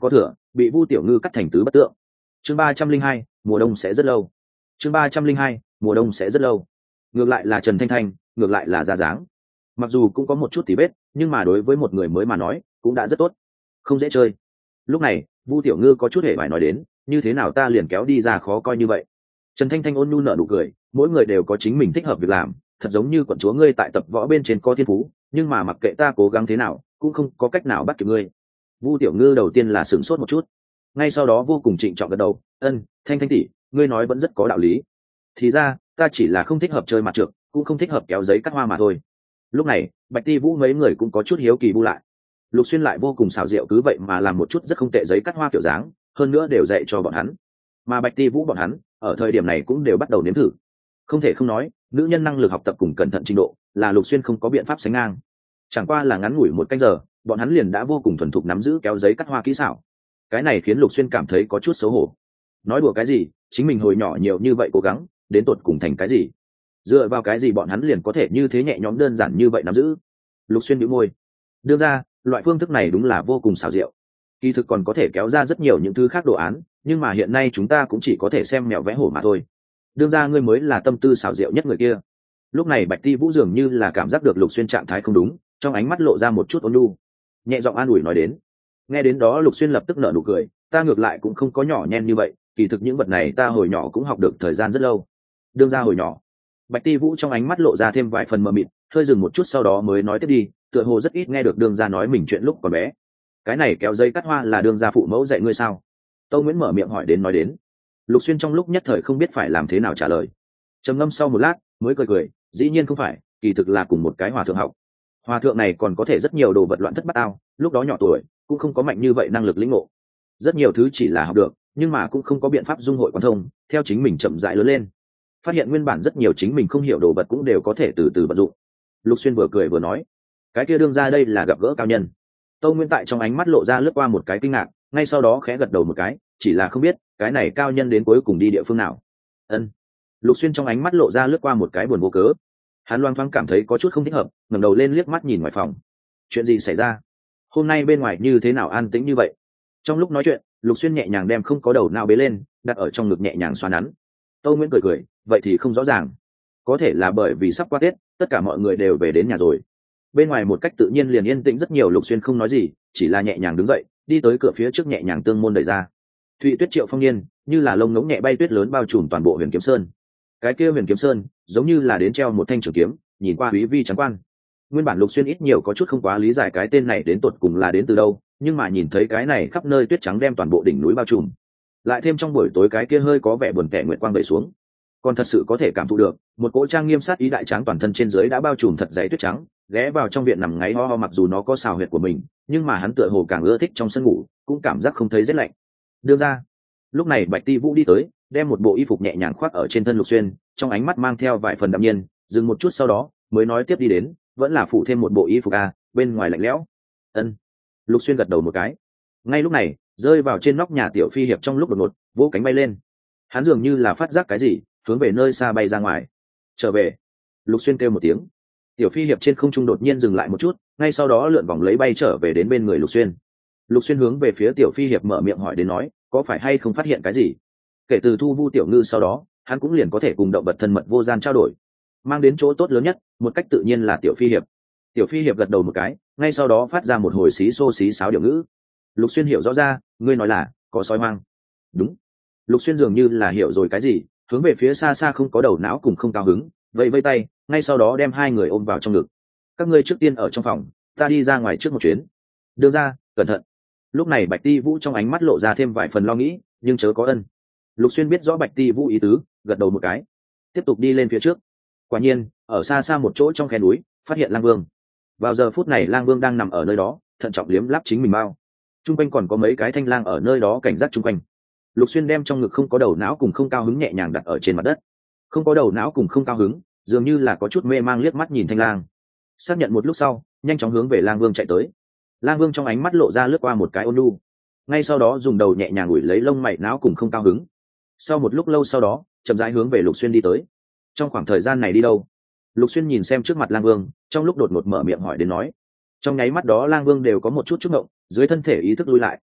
bị Vu Tiểu Ngư cắt thành tứ bất tượng. Chương ba trăm linh hai, mùa đông sẽ rất lâu. Chương ba trăm linh hai, mùa đông sẽ rất lâu. Ngược lại là Trần Thanh Thanh, ngược lại là ra dáng. Mặc dù cũng có một chút tỉ vết, nhưng mà đối với một người mới mà nói, cũng đã rất tốt. Không dễ chơi. Lúc này, Vu Tiểu Ngư có chút hề bại nói đến, như thế nào ta liền kéo đi ra khó coi như vậy. Trần Thanh Thanh ôn nhu nở nụ cười, mỗi người đều có chính mình thích hợp việc làm, thật giống như quận chúa ngươi tại tập võ bên trên có thiên phú, nhưng mà mặc kệ ta cố gắng thế nào, cũng không có cách nào bắt kịp ngươi. Vu Tiểu Ngư đầu tiên là sửng sốt một chút, ngay sau đó vô cùng trịnh trọng gật đầu, ân, Thanh Thanh tỷ, ngươi nói vẫn rất có đạo lý. Thì ra, ta chỉ là không thích hợp chơi mặt trượt, cũng không thích hợp kéo giấy cắt hoa mà thôi. Lúc này, Bạch Ti Vũ mấy người cũng có chút hiếu kỳ bu lại. Lục Xuyên lại vô cùng xảo diệu cứ vậy mà làm một chút rất không tệ giấy cắt hoa kiểu dáng, hơn nữa đều dạy cho bọn hắn. Mà Bạch Ti Vũ bọn hắn, ở thời điểm này cũng đều bắt đầu nếm thử. Không thể không nói, nữ nhân năng lực học tập cùng cẩn thận trình độ, là Lục Xuyên không có biện pháp sánh ngang. Chẳng qua là ngắn ngủi một canh giờ, bọn hắn liền đã vô cùng thuần thục nắm giữ kéo giấy cắt hoa kỹ xảo. Cái này khiến Lục Xuyên cảm thấy có chút xấu hổ. Nói đùa cái gì, chính mình hồi nhỏ nhiều như vậy cố gắng, đến tột cùng thành cái gì? Dựa vào cái gì bọn hắn liền có thể như thế nhẹ nhõm đơn giản như vậy nắm giữ? Lục Xuyên nhíu môi. Đưa ra, loại phương thức này đúng là vô cùng xảo diệu. Kỳ thực còn có thể kéo ra rất nhiều những thứ khác đồ án, nhưng mà hiện nay chúng ta cũng chỉ có thể xem mèo vẽ hổ mà thôi. Đương ra ngươi mới là tâm tư xảo diệu nhất người kia. Lúc này Bạch Ti Vũ dường như là cảm giác được Lục Xuyên trạng thái không đúng, trong ánh mắt lộ ra một chút ôn nhu, nhẹ giọng an ủi nói đến. Nghe đến đó Lục Xuyên lập tức nở nụ cười, ta ngược lại cũng không có nhỏ nhen như vậy, kỳ thực những vật này ta hồi nhỏ cũng học được thời gian rất lâu. Đương ra hồi nhỏ. Bạch Ti Vũ trong ánh mắt lộ ra thêm vài phần mờ mịt, hơi dừng một chút sau đó mới nói tiếp đi, tựa hồ rất ít nghe được đương gia nói mình chuyện lúc còn bé. Cái này kéo dây cắt hoa là đương gia phụ mẫu dạy ngươi sao? Tâu Nguyễn mở miệng hỏi đến nói đến. Lục Xuyên trong lúc nhất thời không biết phải làm thế nào trả lời, trầm ngâm sau một lát mới cười cười, dĩ nhiên không phải, kỳ thực là cùng một cái hòa thượng học. Hòa thượng này còn có thể rất nhiều đồ vật loạn thất bát ao, lúc đó nhỏ tuổi cũng không có mạnh như vậy năng lực lĩnh ngộ, rất nhiều thứ chỉ là học được nhưng mà cũng không có biện pháp dung hội quan thông, theo chính mình chậm rãi lớn lên, phát hiện nguyên bản rất nhiều chính mình không hiểu đồ vật cũng đều có thể từ từ vận dụng. Lục Xuyên vừa cười vừa nói, cái kia đương ra đây là gặp gỡ cao nhân. Tâu Nguyên tại trong ánh mắt lộ ra lướt qua một cái kinh ngạc, ngay sau đó khẽ gật đầu một cái, chỉ là không biết cái này cao nhân đến cuối cùng đi địa phương nào. Ân. Lục Xuyên trong ánh mắt lộ ra lướt qua một cái buồn vô cớ, hắn loang thoáng cảm thấy có chút không thích hợp, ngẩng đầu lên liếc mắt nhìn ngoài phòng. Chuyện gì xảy ra? Hôm nay bên ngoài như thế nào an tĩnh như vậy? Trong lúc nói chuyện, Lục Xuyên nhẹ nhàng đem không có đầu nào bế lên, đặt ở trong ngực nhẹ nhàng xoa nắn. Tâu Nguyễn cười cười, vậy thì không rõ ràng, có thể là bởi vì sắp qua Tết, tất cả mọi người đều về đến nhà rồi. Bên ngoài một cách tự nhiên liền yên tĩnh rất nhiều. Lục Xuyên không nói gì, chỉ là nhẹ nhàng đứng dậy, đi tới cửa phía trước nhẹ nhàng tương môn đẩy ra. Thụy tuyết triệu phong niên, như là lông ngỗng nhẹ bay tuyết lớn bao trùm toàn bộ Huyền Kiếm Sơn. Cái kia Huyền Kiếm Sơn giống như là đến treo một thanh trường kiếm, nhìn qua quý vi trắng quan. Nguyên bản Lục Xuyên ít nhiều có chút không quá lý giải cái tên này đến tột cùng là đến từ đâu, nhưng mà nhìn thấy cái này khắp nơi tuyết trắng đem toàn bộ đỉnh núi bao trùm, lại thêm trong buổi tối cái kia hơi có vẻ buồn tẻ nguyệt quang vẩy xuống, còn thật sự có thể cảm thụ được một cỗ trang nghiêm sát ý đại tráng toàn thân trên dưới đã bao trùm thật dày tuyết trắng. Ghé vào trong viện nằm ngáy ho ho, mặc dù nó có xào huyệt của mình, nhưng mà hắn tựa hồ càng ưa thích trong sân ngủ, cũng cảm giác không thấy rét lạnh. Đưa ra, lúc này Bạch Ti Vũ đi tới, đem một bộ y phục nhẹ nhàng khoác ở trên thân Lục Xuyên, trong ánh mắt mang theo vài phần đạm nhiên, dừng một chút sau đó mới nói tiếp đi đến, vẫn là phụ thêm một bộ y phục à, bên ngoài lạnh lẽo. Ân. Lục Xuyên gật đầu một cái. Ngay lúc này, rơi vào trên nóc nhà Tiểu Phi Hiệp trong lúc đột ngột vỗ cánh bay lên, hắn dường như là phát giác cái gì, hướng về nơi xa bay ra ngoài. Trở về. Lục Xuyên kêu một tiếng. Tiểu Phi Hiệp trên không trung đột nhiên dừng lại một chút, ngay sau đó lượn vòng lấy bay trở về đến bên người Lục Xuyên. Lục Xuyên hướng về phía Tiểu Phi Hiệp mở miệng hỏi đến nói, có phải hay không phát hiện cái gì? Kể từ thu Vu Tiểu Ngư sau đó, hắn cũng liền có thể cùng động vật thân mật vô gian trao đổi, mang đến chỗ tốt lớn nhất, một cách tự nhiên là Tiểu Phi Hiệp. Tiểu Phi Hiệp gật đầu một cái, ngay sau đó phát ra một hồi xí xô xí sáo điệu ngữ. Lục Xuyên hiểu rõ ra, ngươi nói là có sói hoang. Đúng. Lục Xuyên dường như là hiểu rồi cái gì, hướng về phía xa xa không có đầu não cùng không cao hứng, vẫy vẫy tay, ngay sau đó đem hai người ôm vào trong ngực. Các ngươi trước tiên ở trong phòng, ta đi ra ngoài trước một chuyến. Đưa ra, cẩn thận. Lúc này Bạch Ti Vũ trong ánh mắt lộ ra thêm vài phần lo nghĩ, nhưng chớ có ân. Lục Xuyên biết rõ Bạch Ti Vũ ý tứ, gật đầu một cái, tiếp tục đi lên phía trước. Quả nhiên, ở xa xa một chỗ trong khe núi, phát hiện Lang Vương. Vào giờ phút này Lang Vương đang nằm ở nơi đó, thận trọng liếm láp chính mình bao. Trung quanh còn có mấy cái thanh lang ở nơi đó cảnh giác chung quanh. Lục Xuyên đem trong ngực không có đầu não cùng không cao hứng nhẹ nhàng đặt ở trên mặt đất. Không có đầu não cùng không cao hứng, dường như là có chút mê mang liếc mắt nhìn thanh lang. Xác nhận một lúc sau, nhanh chóng hướng về Lang Vương chạy tới. Lang Vương trong ánh mắt lộ ra lướt qua một cái ôn nhu, ngay sau đó dùng đầu nhẹ nhàng ủi lấy lông mày não cùng không cao hứng. Sau một lúc lâu sau đó, chậm rãi hướng về Lục Xuyên đi tới. Trong khoảng thời gian này đi đâu? Lục Xuyên nhìn xem trước mặt Lang Vương, trong lúc đột ngột mở miệng hỏi đến nói. Trong nháy mắt đó Lang Vương đều có một chút chút ngộng, dưới thân thể ý thức lui lại,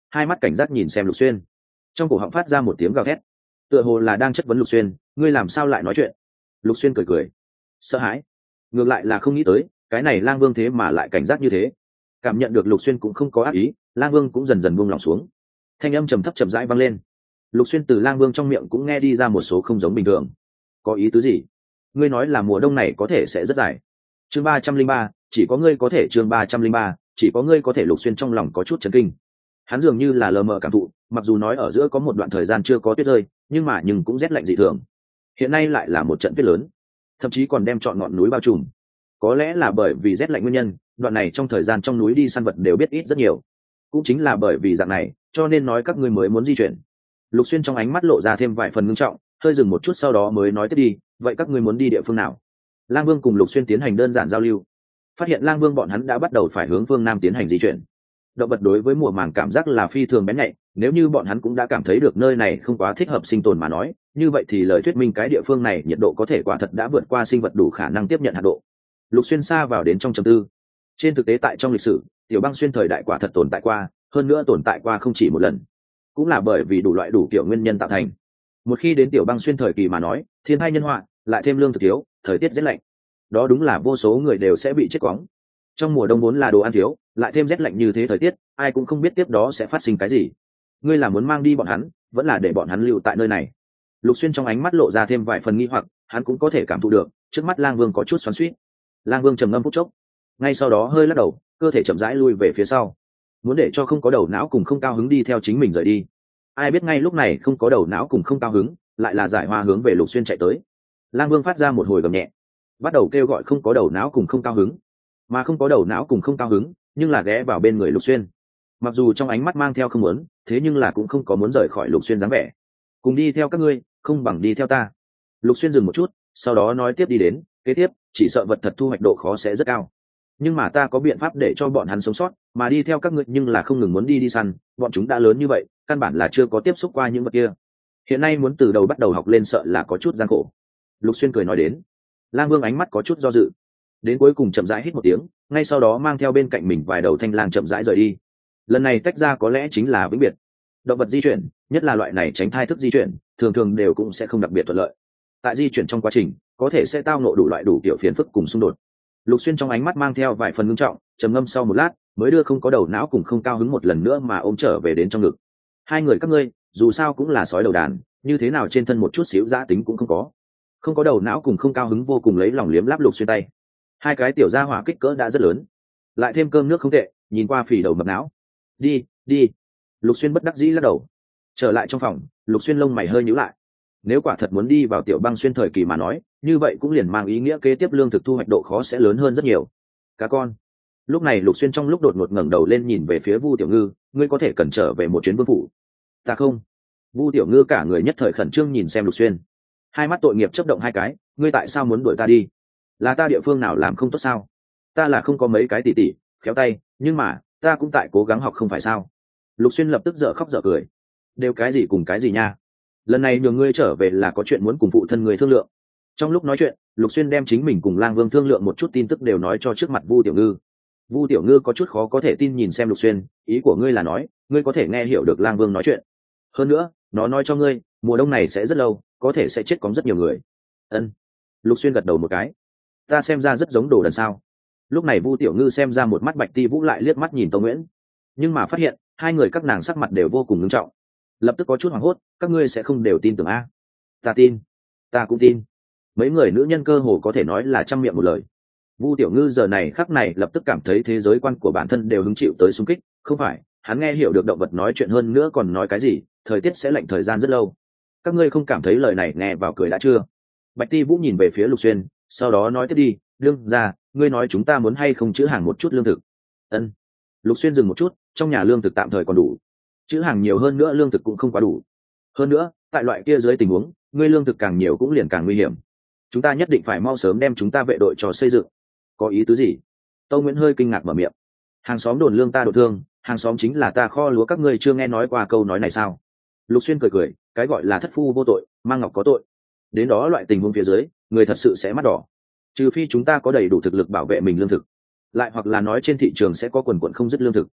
hai mắt cảnh giác nhìn xem Lục Xuyên, trong cổ họng phát ra một tiếng gào thét, tựa hồ là đang chất vấn Lục Xuyên, ngươi làm sao lại nói chuyện. Lục Xuyên cười cười, sợ hãi, ngược lại là không nghĩ tới cái này Lang Vương thế mà lại cảnh giác như thế. Cảm nhận được Lục Xuyên cũng không có ác ý, Lang Vương cũng dần dần buông lòng xuống, thanh âm trầm thấp chậm rãi vang lên. Lục Xuyên từ Lang Vương trong miệng cũng nghe đi ra một số không giống bình thường. Có ý tứ gì? Ngươi nói là mùa đông này có thể sẽ rất dài. Chương ba trăm linh ba, chỉ có ngươi có thể. Chương ba trăm linh ba, chỉ có ngươi có thể. Lục Xuyên trong lòng có chút chấn kinh, hắn dường như là lờ mờ cảm thụ, mặc dù nói ở giữa có một đoạn thời gian chưa có tuyết rơi, nhưng mà nhưng cũng rét lạnh dị thường. Hiện nay lại là một trận tuyết lớn, thậm chí còn đem trọn ngọn núi bao trùm. Có lẽ là bởi vì rét lạnh nguyên nhân, đoạn này trong thời gian trong núi đi săn vật đều biết ít rất nhiều. Cũng chính là bởi vì dạng này, cho nên nói các ngươi mới muốn di chuyển. Lục Xuyên trong ánh mắt lộ ra thêm vài phần ngưng trọng, hơi dừng một chút sau đó mới nói tiếp đi, vậy các ngươi muốn đi địa phương nào? Lang Vương cùng Lục Xuyên tiến hành đơn giản giao lưu, phát hiện Lang Vương bọn hắn đã bắt đầu phải hướng phương nam tiến hành di chuyển. Động vật đối với mùa màng cảm giác là phi thường bén nhạy, nếu như bọn hắn cũng đã cảm thấy được nơi này không quá thích hợp sinh tồn mà nói, như vậy thì lời thuyết minh cái địa phương này nhiệt độ có thể quả thật đã vượt qua sinh vật đủ khả năng tiếp nhận hạt độ. Lục Xuyên xa vào đến trong trầm tư. Trên thực tế tại trong lịch sử, tiểu băng xuyên thời đại quả thật tồn tại qua, hơn nữa tồn tại qua không chỉ một lần, cũng là bởi vì đủ loại đủ kiểu nguyên nhân tạo thành. Một khi đến tiểu băng xuyên thời kỳ mà nói, thiên tai nhân họa, lại thêm lương thực thiếu, thời tiết rét lạnh, đó đúng là vô số người đều sẽ bị chết quóng. Trong mùa đông vốn là đồ ăn thiếu, lại thêm rét lạnh như thế thời tiết, ai cũng không biết tiếp đó sẽ phát sinh cái gì. Ngươi là muốn mang đi bọn hắn, vẫn là để bọn hắn lưu tại nơi này? Lục Xuyên trong ánh mắt lộ ra thêm vài phần nghi hoặc, hắn cũng có thể cảm thụ được trước mắt Lang Vương có chút xoắn xuýt. Lang Vương trầm ngâm phút chốc, ngay sau đó hơi lắc đầu, cơ thể chậm rãi lui về phía sau, muốn để cho không có đầu não cùng không cao hứng đi theo chính mình rời đi. Ai biết ngay lúc này không có đầu não cùng không cao hứng lại là Giải Hoa hướng về Lục Xuyên chạy tới. Lang Vương phát ra một hồi gầm nhẹ, bắt đầu kêu gọi không có đầu não cùng không cao hứng, mà không có đầu não cùng không cao hứng nhưng là ghé vào bên người Lục Xuyên, mặc dù trong ánh mắt mang theo không muốn, thế nhưng là cũng không có muốn rời khỏi Lục Xuyên dáng vẻ. Cùng đi theo các ngươi không bằng đi theo ta. Lục Xuyên dừng một chút, sau đó nói tiếp đi đến, kế tiếp chỉ sợ vật thật thu hoạch độ khó sẽ rất cao, nhưng mà ta có biện pháp để cho bọn hắn sống sót, mà đi theo các ngươi nhưng là không ngừng muốn đi đi săn, bọn chúng đã lớn như vậy căn bản là chưa có tiếp xúc qua những vật kia, hiện nay muốn từ đầu bắt đầu học lên sợ là có chút gian khổ. Lục Xuyên cười nói đến. Lang Vương ánh mắt có chút do dự, đến cuối cùng chậm rãi hít một tiếng, ngay sau đó mang theo bên cạnh mình vài đầu thanh lang chậm rãi rời đi. Lần này tách ra có lẽ chính là vĩnh biệt. Động vật di chuyển, nhất là loại này tránh thai thức di chuyển, thường thường đều cũng sẽ không đặc biệt thuận lợi. Tại di chuyển trong quá trình có thể sẽ tao ngộ đủ loại đủ kiểu phiền phức cùng xung đột. Lục Xuyên trong ánh mắt mang theo vài phần ngưng trọng, trầm ngâm sau một lát mới đưa không có đầu não cùng không cao hứng một lần nữa mà ôm trở về đến trong ngực. Hai người các ngươi dù sao cũng là sói đầu đàn, như thế nào trên thân một chút xíu dã tính cũng không có. Không có đầu não cùng không cao hứng vô cùng lấy lòng liếm láp Lục Xuyên tay. Hai cái tiểu gia hỏa kích cỡ đã rất lớn, lại thêm cơm nước không tệ, nhìn qua phì đầu mập não. Đi đi. Lục Xuyên bất đắc dĩ lắc đầu. Trở lại trong phòng, Lục Xuyên lông mày hơi nhíu lại. Nếu quả thật muốn đi vào tiểu băng xuyên thời kỳ mà nói, như vậy cũng liền mang ý nghĩa kế tiếp lương thực thu hoạch độ khó sẽ lớn hơn rất nhiều. Cá con. Lúc này Lục Xuyên trong lúc đột ngột ngẩng đầu lên nhìn về phía Vu Tiểu Ngư, ngươi có thể cần trở về một chuyến vương phủ. Ta không. Vu Tiểu Ngư cả người nhất thời khẩn trương nhìn xem Lục Xuyên, hai mắt tội nghiệp chớp động hai cái, ngươi tại sao muốn đuổi ta đi? Là ta địa phương nào làm không tốt sao? Ta là không có mấy cái tỉ tỉ khéo tay, nhưng mà ta cũng tại cố gắng học không phải sao? Lục Xuyên lập tức dở khóc dở cười. Đều cái gì cùng cái gì nha? Lần này nhường ngươi trở về là có chuyện muốn cùng phụ thân người thương lượng. Trong lúc nói chuyện, Lục Xuyên đem chính mình cùng Lang Vương thương lượng một chút tin tức đều nói cho trước mặt Vu Tiểu Ngư. Vu Tiểu Ngư có chút khó có thể tin nhìn xem Lục Xuyên, ý của ngươi là nói ngươi có thể nghe hiểu được Lang Vương nói chuyện? Hơn nữa nó nói cho ngươi mùa đông này sẽ rất lâu, có thể sẽ chết có rất nhiều người. Ân. Lục Xuyên gật đầu một cái. Ta xem ra rất giống đồ đần sao? Lúc này Vu Tiểu Ngư xem ra một mắt Bạch Ti Vũ lại liếc mắt nhìn Tô Nguyễn, nhưng mà phát hiện hai người các nàng sắc mặt đều vô cùng nghiêm trọng, lập tức có chút hoảng hốt. Các ngươi sẽ không đều tin tưởng a? Ta tin, ta cũng tin. Mấy người nữ nhân cơ hồ có thể nói là trăm miệng một lời. Vu Tiểu Ngư giờ này khắc này lập tức cảm thấy thế giới quan của bản thân đều hứng chịu tới xung kích. Không phải, hắn nghe hiểu được động vật nói chuyện, hơn nữa còn nói cái gì thời tiết sẽ lạnh thời gian rất lâu. Các ngươi không cảm thấy lời này nghe vào cười đã chưa? Bạch Ti Vũ nhìn về phía Lục Xuyên, sau đó nói tiếp đi, đương ra ngươi nói chúng ta muốn hay không chữ hàng một chút lương thực? Ân. Lục Xuyên dừng một chút, trong nhà lương thực tạm thời còn đủ, chữ hàng nhiều hơn nữa lương thực cũng không quá đủ. Hơn nữa tại loại kia dưới tình huống, ngươi lương thực càng nhiều cũng liền càng nguy hiểm. Chúng ta nhất định phải mau sớm đem chúng ta vệ đội cho xây dựng. Có ý tứ gì? Tâu Nguyễn hơi kinh ngạc mở miệng. Hàng xóm đồn lương ta đổ thương, hàng xóm chính là ta kho lúa, các ngươi chưa nghe nói qua câu nói này sao? Lục Xuyên cười cười, cái gọi là thất phu vô tội, mang ngọc có tội. Đến đó loại tình huống phía dưới, người thật sự sẽ mắt đỏ. Trừ phi chúng ta có đầy đủ thực lực bảo vệ mình lương thực, lại hoặc là nói trên thị trường sẽ có quần quần không dứt lương thực.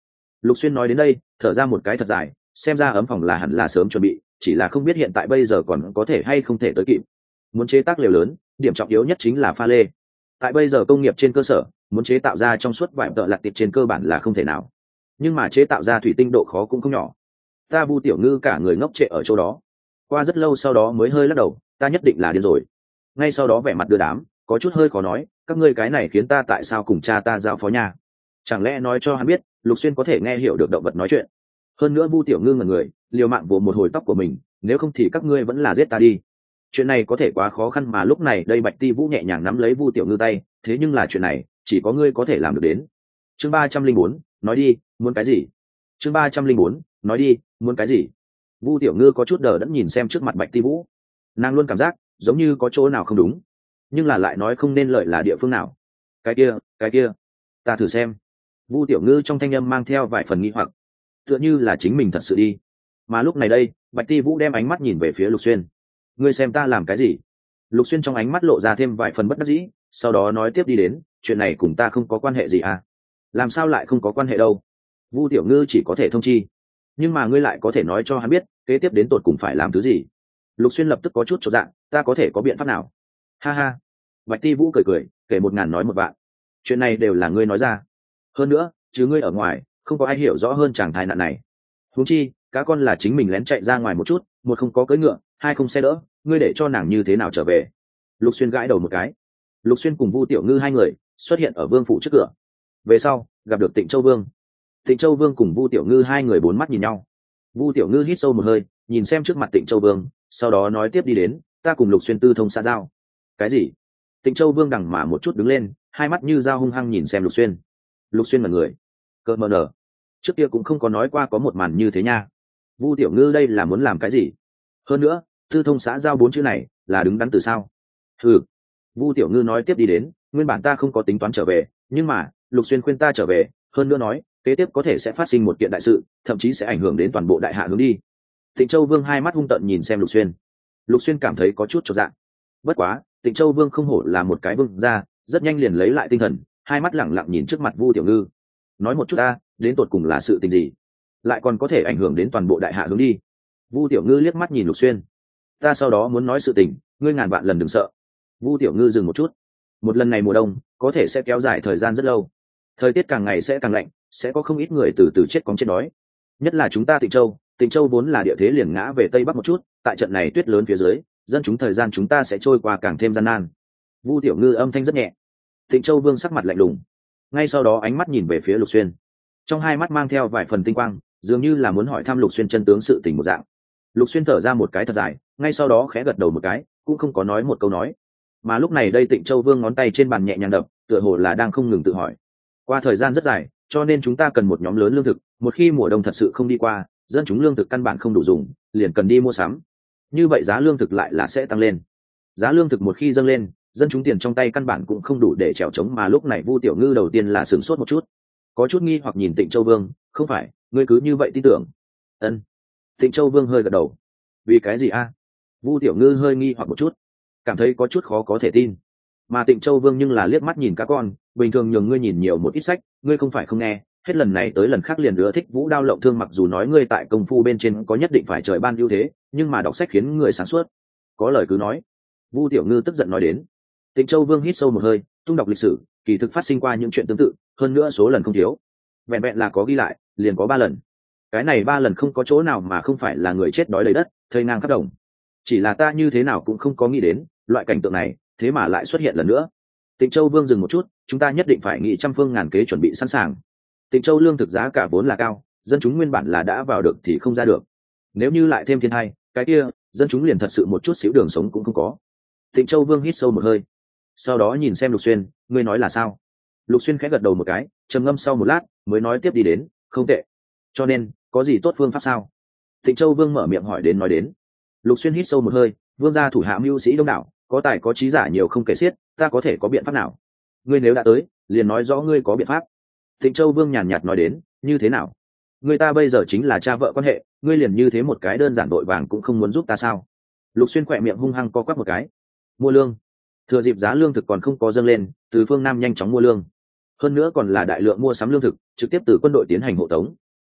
Lục Xuyên nói đến đây thở ra một cái thật dài, xem ra ấm phòng là hẳn là sớm chuẩn bị, chỉ là không biết hiện tại bây giờ còn có thể hay không thể tới kịp. Muốn chế tác lều lớn, điểm trọng yếu nhất chính là pha lê. Tại bây giờ công nghiệp trên cơ sở, muốn chế tạo ra trong suốt vải tợ lặt tiệp trên cơ bản là không thể nào, nhưng mà chế tạo ra thủy tinh độ khó cũng không nhỏ. Ta Vu Tiểu Ngư cả người ngốc trệ ở chỗ đó, qua rất lâu sau đó mới hơi lắc đầu, ta nhất định là điên rồi. Ngay sau đó vẻ mặt đưa đám, có chút hơi khó nói, các ngươi cái này khiến ta tại sao cùng cha ta giao phó nhà? Chẳng lẽ nói cho hắn biết Lục Xuyên có thể nghe hiểu được động vật nói chuyện? Hơn nữa Vu Tiểu Ngư ngẩn người, liều mạng vồ một hồi tóc của mình, nếu không thì các ngươi vẫn là giết ta đi. Chuyện này có thể quá khó khăn mà lúc này đây Bạch Ti Vũ nhẹ nhàng nắm lấy Vu Tiểu Ngư tay, thế nhưng là chuyện này chỉ có ngươi có thể làm được đến. Chương ba trăm linh bốn, nói đi, muốn cái gì? Chương ba trăm linh bốn, nói đi, muốn cái gì? Vu Tiểu Ngư có chút đờ đẫn nhìn xem trước mặt Bạch Ti Vũ, nàng luôn cảm giác giống như có chỗ nào không đúng, nhưng là lại nói không nên lợi là địa phương nào. Cái kia, cái kia, ta thử xem. Vu Tiểu Ngư trong thanh âm mang theo vài phần nghi hoặc, tựa như là chính mình thật sự đi. Mà lúc này đây, Bạch Ti Vũ đem ánh mắt nhìn về phía Lục Xuyên. Ngươi xem ta làm cái gì? Lục Xuyên trong ánh mắt lộ ra thêm vài phần bất đắc dĩ, sau đó nói tiếp đi đến, chuyện này cùng ta không có quan hệ gì à? Làm sao lại không có quan hệ đâu? Vu Tiểu Ngư chỉ có thể thông chi, nhưng mà ngươi lại có thể nói cho hắn biết kế tiếp đến tột cùng phải làm thứ gì. Lục Xuyên lập tức có chút chột dạ, ta có thể có biện pháp nào? Ha ha. Bạch Ti Vũ cười cười, kể một ngàn nói một vạn. Chuyện này đều là ngươi nói ra. Hơn nữa, chứ ngươi ở ngoài, không có ai hiểu rõ hơn chàng tai nạn này. Huống chi, cá con là chính mình lén chạy ra ngoài một chút, một không có cưỡi ngựa, hai không xe đỡ, ngươi để cho nàng như thế nào trở về? Lục Xuyên gãi đầu một cái. Lục Xuyên cùng Vu Tiểu Ngư hai người xuất hiện ở vương phủ trước cửa. Về sau, gặp được Tịnh Châu Vương. Tịnh Châu Vương cùng Vu Tiểu Ngư hai người bốn mắt nhìn nhau. Vu Tiểu Ngư hít sâu một hơi, nhìn xem trước mặt Tịnh Châu Vương, sau đó nói tiếp đi đến, ta cùng Lục Xuyên tư thông xã giao. Cái gì? Tịnh Châu Vương đằng mà một chút đứng lên, hai mắt như dao hung hăng nhìn xem Lục Xuyên. Lục Xuyên là người cợt mờ nở, trước kia cũng không có nói qua có một màn như thế nha. Vu Tiểu Ngư đây là muốn làm cái gì? Hơn nữa, tư thông xã giao bốn chữ này là đứng đắn từ sao? Ừ. Vu Tiểu Ngư nói tiếp đi đến, nguyên bản ta không có tính toán trở về, nhưng mà Lục Xuyên khuyên ta trở về, hơn nữa nói kế tiếp có thể sẽ phát sinh một kiện đại sự, thậm chí sẽ ảnh hưởng đến toàn bộ đại hạ hướng đi. Tịnh Châu Vương hai mắt hung tợn nhìn xem Lục Xuyên. Lục Xuyên cảm thấy có chút chột dạ. Bất quá, Tịnh Châu Vương không hổ là một cái vương gia, rất nhanh liền lấy lại tinh thần, hai mắt lẳng lặng nhìn trước mặt Vu Tiểu Ngư. Nói một chút ta, đến tột cùng là sự tình gì, lại còn có thể ảnh hưởng đến toàn bộ đại hạ hướng đi? Vu Tiểu Ngư liếc mắt nhìn Lục Xuyên. Ta sau đó muốn nói sự tình, ngươi ngàn vạn lần đừng sợ. Vu Tiểu Ngư dừng một chút. Một lần này mùa đông có thể sẽ kéo dài thời gian rất lâu, thời tiết càng ngày sẽ càng lạnh, sẽ có không ít người từ từ chết cóng chết đói. Nhất là chúng ta Tịnh Châu, Tịnh Châu vốn là địa thế liền ngã về tây bắc một chút, tại trận này tuyết lớn phía dưới, dân chúng thời gian chúng ta sẽ trôi qua càng thêm gian nan. Vu Tiểu Ngư âm thanh rất nhẹ. Tịnh Châu Vương sắc mặt lạnh lùng, ngay sau đó ánh mắt nhìn về phía Lục Xuyên, trong hai mắt mang theo vài phần tinh quang, dường như là muốn hỏi thăm Lục Xuyên chân tướng sự tình một dạng. Lục Xuyên thở ra một cái thật dài, ngay sau đó khẽ gật đầu một cái, cũng không có nói một câu nói. Mà lúc này đây Tịnh Châu Vương ngón tay trên bàn nhẹ nhàng đập, tựa hồ là đang không ngừng tự hỏi. Qua thời gian rất dài, cho nên chúng ta cần một nhóm lớn lương thực, một khi mùa đông thật sự không đi qua, dân chúng lương thực căn bản không đủ dùng, liền cần đi mua sắm. Như vậy giá lương thực lại là sẽ tăng lên. Giá lương thực một khi dâng lên, dân chúng tiền trong tay căn bản cũng không đủ để trèo trống. Mà lúc này Vu Tiểu Ngư đầu tiên là sửng sốt một chút, có chút nghi hoặc nhìn Tịnh Châu Vương, không phải ngươi cứ như vậy tin tưởng? Ân. Tịnh Châu Vương hơi gật đầu. Vì cái gì a? Vu Tiểu Ngư hơi nghi hoặc một chút, cảm thấy có chút khó có thể tin. Mà Tịnh Châu Vương nhưng là liếc mắt nhìn các con, bình thường nhường ngươi nhìn nhiều một ít sách, ngươi không phải không nghe, hết lần này tới lần khác liền ưa thích vũ đao lộng thương. Mặc dù nói ngươi tại công phu bên trên có nhất định phải trời ban ưu thế, nhưng mà đọc sách khiến người sáng suốt. Có lời cứ nói. Vu Tiểu Ngư tức giận nói đến. Tịnh Châu Vương hít sâu một hơi, tung đọc lịch sử, kỳ thực phát sinh qua những chuyện tương tự, hơn nữa số lần không thiếu. Vẹn vẹn là có ghi lại, liền có ba lần. Cái này ba lần không có chỗ nào mà không phải là người chết đói lấy đất, thây ngang khắp đồng. Chỉ là ta như thế nào cũng không có nghĩ đến, loại cảnh tượng này thế mà lại xuất hiện lần nữa. Tịnh Châu Vương dừng một chút, chúng ta nhất định phải nghĩ trăm phương ngàn kế chuẩn bị sẵn sàng. Tịnh Châu lương thực giá cả vốn là cao, dân chúng nguyên bản là đã vào được thì không ra được. Nếu như lại thêm thiên tai, cái kia, dân chúng liền thật sự một chút xíu đường sống cũng không có. Tịnh Châu Vương hít sâu một hơi, sau đó nhìn xem Lục Xuyên, ngươi nói là sao? Lục Xuyên khẽ gật đầu một cái, trầm ngâm sau một lát, mới nói tiếp đi đến, không tệ. Cho nên, có gì tốt phương pháp sao? Tịnh Châu Vương mở miệng hỏi đến nói đến. Lục Xuyên hít sâu một hơi, vương gia thủ hạ mưu sĩ đông đảo, có tài có trí giả nhiều không kể xiết, ta có thể có biện pháp nào? Ngươi nếu đã tới, liền nói rõ ngươi có biện pháp. Tịnh Châu Vương nhàn nhạt nói đến, như thế nào? Người ta bây giờ chính là cha vợ quan hệ, ngươi liền như thế một cái đơn giản đội vàng cũng không muốn giúp ta sao? Lục Xuyên khỏe miệng hung hăng co quắp một cái. Mua lương. Thừa dịp giá lương thực còn không có dâng lên, từ phương Nam nhanh chóng mua lương. Hơn nữa còn là đại lượng mua sắm lương thực, trực tiếp từ quân đội tiến hành hộ tống.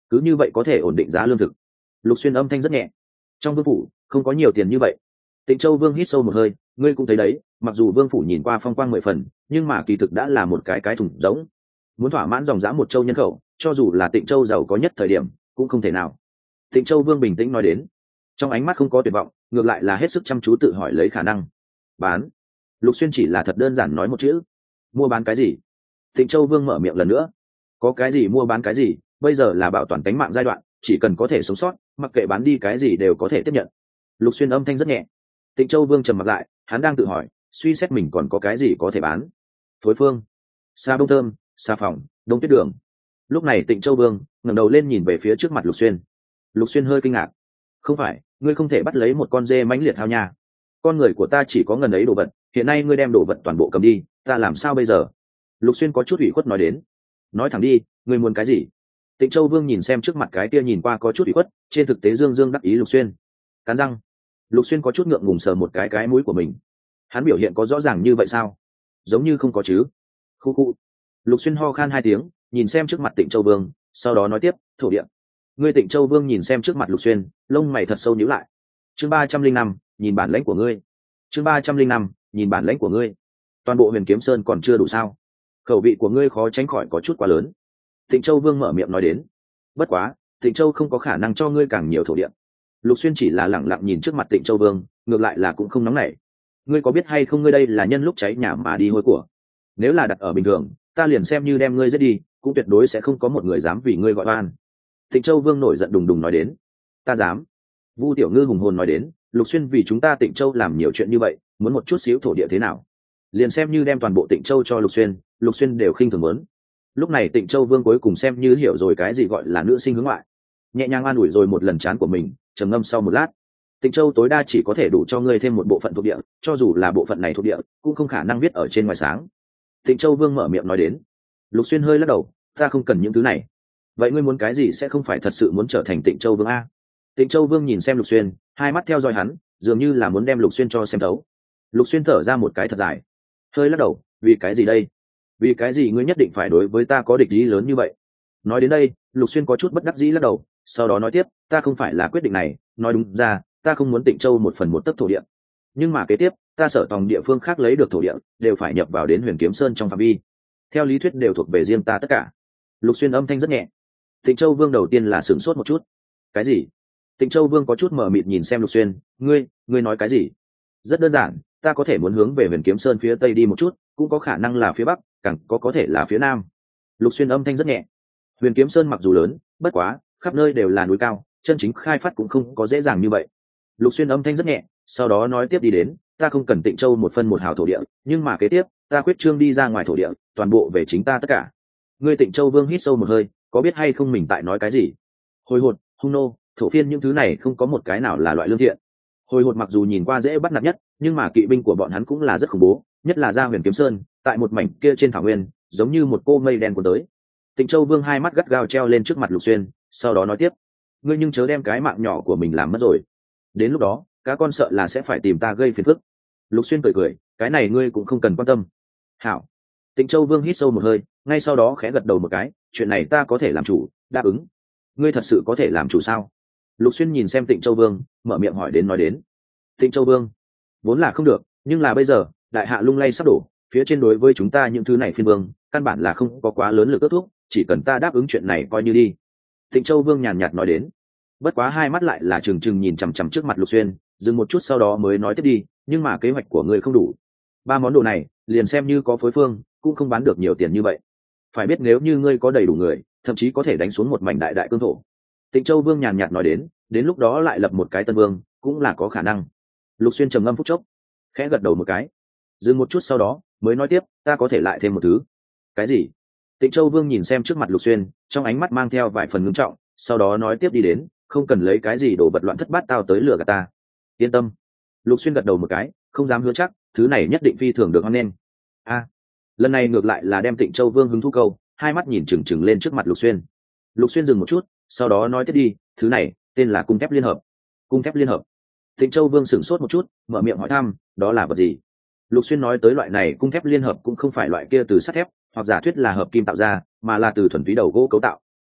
cứ như vậy có thể ổn định giá lương thực. Lục Xuyên âm thanh rất nhẹ. Trong vương phủ không có nhiều tiền như vậy. Tịnh Châu Vương hít sâu một hơi, ngươi cũng thấy đấy, mặc dù vương phủ nhìn qua phong quang mười phần, nhưng mà kỳ thực đã là một cái cái thùng rỗng. Muốn thỏa mãn dòng dã một châu nhân khẩu, cho dù là Tịnh Châu giàu có nhất thời điểm, cũng không thể nào. Tịnh Châu Vương bình tĩnh nói đến, trong ánh mắt không có tuyệt vọng, ngược lại là hết sức chăm chú tự hỏi lấy khả năng. Bán. Lục Xuyên chỉ là thật đơn giản nói một chữ. Mua bán cái gì? Tịnh Châu Vương mở miệng lần nữa. Có cái gì mua bán cái gì, bây giờ là bảo toàn tính mạng giai đoạn, chỉ cần có thể sống sót, mặc kệ bán đi cái gì đều có thể tiếp nhận. Lục Xuyên âm thanh rất nhẹ. Tịnh Châu Vương trầm mặt lại, hắn đang tự hỏi, suy xét mình còn có cái gì có thể bán. Phối phương, sa bông thơm, sa phòng, đông tuyết đường. Lúc này Tịnh Châu Vương ngẩng đầu lên nhìn về phía trước mặt Lục Xuyên. Lục Xuyên hơi kinh ngạc. Không phải, ngươi không thể bắt lấy một con dê mãnh liệt hao nha. Con người của ta chỉ có ngần ấy đồ vật, hiện nay ngươi đem đồ vật toàn bộ cầm đi, ta làm sao bây giờ? Lục Xuyên có chút ủy khuất nói đến. Nói thẳng đi, ngươi muốn cái gì? Tịnh Châu Vương nhìn xem trước mặt cái kia nhìn qua có chút ủy khuất, trên thực tế dương dương đắc ý Lục Xuyên. Cắn răng, Lục Xuyên có chút ngượng ngùng sờ một cái cái mũi của mình. Hắn biểu hiện có rõ ràng như vậy sao? Giống như không có chứ. Khu khu. Lục Xuyên ho khan hai tiếng, nhìn xem trước mặt Tịnh Châu Vương, sau đó nói tiếp, thổ địa. Ngươi Tịnh Châu Vương nhìn xem trước mặt Lục Xuyên, lông mày thật sâu nhíu lại. Chương ba trăm linh năm, nhìn bản lãnh của ngươi. Chương ba trăm linh năm, nhìn bản lãnh của ngươi. Toàn bộ Huyền Kiếm Sơn còn chưa đủ sao? Khẩu vị của ngươi khó tránh khỏi có chút quá lớn. Tịnh Châu Vương mở miệng nói đến. Bất quá, Tịnh Châu không có khả năng cho ngươi càng nhiều thổ địa. Lục Xuyên chỉ là lẳng lặng nhìn trước mặt Tịnh Châu Vương, ngược lại là cũng không nóng nảy. Ngươi có biết hay không, ngươi đây là nhân lúc cháy nhà mà đi hôi của. Nếu là đặt ở bình thường, ta liền xem như đem ngươi giết đi, cũng tuyệt đối sẽ không có một người dám vì ngươi gọi oan. Tịnh Châu Vương nổi giận đùng đùng nói đến. Ta dám. Vu Tiểu Ngư hùng hồn nói đến, Lục Xuyên vì chúng ta Tịnh Châu làm nhiều chuyện như vậy, muốn một chút xíu thổ địa thế nào? Liền xem như đem toàn bộ Tịnh Châu cho Lục Xuyên, Lục Xuyên đều khinh thường muốn. Lúc này Tịnh Châu Vương cuối cùng xem như hiểu rồi cái gì gọi là nữ sinh hướng ngoại, nhẹ nhàng an ủi rồi một lần chán của mình, trầm ngâm sau một lát. Tịnh Châu tối đa chỉ có thể đủ cho ngươi thêm một bộ phận thuộc địa, cho dù là bộ phận này thuộc địa, cũng không khả năng viết ở trên ngoài sáng. Tịnh Châu Vương mở miệng nói đến. Lục Xuyên hơi lắc đầu, ta không cần những thứ này. Vậy ngươi muốn cái gì sẽ không phải thật sự muốn trở thành Tịnh Châu Vương a? Tịnh Châu Vương nhìn xem Lục Xuyên, hai mắt theo dõi hắn, dường như là muốn đem Lục Xuyên cho xem thấu. Lục Xuyên thở ra một cái thật dài, hơi lắc đầu, vì cái gì đây? Vì cái gì ngươi nhất định phải đối với ta có địch ý lớn như vậy? Nói đến đây, Lục Xuyên có chút bất đắc dĩ lắc đầu, sau đó nói tiếp, ta không phải là quyết định này, nói đúng ra, ta không muốn Tịnh Châu một phần một tấc thổ địa. Nhưng mà kế tiếp, ta sở tòng địa phương khác lấy được thổ địa, đều phải nhập vào đến Huyền Kiếm Sơn trong phạm vi. Theo lý thuyết đều thuộc về riêng ta tất cả. Lục Xuyên âm thanh rất nhẹ. Tịnh Châu Vương đầu tiên là sửng sốt một chút. Cái gì? Tịnh Châu Vương có chút mờ mịt nhìn xem Lục Xuyên, ngươi, ngươi nói cái gì? Rất đơn giản, ta có thể muốn hướng về Huyền Kiếm Sơn phía tây đi một chút, cũng có khả năng là phía bắc, càng có có thể là phía nam. Lục Xuyên âm thanh rất nhẹ. Huyền Kiếm Sơn mặc dù lớn, bất quá, khắp nơi đều là núi cao, chân chính khai phát cũng không có dễ dàng như vậy. Lục Xuyên âm thanh rất nhẹ, sau đó nói tiếp đi đến, ta không cần Tịnh Châu một phân một hào thổ địa, nhưng mà kế tiếp, ta quyết trương đi ra ngoài thổ địa, toàn bộ về chính ta tất cả. Ngươi Tịnh Châu Vương hít sâu một hơi, có biết hay không mình tại nói cái gì? Hồi hột, hung nô, thổ phiên những thứ này không có một cái nào là loại lương thiện. Hồi hột mặc dù nhìn qua dễ bắt nạt nhất, nhưng mà kỵ binh của bọn hắn cũng là rất khủng bố, nhất là ra Huyền Kiếm Sơn, tại một mảnh kia trên thảo nguyên, giống như một cô mây đen cuốn tới. Tịnh Châu Vương hai mắt gắt gao treo lên trước mặt Lục Xuyên, sau đó nói tiếp, ngươi nhưng chớ đem cái mạng nhỏ của mình làm mất rồi. Đến lúc đó, cá con sợ là sẽ phải tìm ta gây phiền phức. Lục Xuyên cười cười, cái này ngươi cũng không cần quan tâm. Hảo. Tịnh Châu Vương hít sâu một hơi, ngay sau đó khẽ gật đầu một cái, chuyện này ta có thể làm chủ, đáp ứng. Ngươi thật sự có thể làm chủ sao? Lục Xuyên nhìn xem Tịnh Châu Vương, mở miệng hỏi đến nói đến. Tịnh Châu Vương, vốn là không được, nhưng là bây giờ, đại hạ lung lay sắp đổ, phía trên đối với chúng ta những thứ này phiên vương, căn bản là không có quá lớn lực ước thúc, chỉ cần ta đáp ứng chuyện này coi như đi. Tịnh Châu Vương nhàn nhạt nói đến. Bất quá hai mắt lại là trừng trừng nhìn chằm chằm trước mặt Lục Xuyên, dừng một chút sau đó mới nói tiếp đi, nhưng mà kế hoạch của ngươi không đủ. Ba món đồ này, liền xem như có phối phương, cũng không bán được nhiều tiền như vậy. Phải biết nếu như ngươi có đầy đủ người, thậm chí có thể đánh xuống một mảnh đại đại cương thổ. Tịnh Châu Vương nhàn nhạt nói đến, đến lúc đó lại lập một cái tân vương, cũng là có khả năng. Lục Xuyên trầm ngâm phút chốc, khẽ gật đầu một cái, dừng một chút sau đó mới nói tiếp, ta có thể lại thêm một thứ. Cái gì? Tịnh Châu Vương nhìn xem trước mặt Lục Xuyên, trong ánh mắt mang theo vài phần ngưng trọng, sau đó nói tiếp đi đến, không cần lấy cái gì đổ vật loạn thất bát tao tới lừa gạt ta. Yên tâm. Lục Xuyên gật đầu một cái, không dám hứa chắc, thứ này nhất định phi thường được hoan nghênh. A, lần này ngược lại là đem Tịnh Châu Vương hứng thú câu, hai mắt nhìn chừng chừng lên trước mặt Lục Xuyên. Lục Xuyên dừng một chút, sau đó nói tiếp đi, thứ này tên là cung thép liên hợp. Cung thép liên hợp. Tịnh Châu Vương sửng sốt một chút, mở miệng hỏi thăm, đó là vật gì? Lục Xuyên nói tới loại này cung thép liên hợp cũng không phải loại kia từ sắt thép, hoặc giả thuyết là hợp kim tạo ra, mà là từ thuần túy đầu gỗ cấu tạo.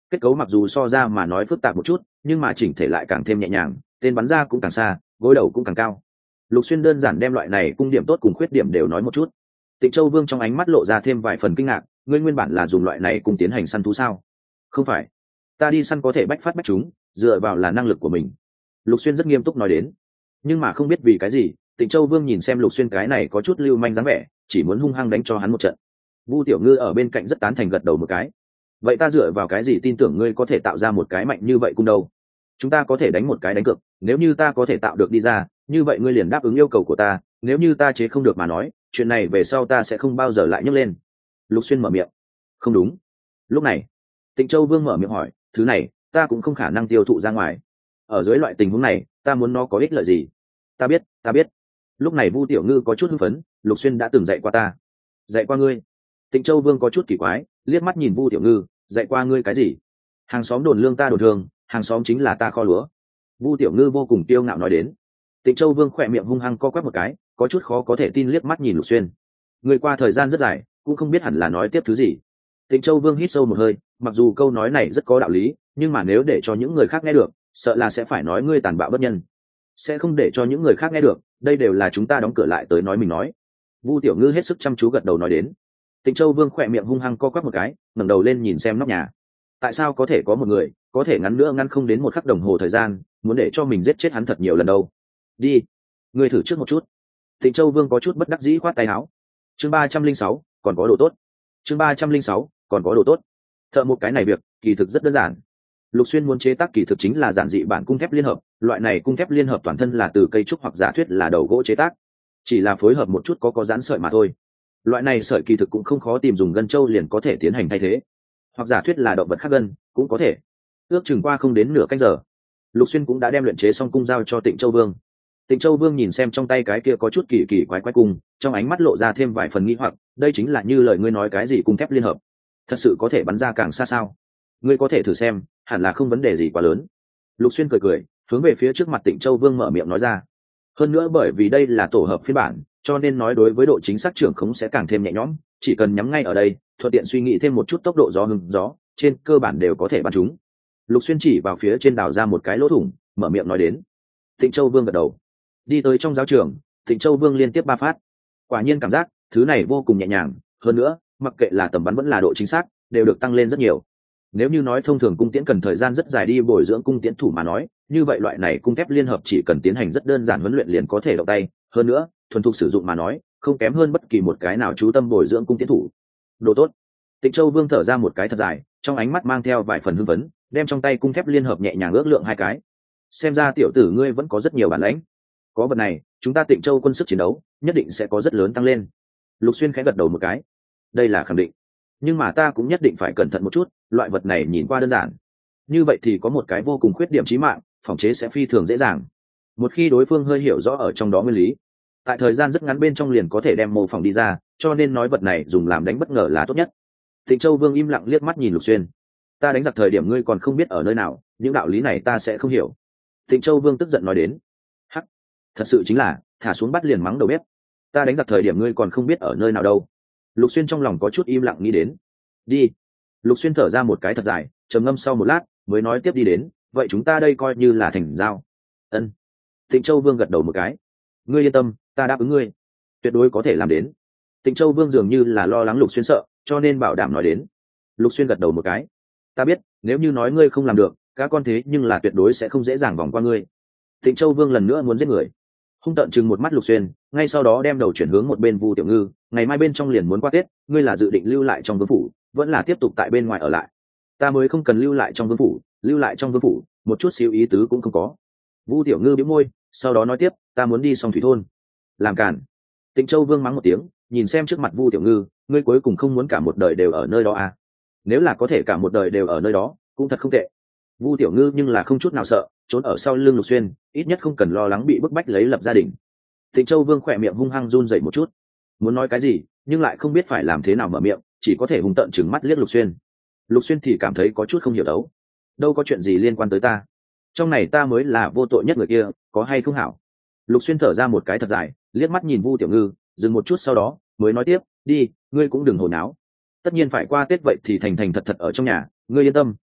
kết cấu mặc dù so ra mà nói phức tạp một chút nhưng mà chỉnh thể lại càng thêm nhẹ nhàng, tên bắn ra cũng càng xa, gối đầu cũng càng cao. Lục Xuyên đơn giản đem loại này cung điểm tốt cùng khuyết điểm đều nói một chút. Tịnh Châu Vương trong ánh mắt lộ ra thêm vài phần kinh ngạc, ngươi nguyên bản là dùng loại này cùng tiến hành săn thú sao? Không phải, ta đi săn có thể bách phát bách chúng, dựa vào là năng lực của mình. Lục Xuyên rất nghiêm túc nói đến. Nhưng mà không biết vì cái gì, Tịnh Châu Vương nhìn xem Lục Xuyên cái này có chút lưu manh dáng vẻ, chỉ muốn hung hăng đánh cho hắn một trận. Vu Tiểu Ngư ở bên cạnh rất tán thành gật đầu một cái. Vậy ta dựa vào cái gì tin tưởng ngươi có thể tạo ra một cái mạnh như vậy cung đâu? Chúng ta có thể đánh một cái đánh cược, nếu như ta có thể tạo được đi ra, như vậy ngươi liền đáp ứng yêu cầu của ta, nếu như ta chế không được mà nói, chuyện này về sau ta sẽ không bao giờ lại nhấc lên. Lục Xuyên mở miệng. Không đúng. Lúc này, Tịnh Châu Vương mở miệng hỏi, thứ này ta cũng không khả năng tiêu thụ ra ngoài. Ở dưới loại tình huống này, ta muốn nó có ích lợi gì? Ta biết, ta biết. Lúc này Vu Tiểu Ngư có chút hưng phấn, Lục Xuyên đã từng dạy qua ta. Dạy qua ngươi? Tịnh Châu Vương có chút kỳ quái, liếc mắt nhìn Vu Tiểu Ngư, dạy qua ngươi cái gì? Hàng xóm đồn lương ta đồn thường, hàng xóm chính là ta kho lúa. Vu Tiểu Ngư vô cùng kiêu ngạo nói đến. Tịnh Châu Vương khỏe miệng hung hăng co quắp một cái, có chút khó có thể tin liếc mắt nhìn Lục Xuyên. Người qua thời gian rất dài, cũng không biết hẳn là nói tiếp thứ gì. Tịnh Châu Vương hít sâu một hơi, mặc dù câu nói này rất có đạo lý, nhưng mà nếu để cho những người khác nghe được, sợ là sẽ phải nói ngươi tàn bạo bất nhân. Sẽ không để cho những người khác nghe được, đây đều là chúng ta đóng cửa lại tới nói mình nói. Vu Tiểu Ngư hết sức chăm chú gật đầu nói đến. Tịnh Châu Vương khỏe miệng hung hăng co quắp một cái, ngẩng đầu lên nhìn xem nóc nhà. Tại sao có thể có một người, có thể ngắn nữa ngăn không đến một khắc đồng hồ thời gian, muốn để cho mình giết chết hắn thật nhiều lần đâu? Đi, ngươi thử trước một chút. Tịnh Châu Vương có chút bất đắc dĩ khoát tay áo. Chương ba trăm linh sáu, còn có đồ tốt. Chương ba trăm linh sáu, còn có đồ tốt. Thợ một cái này việc, kỳ thực rất đơn giản. Lục Xuyên muốn chế tác kỳ thực chính là giản dị bản cung thép liên hợp, loại này cung thép liên hợp toàn thân là từ cây trúc hoặc giả thuyết là đầu gỗ chế tác, chỉ là phối hợp một chút có có dán sợi mà thôi. Loại này sợi kỳ thực cũng không khó tìm, dùng gân trâu liền có thể tiến hành thay thế, hoặc giả thuyết là động vật khác gân cũng có thể. Ước chừng qua không đến nửa canh giờ, Lục Xuyên cũng đã đem luyện chế xong cung giao cho Tịnh Châu Vương. Tịnh Châu Vương nhìn xem trong tay cái kia có chút kỳ kỳ quái quái cung, trong ánh mắt lộ ra thêm vài phần nghi hoặc, đây chính là như lời ngươi nói cái gì cung thép liên hợp, thật sự có thể bắn ra càng xa sao? Ngươi có thể thử xem, hẳn là không vấn đề gì quá lớn. Lục Xuyên cười cười, hướng về phía trước mặt Tịnh Châu Vương mở miệng nói ra. Hơn nữa bởi vì đây là tổ hợp phiên bản, cho nên nói đối với độ chính xác trưởng khống sẽ càng thêm nhẹ nhõm, chỉ cần nhắm ngay ở đây, thuận tiện suy nghĩ thêm một chút tốc độ gió hứng gió, trên cơ bản đều có thể bắn chúng. Lục Xuyên chỉ vào phía trên đào ra một cái lỗ thủng, mở miệng nói đến. Tịnh Châu Vương gật đầu. Đi tới trong giáo trường, Tịnh Châu Vương liên tiếp ba phát. Quả nhiên cảm giác thứ này vô cùng nhẹ nhàng, hơn nữa, mặc kệ là tầm bắn vẫn là độ chính xác, đều được tăng lên rất nhiều. Nếu như nói thông thường cung tiễn cần thời gian rất dài đi bồi dưỡng cung tiễn thủ mà nói, như vậy loại này cung thép liên hợp chỉ cần tiến hành rất đơn giản huấn luyện liền có thể động tay, hơn nữa, thuần thục sử dụng mà nói, không kém hơn bất kỳ một cái nào chú tâm bồi dưỡng cung tiễn thủ. Đồ tốt. Tịnh Châu Vương thở ra một cái thật dài, trong ánh mắt mang theo vài phần hưng phấn, đem trong tay cung thép liên hợp nhẹ nhàng ước lượng hai cái. Xem ra tiểu tử ngươi vẫn có rất nhiều bản lĩnh. Có vật này, chúng ta Tịnh Châu quân sức chiến đấu nhất định sẽ có rất lớn tăng lên. Lục Xuyên khẽ gật đầu một cái. Đây là khẳng định, nhưng mà ta cũng nhất định phải cẩn thận một chút, loại vật này nhìn qua đơn giản, như vậy thì có một cái vô cùng khuyết điểm chí mạng, phòng chế sẽ phi thường dễ dàng. Một khi đối phương hơi hiểu rõ ở trong đó nguyên lý, tại thời gian rất ngắn bên trong liền có thể đem mô phỏng đi ra, cho nên nói vật này dùng làm đánh bất ngờ là tốt nhất. Tịnh Châu Vương im lặng liếc mắt nhìn Lục Xuyên. Ta đánh giặc thời điểm ngươi còn không biết ở nơi nào, những đạo lý này ta sẽ không hiểu. Tịnh Châu Vương tức giận nói đến. Hắc, thật sự chính là thả xuống bắt liền mắng đầu bếp. Ta đánh giặc thời điểm ngươi còn không biết ở nơi nào đâu. Lục Xuyên trong lòng có chút im lặng nghĩ đến. Đi. Lục Xuyên thở ra một cái thật dài, trầm ngâm sau một lát mới nói tiếp đi đến, vậy chúng ta đây coi như là thành giao. Ân. Tịnh Châu Vương gật đầu một cái. Ngươi yên tâm, ta đáp ứng ngươi, tuyệt đối có thể làm đến. Tịnh Châu Vương dường như là lo lắng Lục Xuyên sợ, cho nên bảo đảm nói đến. Lục Xuyên gật đầu một cái. Ta biết, nếu như nói ngươi không làm được, các con thế nhưng là tuyệt đối sẽ không dễ dàng vòng qua ngươi. Tịnh Châu Vương lần nữa muốn giết người, hung tợn chừng một mắt Lục Xuyên, ngay sau đó đem đầu chuyển hướng một bên Vu Tiểu Ngư. Ngày mai bên trong liền muốn qua Tết, ngươi là dự định lưu lại trong vương phủ, vẫn là tiếp tục tại bên ngoài ở lại? Ta mới không cần lưu lại trong vương phủ, lưu lại trong vương phủ một chút xíu ý tứ cũng không có. Vu Tiểu Ngư bĩu môi, sau đó nói tiếp, ta muốn đi Song Thủy thôn. Làm cản. Tịnh Châu Vương mắng một tiếng, nhìn xem trước mặt Vu Tiểu Ngư, ngươi cuối cùng không muốn cả một đời đều ở nơi đó à? Nếu là có thể cả một đời đều ở nơi đó, cũng thật không tệ. Vu Tiểu Ngư nhưng là không chút nào sợ, trốn ở sau lưng Lục Xuyên, ít nhất không cần lo lắng bị bức bách lấy lập gia đình. Tịnh Châu Vương khỏe miệng hung hăng run dậy một chút, muốn nói cái gì, nhưng lại không biết phải làm thế nào mở miệng, chỉ có thể hung tợn chừng mắt liếc Lục Xuyên. Lục Xuyên thì cảm thấy có chút không hiểu đấu, đâu có chuyện gì liên quan tới ta, trong này ta mới là vô tội nhất người kia, có hay không hảo? Lục Xuyên thở ra một cái thật dài, liếc mắt nhìn Vu Tiểu Ngư, dừng một chút sau đó mới nói tiếp, đi, ngươi cũng đừng hồ náo, tất nhiên phải qua Tết vậy thì thành thành thật thật ở trong nhà, ngươi yên tâm,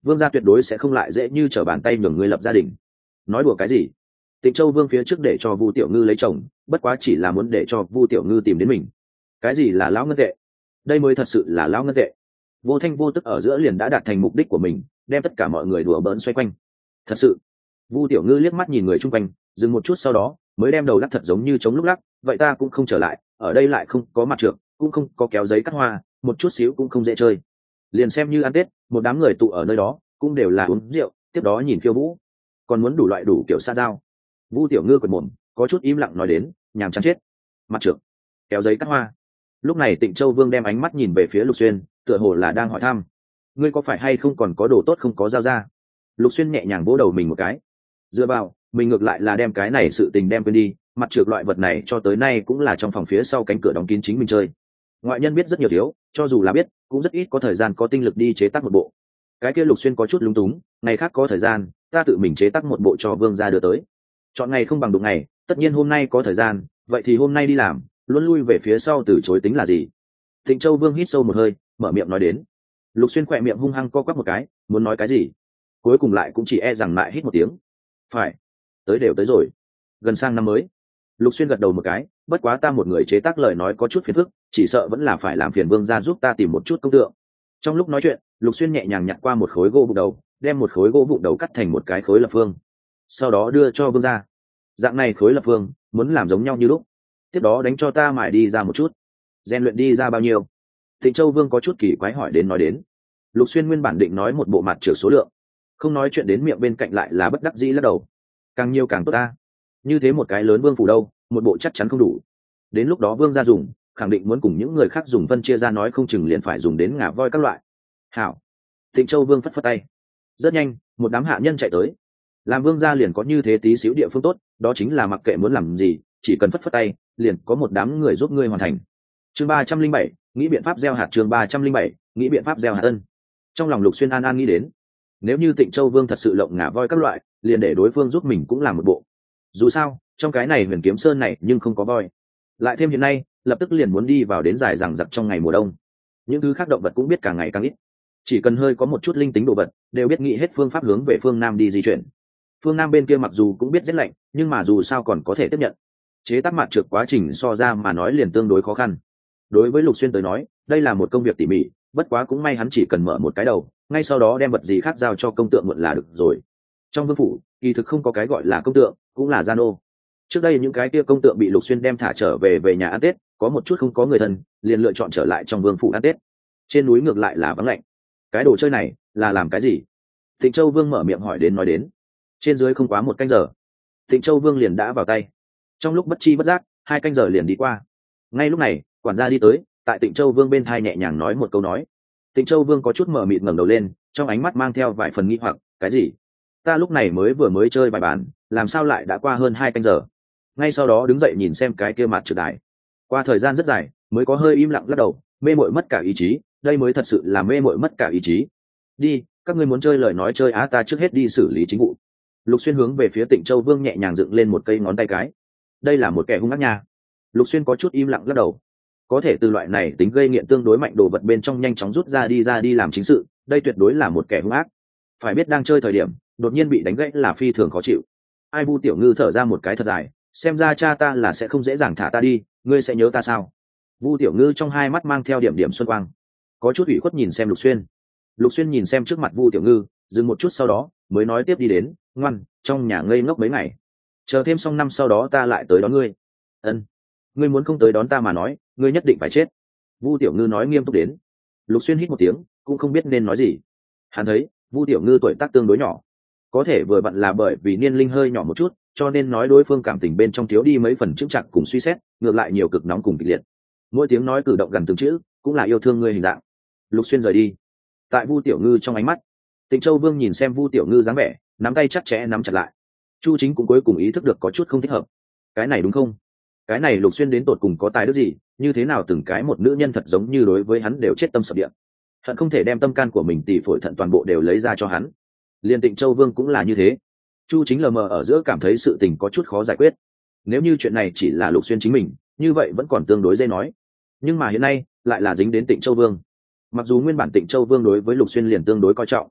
vương gia tuyệt đối sẽ không lại dễ như trở bàn tay nhường ngươi lập gia đình. Nói đùa cái gì? Tịnh Châu Vương phía trước để cho Vu Tiểu Ngư lấy chồng, bất quá chỉ là muốn để cho Vu Tiểu Ngư tìm đến mình. Cái gì là lão ngân tệ? Đây mới thật sự là lão ngân tệ. Vô thanh vô tức ở giữa liền đã đạt thành mục đích của mình, đem tất cả mọi người đùa bỡn xoay quanh. Thật sự. Vu Tiểu Ngư liếc mắt nhìn người chung quanh, dừng một chút sau đó mới đem đầu lắc thật giống như chống lúc lắc. Vậy ta cũng không trở lại, ở đây lại không có mặt trược, cũng không có kéo giấy cắt hoa, một chút xíu cũng không dễ chơi. Liền xem như ăn Tết, một đám người tụ ở nơi đó, cũng đều là uống rượu, tiếp đó nhìn khiêu vũ, còn muốn đủ loại đủ kiểu xa giao. Vu Tiểu Ngư quệt mồm, có chút im lặng nói đến, nhàm chán chết. Mặt trược, kéo giấy cắt hoa. Lúc này Tịnh Châu Vương đem ánh mắt nhìn về phía Lục Xuyên, tựa hồ là đang hỏi thăm, ngươi có phải hay không còn có đồ tốt không có giao ra? Lục Xuyên nhẹ nhàng vỗ đầu mình một cái, dựa vào, mình ngược lại là đem cái này sự tình đem quên đi, mặt trược loại vật này cho tới nay cũng là trong phòng phía sau cánh cửa đóng kín chính mình chơi. Ngoại nhân biết rất nhiều thiếu, cho dù là biết, cũng rất ít có thời gian có tinh lực đi chế tác một bộ. Cái kia Lục Xuyên có chút lúng túng, ngày khác có thời gian, ta tự mình chế tác một bộ cho Vương gia đưa tới. Chọn ngày không bằng đụng ngày, tất nhiên hôm nay có thời gian, vậy thì hôm nay đi làm, luôn lui về phía sau từ chối tính là gì? Tịnh Châu Vương hít sâu một hơi, mở miệng nói đến. Lục Xuyên khỏe miệng hung hăng co quắp một cái, muốn nói cái gì, cuối cùng lại cũng chỉ e rằng lại hít một tiếng. Phải, tới đều tới rồi, gần sang năm mới. Lục Xuyên gật đầu một cái, bất quá ta một người chế tác lời nói có chút phiền phức, chỉ sợ vẫn là phải làm phiền Vương gia giúp ta tìm một chút công tượng. Trong lúc nói chuyện, Lục Xuyên nhẹ nhàng nhặt qua một khối gỗ vụn đầu, đem một khối gỗ vụn đầu cắt thành một cái khối lập phương, sau đó đưa cho Vương gia. Dạng này khối lập phương, muốn làm giống nhau như lúc. Tiếp đó đánh cho ta mài đi ra một chút. Rèn luyện đi ra bao nhiêu? Tịnh Châu Vương có chút kỳ quái hỏi đến nói đến. Lục Xuyên nguyên bản định nói một bộ mặt trừ số lượng, không nói chuyện đến miệng bên cạnh lại là bất đắc dĩ lắc đầu. Càng nhiều càng tốt ta. Như thế một cái lớn vương phủ đâu, một bộ chắc chắn không đủ. Đến lúc đó Vương gia dùng, khẳng định muốn cùng những người khác dùng phân chia ra, nói không chừng liền phải dùng đến ngà voi các loại. Hảo. Tịnh Châu Vương phất phất tay. Rất nhanh, một đám hạ nhân chạy tới. Làm Vương gia liền có như thế tí xíu địa phương tốt, đó chính là mặc kệ muốn làm gì, chỉ cần phất phất tay, liền có một đám người giúp ngươi hoàn thành. Chương ba trăm linh bảy, nghĩ biện pháp gieo hạt. Chương ba trăm linh bảy, nghĩ biện pháp gieo hạt ân. Trong lòng Lục Xuyên an an nghĩ đến, nếu như Tịnh Châu Vương thật sự lộng ngả voi các loại, liền để đối phương giúp mình cũng làm một bộ. Dù sao, trong cái này Huyền Kiếm Sơn này nhưng không có voi. Lại thêm hiện nay, lập tức liền muốn đi vào đến dài rằng giặc trong ngày mùa đông. Những thứ khác động vật cũng biết càng ngày càng ít. Chỉ cần hơi có một chút linh tính đồ vật, đều biết nghĩ hết phương pháp hướng về phương Nam đi di chuyển. Phương Nam bên kia mặc dù cũng biết rét lạnh, nhưng mà dù sao còn có thể tiếp nhận. Chế tác mặt trược quá trình so ra mà nói liền tương đối khó khăn. Đối với Lục Xuyên tới nói, đây là một công việc tỉ mỉ, bất quá cũng may hắn chỉ cần mở một cái đầu, ngay sau đó đem vật gì khác giao cho công tượng mượn là được rồi. Trong vương phủ, kỳ thực không có cái gọi là công tượng, cũng là gian ô. Trước đây những cái kia công tượng bị Lục Xuyên đem thả trở về về nhà ăn Tết, có một chút không có người thân, liền lựa chọn trở lại trong vương phủ ăn Tết. Trên núi ngược lại là vắng lạnh. Cái đồ chơi này là làm cái gì? Tịnh Châu Vương mở miệng hỏi đến nói đến. Trên dưới không quá một canh giờ, Tịnh Châu Vương liền đã vào tay. Trong lúc bất chi bất giác, hai canh giờ liền đi qua. Ngay lúc này, quản gia đi tới, tại Tịnh Châu Vương bên thai nhẹ nhàng nói một câu nói. Tịnh Châu Vương có chút mờ mịt ngẩng đầu lên, trong ánh mắt mang theo vài phần nghi hoặc, cái gì? Ta lúc này mới vừa mới chơi bài bàn, làm sao lại đã qua hơn hai canh giờ? Ngay sau đó đứng dậy nhìn xem cái kia mặt trược đài. Qua thời gian rất dài, mới có hơi im lặng lắc đầu, mê mội mất cả ý chí, đây mới thật sự là mê mội mất cả ý chí. Đi, các ngươi muốn chơi lời nói chơi á, ta trước hết đi xử lý chính vụ. Lục Xuyên hướng về phía Tịnh Châu Vương nhẹ nhàng dựng lên một cây ngón tay cái. Đây là một kẻ hung ác nha. Lục Xuyên có chút im lặng lắc đầu. Có thể từ loại này tính gây nghiện tương đối mạnh đồ vật bên trong nhanh chóng rút ra đi ra đi làm chính sự, đây tuyệt đối là một kẻ hung ác. Phải biết đang chơi thời điểm, đột nhiên bị đánh gãy là phi thường khó chịu. Ai Vu Tiểu Ngư thở ra một cái thật dài, xem ra cha ta là sẽ không dễ dàng thả ta đi, ngươi sẽ nhớ ta sao? Vu Tiểu Ngư trong hai mắt mang theo điểm điểm xuân quang, có chút ủy khuất nhìn xem Lục Xuyên. Lục Xuyên nhìn xem trước mặt Vu Tiểu Ngư, dừng một chút sau đó mới nói tiếp đi đến, ngoan, trong nhà ngây ngốc mấy ngày, chờ thêm xong năm sau đó ta lại tới đón ngươi. Ân, ngươi muốn không tới đón ta mà nói, ngươi nhất định phải chết. Vu Tiểu Ngư nói nghiêm túc đến. Lục Xuyên hít một tiếng, cũng không biết nên nói gì. Hắn thấy Vu Tiểu Ngư tuổi tác tương đối nhỏ, có thể vừa vặn là bởi vì niên linh hơi nhỏ một chút, cho nên nói đối phương cảm tình bên trong thiếu đi mấy phần chững chạc cùng suy xét, ngược lại nhiều cực nóng cùng kịch liệt. Mỗi tiếng nói cử động gần từng chữ, cũng là yêu thương ngươi hình dạng. Lục Xuyên rời đi. Tại Vu Tiểu Ngư trong ánh mắt, Tịnh Châu Vương nhìn xem Vu Tiểu Ngư dáng vẻ, nắm tay chặt chẽ nắm chặt lại. Chu Chính cũng cuối cùng ý thức được có chút không thích hợp. Cái này đúng không? Cái này Lục Xuyên đến tột cùng có tài đức gì, như thế nào từng cái một nữ nhân thật giống như đối với hắn đều chết tâm sập địa. Hận không thể đem tâm can của mình tỉ phổi thận toàn bộ đều lấy ra cho hắn. Liên Tịnh Châu Vương cũng là như thế. Chu Chính lờ mờ ở giữa cảm thấy sự tình có chút khó giải quyết. Nếu như chuyện này chỉ là Lục Xuyên chính mình, như vậy vẫn còn tương đối dễ nói. Nhưng mà hiện nay lại là dính đến Tịnh Châu Vương. Mặc dù nguyên bản Tịnh Châu Vương đối với Lục Xuyên liền tương đối coi trọng,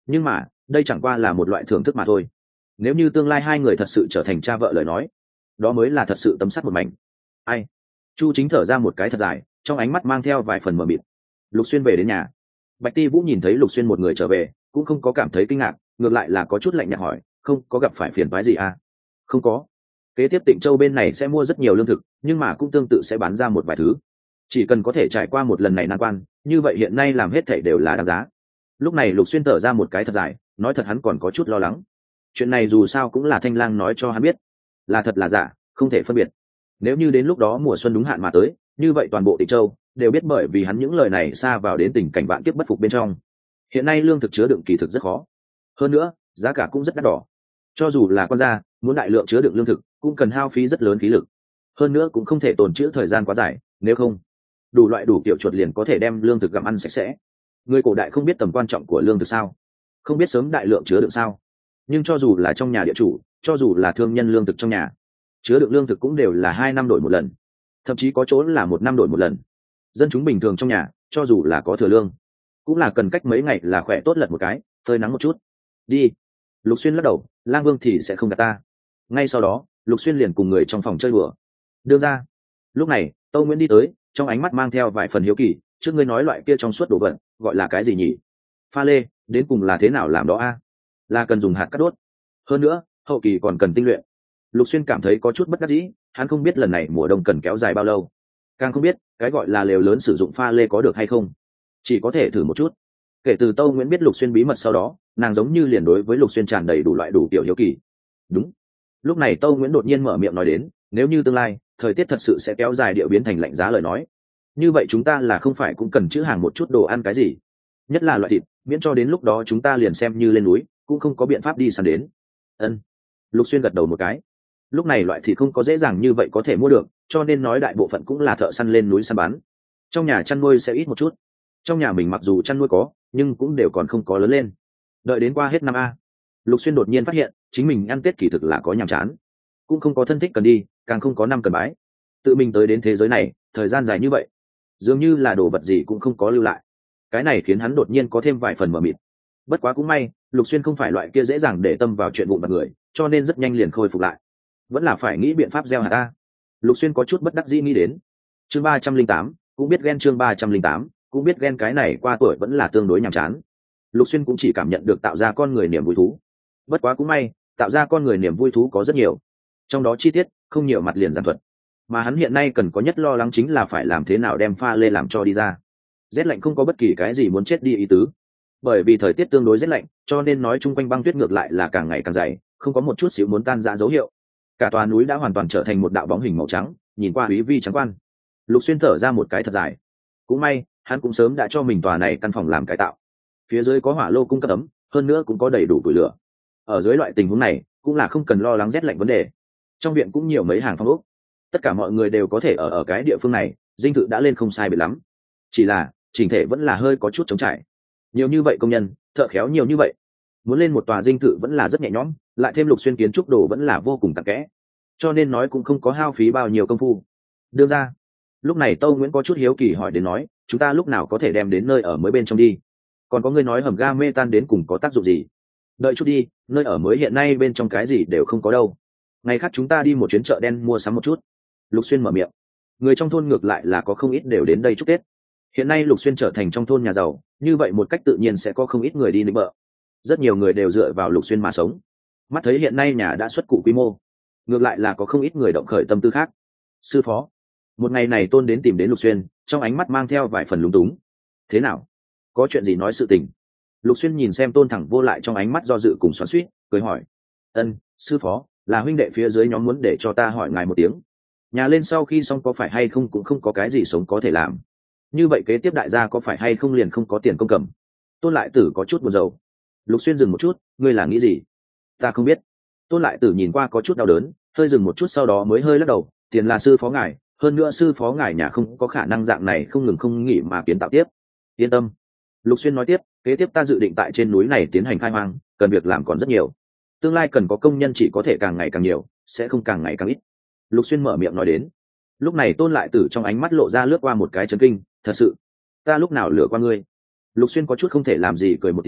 nhưng mà đây chẳng qua là một loại thưởng thức mà thôi. Nếu như tương lai hai người thật sự trở thành cha vợ lời nói, đó mới là thật sự tấm sắt một mảnh. Ai? Chu Chính thở ra một cái thật dài, trong ánh mắt mang theo vài phần mờ mịt. Lục Xuyên về đến nhà, Bạch Ti Vũ nhìn thấy Lục Xuyên một người trở về, cũng không có cảm thấy kinh ngạc, ngược lại là có chút lạnh nhạt hỏi, không có gặp phải phiền toái gì à? Không có. Kế tiếp Tịnh Châu bên này sẽ mua rất nhiều lương thực, nhưng mà cũng tương tự sẽ bán ra một vài thứ. Chỉ cần có thể trải qua một lần này nan quan, như vậy hiện nay làm hết thảy đều là đáng giá. Lúc này Lục Xuyên thở ra một cái thật dài, nói thật hắn còn có chút lo lắng. Chuyện này dù sao cũng là Thanh Lang nói cho hắn biết, là thật là giả, không thể phân biệt. Nếu như đến lúc đó mùa xuân đúng hạn mà tới, như vậy toàn bộ Tịnh Châu đều biết bởi vì hắn những lời này xa vào đến tình cảnh vạn kiếp bất phục bên trong. Hiện nay lương thực chứa đựng kỳ thực rất khó, hơn nữa giá cả cũng rất đắt đỏ. Cho dù là quan gia muốn đại lượng chứa đựng lương thực, cũng cần hao phí rất lớn khí lực, hơn nữa cũng không thể tồn trữ thời gian quá dài, nếu không đủ loại đủ kiểu chuột liền có thể đem lương thực gặm ăn sạch sẽ. Người cổ đại không biết tầm quan trọng của lương thực sao? Không biết sớm đại lượng chứa đựng sao? Nhưng cho dù là trong nhà địa chủ, cho dù là thương nhân lương thực trong nhà, chứa đựng lương thực cũng đều là hai năm đổi một lần, thậm chí có chỗ là một năm đổi một lần. Dân chúng bình thường trong nhà, cho dù là có thừa lương, cũng là cần cách mấy ngày là khỏe tốt lật một cái, phơi nắng một chút. Đi. Lục Xuyên lắc đầu, Lang Vương thì sẽ không gạt ta. Ngay sau đó, Lục Xuyên liền cùng người trong phòng chơi đùa. Đưa ra. Lúc này, Tâu Nguyễn đi tới, trong ánh mắt mang theo vài phần hiếu kỳ, trước ngươi nói loại kia trong suốt đồ vật, gọi là cái gì nhỉ? Pha lê, đến cùng là thế nào làm đó a? Là cần dùng hạt cắt đốt. Hơn nữa, hậu kỳ còn cần tinh luyện. Lục Xuyên cảm thấy có chút bất đắc dĩ, hắn không biết lần này mùa đông cần kéo dài bao lâu, càng không biết cái gọi là lều lớn sử dụng pha lê có được hay không, chỉ có thể thử một chút. Kể từ Tâu Nguyễn biết Lục Xuyên bí mật sau đó, nàng giống như liền đối với Lục Xuyên tràn đầy đủ loại đủ kiểu hiếu kỳ. Đúng. Lúc này Tâu Nguyễn đột nhiên mở miệng nói đến, nếu như tương lai thời tiết thật sự sẽ kéo dài địa biến thành lạnh giá lời nói, như vậy chúng ta là không phải cũng cần chữ hàng một chút đồ ăn cái gì, nhất là loại thịt, miễn cho đến lúc đó chúng ta liền xem như lên núi cũng không có biện pháp đi săn đến. Ân. Lục Xuyên gật đầu một cái. Lúc này loại thịt không có dễ dàng như vậy có thể mua được, cho nên nói đại bộ phận cũng là thợ săn lên núi săn bắn. Trong nhà chăn nuôi sẽ ít một chút. Trong nhà mình mặc dù chăn nuôi có, nhưng cũng đều còn không có lớn lên. Đợi đến qua hết năm a, Lục Xuyên đột nhiên phát hiện chính mình ăn Tết kỳ thực là có nhàm chán, cũng không có thân thích cần đi, càng không có năm cần bái. Tự mình tới đến thế giới này thời gian dài như vậy, dường như là đồ vật gì cũng không có lưu lại. Cái này khiến hắn đột nhiên có thêm vài phần mờ mịt. Bất quá cũng may, Lục Xuyên không phải loại kia dễ dàng để tâm vào chuyện vụn vặt người, cho nên rất nhanh liền khôi phục lại. Vẫn là phải nghĩ biện pháp gieo hạt ta. Lục Xuyên có chút bất đắc dĩ nghĩ đến. Chương ba trăm linh tám, cũng biết ghen chương ba trăm linh tám, cũng biết ghen cái này qua tuổi vẫn là tương đối nhàm chán. Lục Xuyên cũng chỉ cảm nhận được tạo ra con người niềm vui thú. Bất quá cũng may, tạo ra con người niềm vui thú có rất nhiều. Trong đó chi tiết không nhiều mặt liền giản thuật. Mà hắn hiện nay cần có nhất lo lắng chính là phải làm thế nào đem pha lê làm cho đi ra. Rét lạnh không có bất kỳ cái gì muốn chết đi ý tứ. Bởi vì thời tiết tương đối rét lạnh, cho nên nói chung quanh băng tuyết ngược lại là càng ngày càng dày, không có một chút xíu muốn tan rã dấu hiệu. Cả tòa núi đã hoàn toàn trở thành một đạo bóng hình màu trắng, nhìn qua úy vi trắng quan. Lục Xuyên thở ra một cái thật dài. Cũng may, hắn cũng sớm đã cho mình tòa này căn phòng làm cải tạo. Phía dưới có hỏa lô cung cấp ấm, hơn nữa cũng có đầy đủ củi lửa. Ở dưới loại tình huống này, cũng là không cần lo lắng rét lạnh vấn đề. Trong viện cũng nhiều mấy hàng phong ốc, tất cả mọi người đều có thể ở ở cái địa phương này, dinh thự đã lên không sai biệt lắm. Chỉ là chỉnh thể vẫn là hơi có chút trống trải. Nhiều như vậy công nhân, thợ khéo nhiều như vậy, muốn lên một tòa dinh thự vẫn là rất nhẹ nhõm, lại thêm Lục Xuyên kiến trúc đồ vẫn là vô cùng tạc kẽ, cho nên nói cũng không có hao phí bao nhiêu công phu. Đưa ra. Lúc này Tâu Nguyễn có chút hiếu kỳ hỏi đến nói, chúng ta lúc nào có thể đem đến nơi ở mới bên trong đi? Còn có người nói hầm ga mê tan đến cùng có tác dụng gì? Đợi chút đi, nơi ở mới hiện nay bên trong cái gì đều không có đâu. Ngày khác chúng ta đi một chuyến chợ đen mua sắm một chút. Lục Xuyên mở miệng. Người trong thôn ngược lại là có không ít đều đến đây chúc Tết. Hiện nay Lục Xuyên trở thành trong thôn nhà giàu, như vậy một cách tự nhiên sẽ có không ít người đi nịnh bợ. Rất nhiều người đều dựa vào Lục Xuyên mà sống. Mắt thấy hiện nay nhà đã xuất cụ quy mô, ngược lại là có không ít người động khởi tâm tư khác. Sư phó. Một ngày này Tôn đến tìm đến Lục Xuyên, trong ánh mắt mang theo vài phần lúng túng. Thế nào? Có chuyện gì nói sự tình? Lục Xuyên nhìn xem Tôn thẳng vô lại trong ánh mắt do dự cùng xoắn xuýt, cười hỏi. Ân, sư phó, là huynh đệ phía dưới nhóm muốn để cho ta hỏi ngài một tiếng. Nhà lên sau khi xong có phải hay không cũng không có cái gì sống có thể làm. Như vậy kế tiếp đại gia có phải hay không liền không có tiền công cầm? Tôn lại tử có chút buồn rầu. Lục Xuyên dừng một chút, ngươi là nghĩ gì? Ta không biết. Tôn lại tử nhìn qua có chút đau đớn, hơi dừng một chút sau đó mới hơi lắc đầu. Tiền là sư phó ngài, hơn nữa sư phó ngài nhà không có khả năng dạng này không ngừng không nghỉ mà kiến tạo tiếp. Yên tâm. Lục Xuyên nói tiếp, kế tiếp ta dự định tại trên núi này tiến hành khai hoang, cần việc làm còn rất nhiều. Tương lai cần có công nhân chỉ có thể càng ngày càng nhiều, sẽ không càng ngày càng ít. Lục Xuyên mở miệng nói đến. Lúc này Tôn lại tử trong ánh mắt lộ ra lướt qua một cái chấn kinh, thật sự, ta lúc nào lừa qua ngươi? Lục Xuyên có chút không thể làm gì cười một tiếng,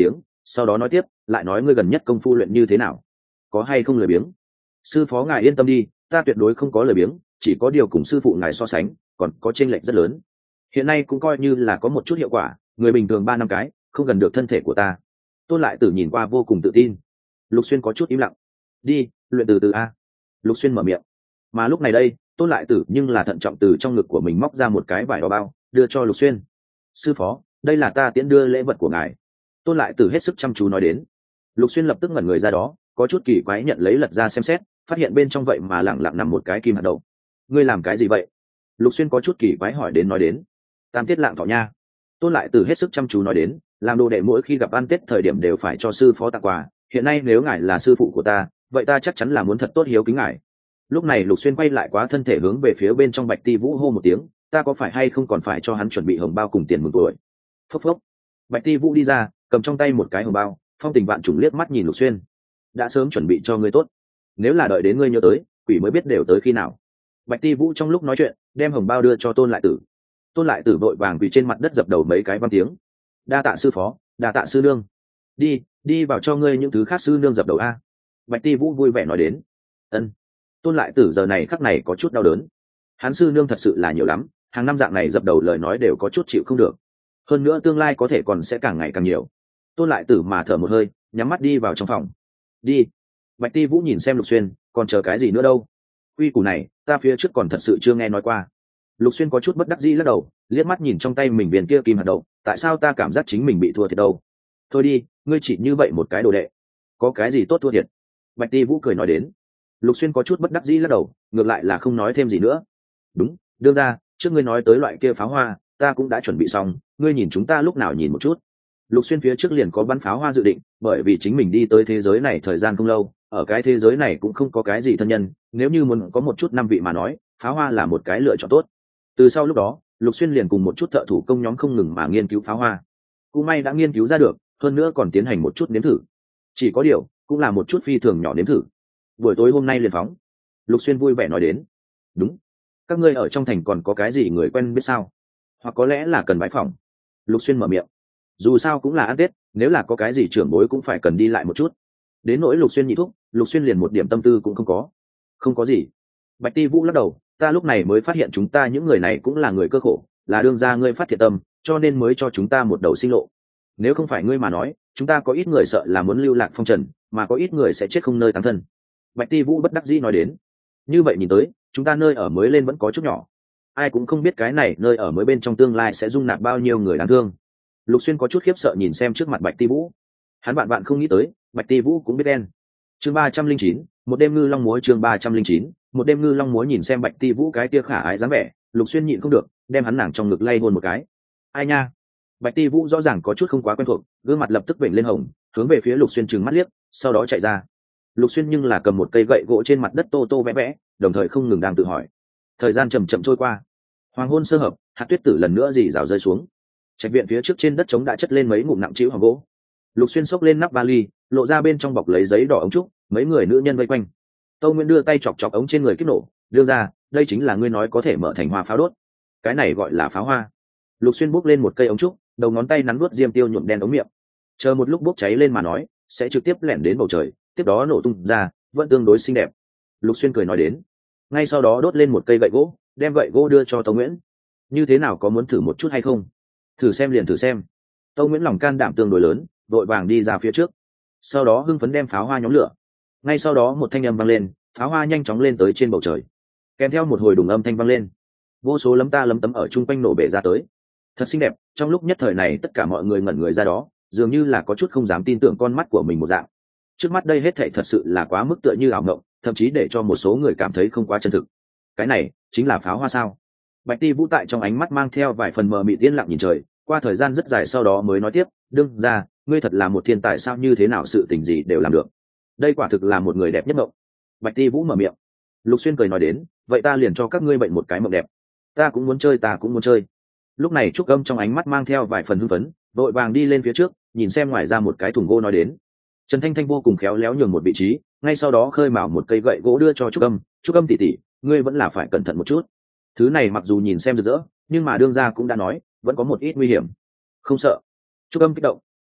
sau đó nói tiếp, lại nói ngươi gần nhất công phu luyện như thế nào, có hay không lười biếng? Sư phó ngài yên tâm đi, ta tuyệt đối không có lười biếng, chỉ có điều cùng sư phụ ngài so sánh còn có chênh lệch rất lớn. Hiện nay cũng coi như là có một chút hiệu quả, người bình thường ba năm cái không gần được thân thể của ta. Tôn Lại Tử nhìn qua vô cùng tự tin. Lục Xuyên có chút im lặng. Đi, luyện từ từ a. Lục Xuyên mở miệng. Mà lúc này đây, Tôn Lại Tử nhưng là thận trọng từ trong ngực của mình móc ra một cái vải đỏ bao, đưa cho Lục Xuyên. Sư phó, đây là ta tiễn đưa lễ vật của ngài. Tôn Lại Tử hết sức chăm chú nói đến. Lục Xuyên lập tức ngẩn người ra đó, có chút kỳ quái nhận lấy lật ra xem xét, phát hiện bên trong vậy mà lẳng lặng nằm một cái kim hạt đậu. Ngươi làm cái gì vậy? Lục Xuyên có chút kỳ quái hỏi đến nói đến. Tam tiết lạng thọ nha. Tôn Lại Tử hết sức chăm chú nói đến, làm đồ đệ mỗi khi gặp ăn tết thời điểm đều phải cho sư phó tặng quà, hiện nay nếu ngài là sư phụ của ta, vậy ta chắc chắn là muốn thật tốt hiếu kính ngài. Lúc này Lục Xuyên quay lại quá thân thể hướng về phía bên trong Bạch Ti Vũ hô một tiếng, ta có phải hay không còn phải cho hắn chuẩn bị hồng bao cùng tiền mừng tuổi? Phốc phốc. Bạch Ti Vũ đi ra, cầm trong tay một cái hồng bao, phong tình vạn trùng liếc mắt nhìn Lục Xuyên. Đã sớm chuẩn bị cho ngươi tốt, nếu là đợi đến ngươi nhớ tới, quỷ mới biết đều tới khi nào. Bạch Ti Vũ trong lúc nói chuyện, đem hồng bao đưa cho Tôn Lại Tử. Tôn Lại Tử vội vàng quỳ trên mặt đất dập đầu mấy cái văn tiếng. Đa tạ sư phó, đa tạ sư nương. Đi, đi vào cho ngươi những thứ khác sư nương dập đầu a. Bạch Ti Vũ vui vẻ nói đến. Ân. Tôn Lại Tử giờ này khắc này có chút đau đớn. Hắn sư nương thật sự là nhiều lắm, hàng năm dạng này dập đầu lời nói đều có chút chịu không được. Hơn nữa tương lai có thể còn sẽ càng ngày càng nhiều. Tôn Lại Tử mà thở một hơi, nhắm mắt đi vào trong phòng. Đi. Bạch Ti Vũ nhìn xem Lục Xuyên, còn chờ cái gì nữa đâu? Quy củ này, ta phía trước còn thật sự chưa nghe nói qua. Lục Xuyên có chút bất đắc dĩ lắc đầu, liếc mắt nhìn trong tay mình viên kia kim hạt đậu, tại sao ta cảm giác chính mình bị thua thiệt đâu? Thôi đi, ngươi chỉ như vậy một cái đồ đệ, có cái gì tốt thua thiệt? Bạch Ti Vũ cười nói đến. Lục Xuyên có chút bất đắc dĩ lắc đầu, ngược lại là không nói thêm gì nữa. Đúng, đương ra, trước ngươi nói tới loại kia pháo hoa, ta cũng đã chuẩn bị xong, ngươi nhìn chúng ta lúc nào nhìn một chút. Lục Xuyên phía trước liền có bắn pháo hoa dự định, bởi vì chính mình đi tới thế giới này thời gian không lâu, ở cái thế giới này cũng không có cái gì thân nhân, nếu như muốn có một chút năm vị mà nói, pháo hoa là một cái lựa chọn tốt. Từ sau lúc đó, Lục Xuyên liền cùng một chút thợ thủ công nhóm không ngừng mà nghiên cứu pháo hoa. Cũng may đã nghiên cứu ra được, hơn nữa còn tiến hành một chút nếm thử. Chỉ có điều, cũng là một chút phi thường nhỏ nếm thử. Buổi tối hôm nay liền phóng. Lục Xuyên vui vẻ nói đến. Đúng. Các ngươi ở trong thành còn có cái gì người quen biết sao? Hoặc có lẽ là cần bãi phòng. Lục Xuyên mở miệng. Dù sao cũng là ăn Tết, nếu là có cái gì trưởng bối cũng phải cần đi lại một chút. Đến nỗi Lục Xuyên nhị thúc, Lục Xuyên liền một điểm tâm tư cũng không có. Không có gì. Bạch Ti Vũ lắc đầu, ta lúc này mới phát hiện chúng ta những người này cũng là người cơ khổ, là đương ra ngươi phát thiện tâm, cho nên mới cho chúng ta một đầu sinh lộ. Nếu không phải ngươi mà nói, chúng ta có ít người sợ là muốn lưu lạc phong trần, mà có ít người sẽ chết không nơi táng thân. Bạch Ti Vũ bất đắc dĩ nói đến. Như vậy nhìn tới, chúng ta nơi ở mới lên vẫn có chút nhỏ. Ai cũng không biết cái này nơi ở mới bên trong tương lai sẽ dung nạp bao nhiêu người đáng thương. Lục Xuyên có chút khiếp sợ nhìn xem trước mặt Bạch Ti Vũ. Hắn bạn bạn không nghĩ tới, Bạch Ti Vũ cũng biết đen. Chương ba trăm linh chín, một đêm ngư long múa. Chương ba trăm linh chín, một đêm ngư long múa. Nhìn xem Bạch Ti Vũ cái tia khả ái dáng vẻ, Lục Xuyên nhịn không được, đem hắn nàng trong ngực lay hôn một cái. Ai nha? Bạch Ti Vũ rõ ràng có chút không quá quen thuộc, gương mặt lập tức vểnh lên hồng, hướng về phía Lục Xuyên trừng mắt liếc, sau đó chạy ra. Lục Xuyên nhưng là cầm một cây gậy gỗ trên mặt đất tô tô vẽ vẽ, đồng thời không ngừng đang tự hỏi. Thời gian chậm chậm trôi qua, hoàng hôn sơ hợp, hạt tuyết tử lần nữa rỉ rào rơi xuống. Trạch viện phía trước trên đất trống đã chất lên mấy ngụm nặng trĩu hòm gỗ. Lục Xuyên xốc lên nắp vali, lộ ra bên trong bọc lấy giấy đỏ ống trúc, mấy người nữ nhân vây quanh. Tâu Nguyên đưa tay chọc chọc ống trên người kích nổ, đưa ra, đây chính là ngươi nói có thể mở thành hoa pháo đốt. Cái này gọi là pháo hoa. Lục Xuyên bốc lên một cây ống trúc, đầu ngón tay nắn nuốt diêm tiêu nhuộm đen ống miệng. Chờ một lúc bốc cháy lên mà nói, sẽ trực tiếp lẻn đến bầu trời, tiếp đó nổ tung ra, vẫn tương đối xinh đẹp. Lục Xuyên cười nói đến. Ngay sau đó đốt lên một cây gậy gỗ, đem gậy gỗ đưa cho Tâu Nguyễn. Như thế nào, có muốn thử một chút hay không? Thử xem liền thử xem. Tâu Nguyễn lòng can đảm tương đối lớn, vội vàng đi ra phía trước. Sau đó hưng phấn đem pháo hoa nhóm lửa. Ngay sau đó một thanh âm vang lên, pháo hoa nhanh chóng lên tới trên bầu trời, kèm theo một hồi đùng âm thanh vang lên. Vô số lấm ta lấm tấm ở chung quanh nổ bể ra tới, thật xinh đẹp. Trong lúc nhất thời này tất cả mọi người ngẩn người ra đó, dường như là có chút không dám tin tưởng con mắt của mình một dạng. Trước mắt đây hết thảy thật sự là quá mức tựa như ảo mộng, thậm chí để cho một số người cảm thấy không quá chân thực. Cái này chính là pháo hoa sao? Bạch Ti Vũ tại trong ánh mắt mang theo vài phần mờ mịt yên lặng nhìn trời, qua thời gian rất dài sau đó mới nói tiếp, đương ra, ngươi thật là một thiên tài, sao như thế nào sự tình gì đều làm được. Đây quả thực là một người đẹp nhất mộng. Bạch Ti Vũ mở miệng. Lục Xuyên cười nói đến, vậy ta liền cho các ngươi bệnh một cái mộng đẹp. Ta cũng muốn chơi, ta cũng muốn chơi. Lúc này Trúc Âm trong ánh mắt mang theo vài phần hưng phấn, vội vàng đi lên phía trước, nhìn xem ngoài ra một cái thùng gỗ nói đến. Trần Thanh Thanh vô cùng khéo léo nhường một vị trí, ngay sau đó khơi mào một cây gậy gỗ đưa cho Trúc Âm. Trúc Âm tỷ tỷ, ngươi vẫn là phải cẩn thận một chút. Thứ này mặc dù nhìn xem rực rỡ, nhưng mà đương gia cũng đã nói, vẫn có một ít nguy hiểm. Không sợ. Trúc Âm kích động.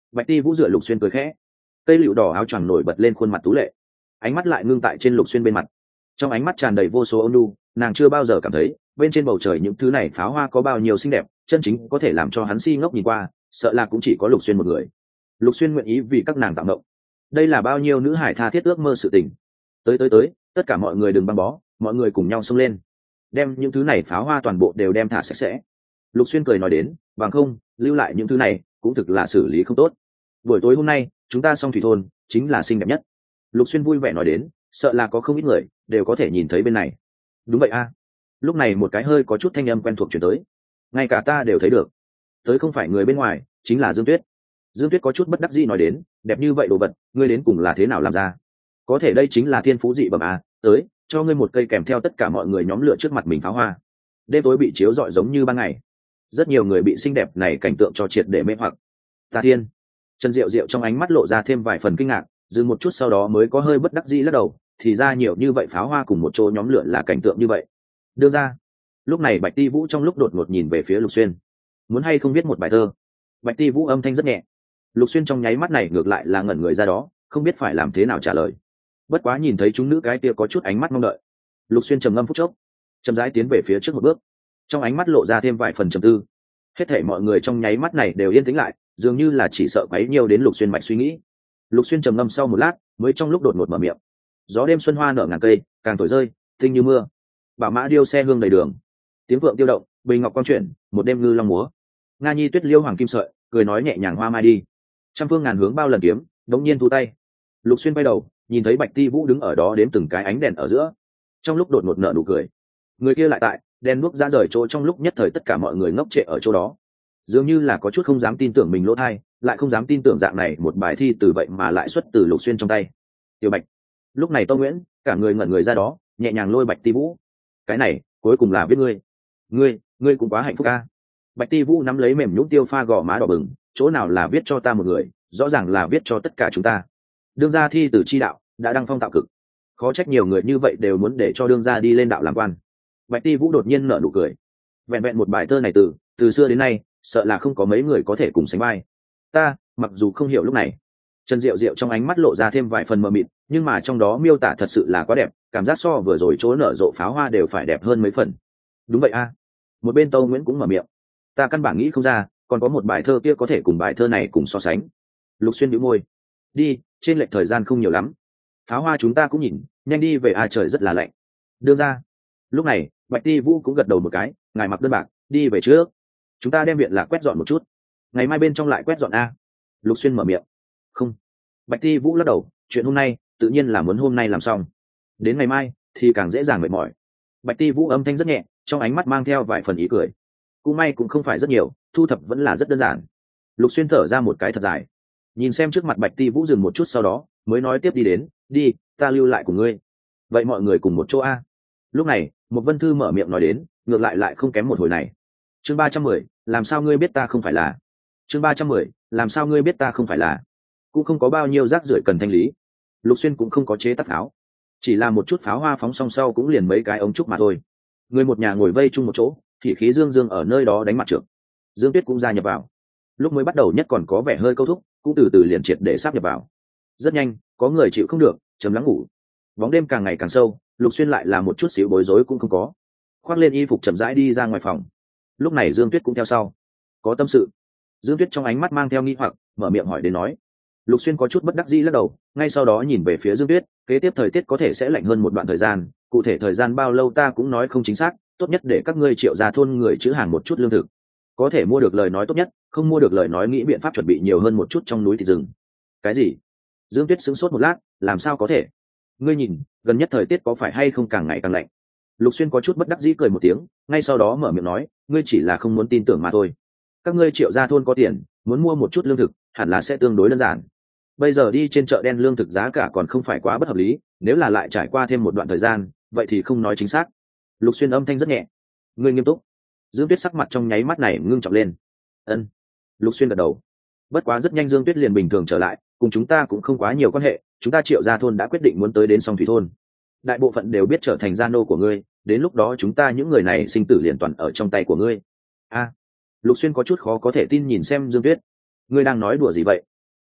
Bạch Ti Vũ dựa Lục Xuyên cười khẽ, cây lựu đỏ áo choàng nổi bật lên khuôn mặt tú lệ, ánh mắt lại ngưng tại trên Lục Xuyên bên mặt, trong ánh mắt tràn đầy vô số ôn nhu. Nàng chưa bao giờ cảm thấy bên trên bầu trời những thứ này pháo hoa có bao nhiêu xinh đẹp, chân chính có thể làm cho hắn si ngốc nhìn qua, sợ là cũng chỉ có Lục Xuyên một người. Lục Xuyên nguyện ý vì các nàng tạo mộng, đây là bao nhiêu nữ hải tha thiết ước mơ sự tình. Tới tới tới, tất cả mọi người đừng băng bó, mọi người cùng nhau xông lên, đem những thứ này pháo hoa toàn bộ đều đem thả sạch sẽ. Lục Xuyên cười nói đến, bằng không lưu lại những thứ này cũng thực là xử lý không tốt. Buổi tối hôm nay chúng ta xong thủy thôn chính là xinh đẹp nhất. Lục Xuyên vui vẻ nói đến, sợ là có không ít người đều có thể nhìn thấy bên này. Đúng vậy a. Lúc này một cái hơi có chút thanh âm quen thuộc chuyển tới, ngay cả ta đều thấy được. Tới không phải người bên ngoài, chính là Dương Tuyết. Dương Tuyết có chút bất đắc dĩ nói đến, đẹp như vậy đồ vật ngươi đến cùng là thế nào làm ra? Có thể đây chính là thiên phú dị bẩm à, tới cho ngươi một cây kèm theo tất cả mọi người nhóm lửa trước mặt mình pháo hoa. Đêm tối bị chiếu rọi giống như ban ngày, rất nhiều người bị xinh đẹp này cảnh tượng cho triệt để mê hoặc. Ta thiên. Trần Diệu Diệu trong ánh mắt lộ ra thêm vài phần kinh ngạc, dừng một chút sau đó mới có hơi bất đắc dĩ lắc đầu, thì ra nhiều như vậy pháo hoa cùng một chỗ nhóm lửa là cảnh tượng như vậy. Đưa ra. Lúc này Bạch Ti Vũ trong lúc đột ngột nhìn về phía Lục Xuyên, muốn hay không viết một bài thơ? Bạch Ti Vũ âm thanh rất nhẹ. Lục Xuyên trong nháy mắt này ngược lại là ngẩn người ra đó, không biết phải làm thế nào trả lời. Bất quá nhìn thấy chúng nữ cái kia có chút ánh mắt mong đợi, Lục Xuyên trầm ngâm phút chốc, chậm rãi tiến về phía trước một bước, trong ánh mắt lộ ra thêm vài phần trầm tư. Hết thảy mọi người trong nháy mắt này đều yên tĩnh lại, dường như là chỉ sợ quấy nhiều đến Lục Xuyên mạch suy nghĩ. Lục Xuyên trầm ngâm sau một lát, mới trong lúc đột ngột mở miệng. Gió đêm xuân hoa nở ngàn cây, càng thổi rơi, tinh như mưa. Bảo mã điêu xe hương đầy đường, tiếng vượng tiêu động, bình ngọc quang chuyển, một đêm ngư long múa. Nga nhi tuyết liêu hoàng kim sợi, cười nói nhẹ nhàng hoa mai đi. Trăm phương ngàn hướng bao lần kiếm, đống nhiên thu tay. Lục Xuyên quay đầu, nhìn thấy Bạch Ti Vũ đứng ở đó đếm từng cái ánh đèn ở giữa, trong lúc đột ngột nở nụ cười. Người kia lại tại, đèn đuốc ra rời chỗ trong lúc nhất thời tất cả mọi người ngốc trệ ở chỗ đó, dường như là có chút không dám tin tưởng mình lỗ thai, lại không dám tin tưởng dạng này một bài thi từ vậy mà lại xuất từ Lục Xuyên trong tay. Tiểu Bạch. Lúc này Tô Nguyễn, cả người ngẩn người ra đó, nhẹ nhàng lôi Bạch Ti Vũ. Cái này, cuối cùng là biết ngươi. Ngươi, ngươi cũng quá hạnh phúc a. Bạch Ti Vũ nắm lấy mềm nhũn tiêu pha gò má đỏ bừng, chỗ nào là viết cho ta một người, rõ ràng là viết cho tất cả chúng ta. Đương gia thi từ chi đạo đã đăng phong tạo cực, khó trách nhiều người như vậy đều muốn để cho đương gia đi lên đạo làm quan. Bạch Ti Vũ đột nhiên nở nụ cười. Vẹn vẹn một bài thơ này từ từ xưa đến nay, sợ là không có mấy người có thể cùng sánh vai. Ta, mặc dù không hiểu lúc này. Trần Diệu Diệu trong ánh mắt lộ ra thêm vài phần mờ mịt, nhưng mà trong đó miêu tả thật sự là quá đẹp, cảm giác so vừa rồi chỗ nở rộ pháo hoa đều phải đẹp hơn mấy phần. Đúng vậy a. Một bên Tâu Nguyễn cũng mở miệng. Ta căn bản nghĩ không ra, còn có một bài thơ kia có thể cùng bài thơ này cùng so sánh. Lục Xuyên nhíu môi. Đi, trên lệch thời gian không nhiều lắm. Pháo hoa chúng ta cũng nhìn, nhanh đi về a, trời rất là lạnh. Đưa ra. Lúc này, Bạch Ti Vũ cũng gật đầu một cái, ngài mặc đơn bạc, đi về trước. Chúng ta đem viện lạc quét dọn một chút, ngày mai bên trong lại quét dọn a. Lục Xuyên mở miệng. Không. Bạch Ti Vũ lắc đầu, chuyện hôm nay tự nhiên là muốn hôm nay làm xong, đến ngày mai thì càng dễ dàng mệt mỏi. Bạch Ti Vũ âm thanh rất nhẹ, trong ánh mắt mang theo vài phần ý cười. Cũng may cũng không phải rất nhiều, thu thập vẫn là rất đơn giản. Lục Xuyên thở ra một cái thật dài, nhìn xem trước mặt Bạch Ti Vũ dừng một chút sau đó mới nói tiếp đi đến, đi, ta lưu lại cùng ngươi. Vậy mọi người cùng một chỗ a. Lúc này một Vân Thư mở miệng nói đến, ngược lại lại không kém một hồi này. Chương ba trăm mười, làm sao ngươi biết ta không phải là. Chương ba trăm mười, làm sao ngươi biết ta không phải là. Cũng không có bao nhiêu rác rưởi cần thanh lý. Lục Xuyên cũng không có chế tác pháo, chỉ là một chút pháo hoa phóng song sau cũng liền mấy cái ống trúc mà thôi. Người một nhà ngồi vây chung một chỗ, thì khí dương dương ở nơi đó đánh mặt trượt. Dương Tuyết cũng gia nhập vào. Lúc mới bắt đầu nhất còn có vẻ hơi câu thúc, cũng từ từ liền triệt để sáp nhập vào. Rất nhanh, có người chịu không được, chấm lắng ngủ. Bóng đêm càng ngày càng sâu, Lục Xuyên lại là một chút xíu bối rối cũng không có, khoác lên y phục chậm rãi đi ra ngoài phòng. Lúc này Dương Tuyết cũng theo sau. Có tâm sự. Dương Tuyết trong ánh mắt mang theo nghi hoặc, mở miệng hỏi đến nói. Lục Xuyên có chút bất đắc dĩ lắc đầu, ngay sau đó nhìn về phía Dương Tuyết, kế tiếp thời tiết có thể sẽ lạnh hơn một đoạn thời gian, cụ thể thời gian bao lâu ta cũng nói không chính xác, tốt nhất để các ngươi Triệu gia thôn người trữ hàng một chút lương thực. Có thể mua được lời nói tốt nhất, không mua được lời nói nghĩ biện pháp chuẩn bị nhiều hơn một chút trong núi thịt rừng. Cái gì? Dương Tuyết sững sốt một lát, làm sao có thể? Ngươi nhìn, gần nhất thời tiết có phải hay không càng ngày càng lạnh? Lục Xuyên có chút bất đắc dĩ cười một tiếng, ngay sau đó mở miệng nói, ngươi chỉ là không muốn tin tưởng mà thôi. Các ngươi Triệu gia thôn có tiền, muốn mua một chút lương thực, hẳn là sẽ tương đối đơn giản. Bây giờ đi trên chợ đen lương thực giá cả còn không phải quá bất hợp lý, nếu là lại trải qua thêm một đoạn thời gian, vậy thì không nói chính xác. Lục Xuyên âm thanh rất nhẹ. Ngươi nghiêm túc. Dương Tuyết sắc mặt trong nháy mắt này ngưng trọng lên. Ân. Lục Xuyên gật đầu. Bất quá rất nhanh Dương Tuyết liền bình thường trở lại, cùng chúng ta cũng không quá nhiều quan hệ, chúng ta Triệu gia thôn đã quyết định muốn tới đến Song Thủy thôn. Đại bộ phận đều biết trở thành gia nô của ngươi, đến lúc đó chúng ta những người này sinh tử liền toàn ở trong tay của ngươi. A. Lục Xuyên có chút khó có thể tin nhìn xem Dương Tuyết. Ngươi đang nói đùa gì vậy?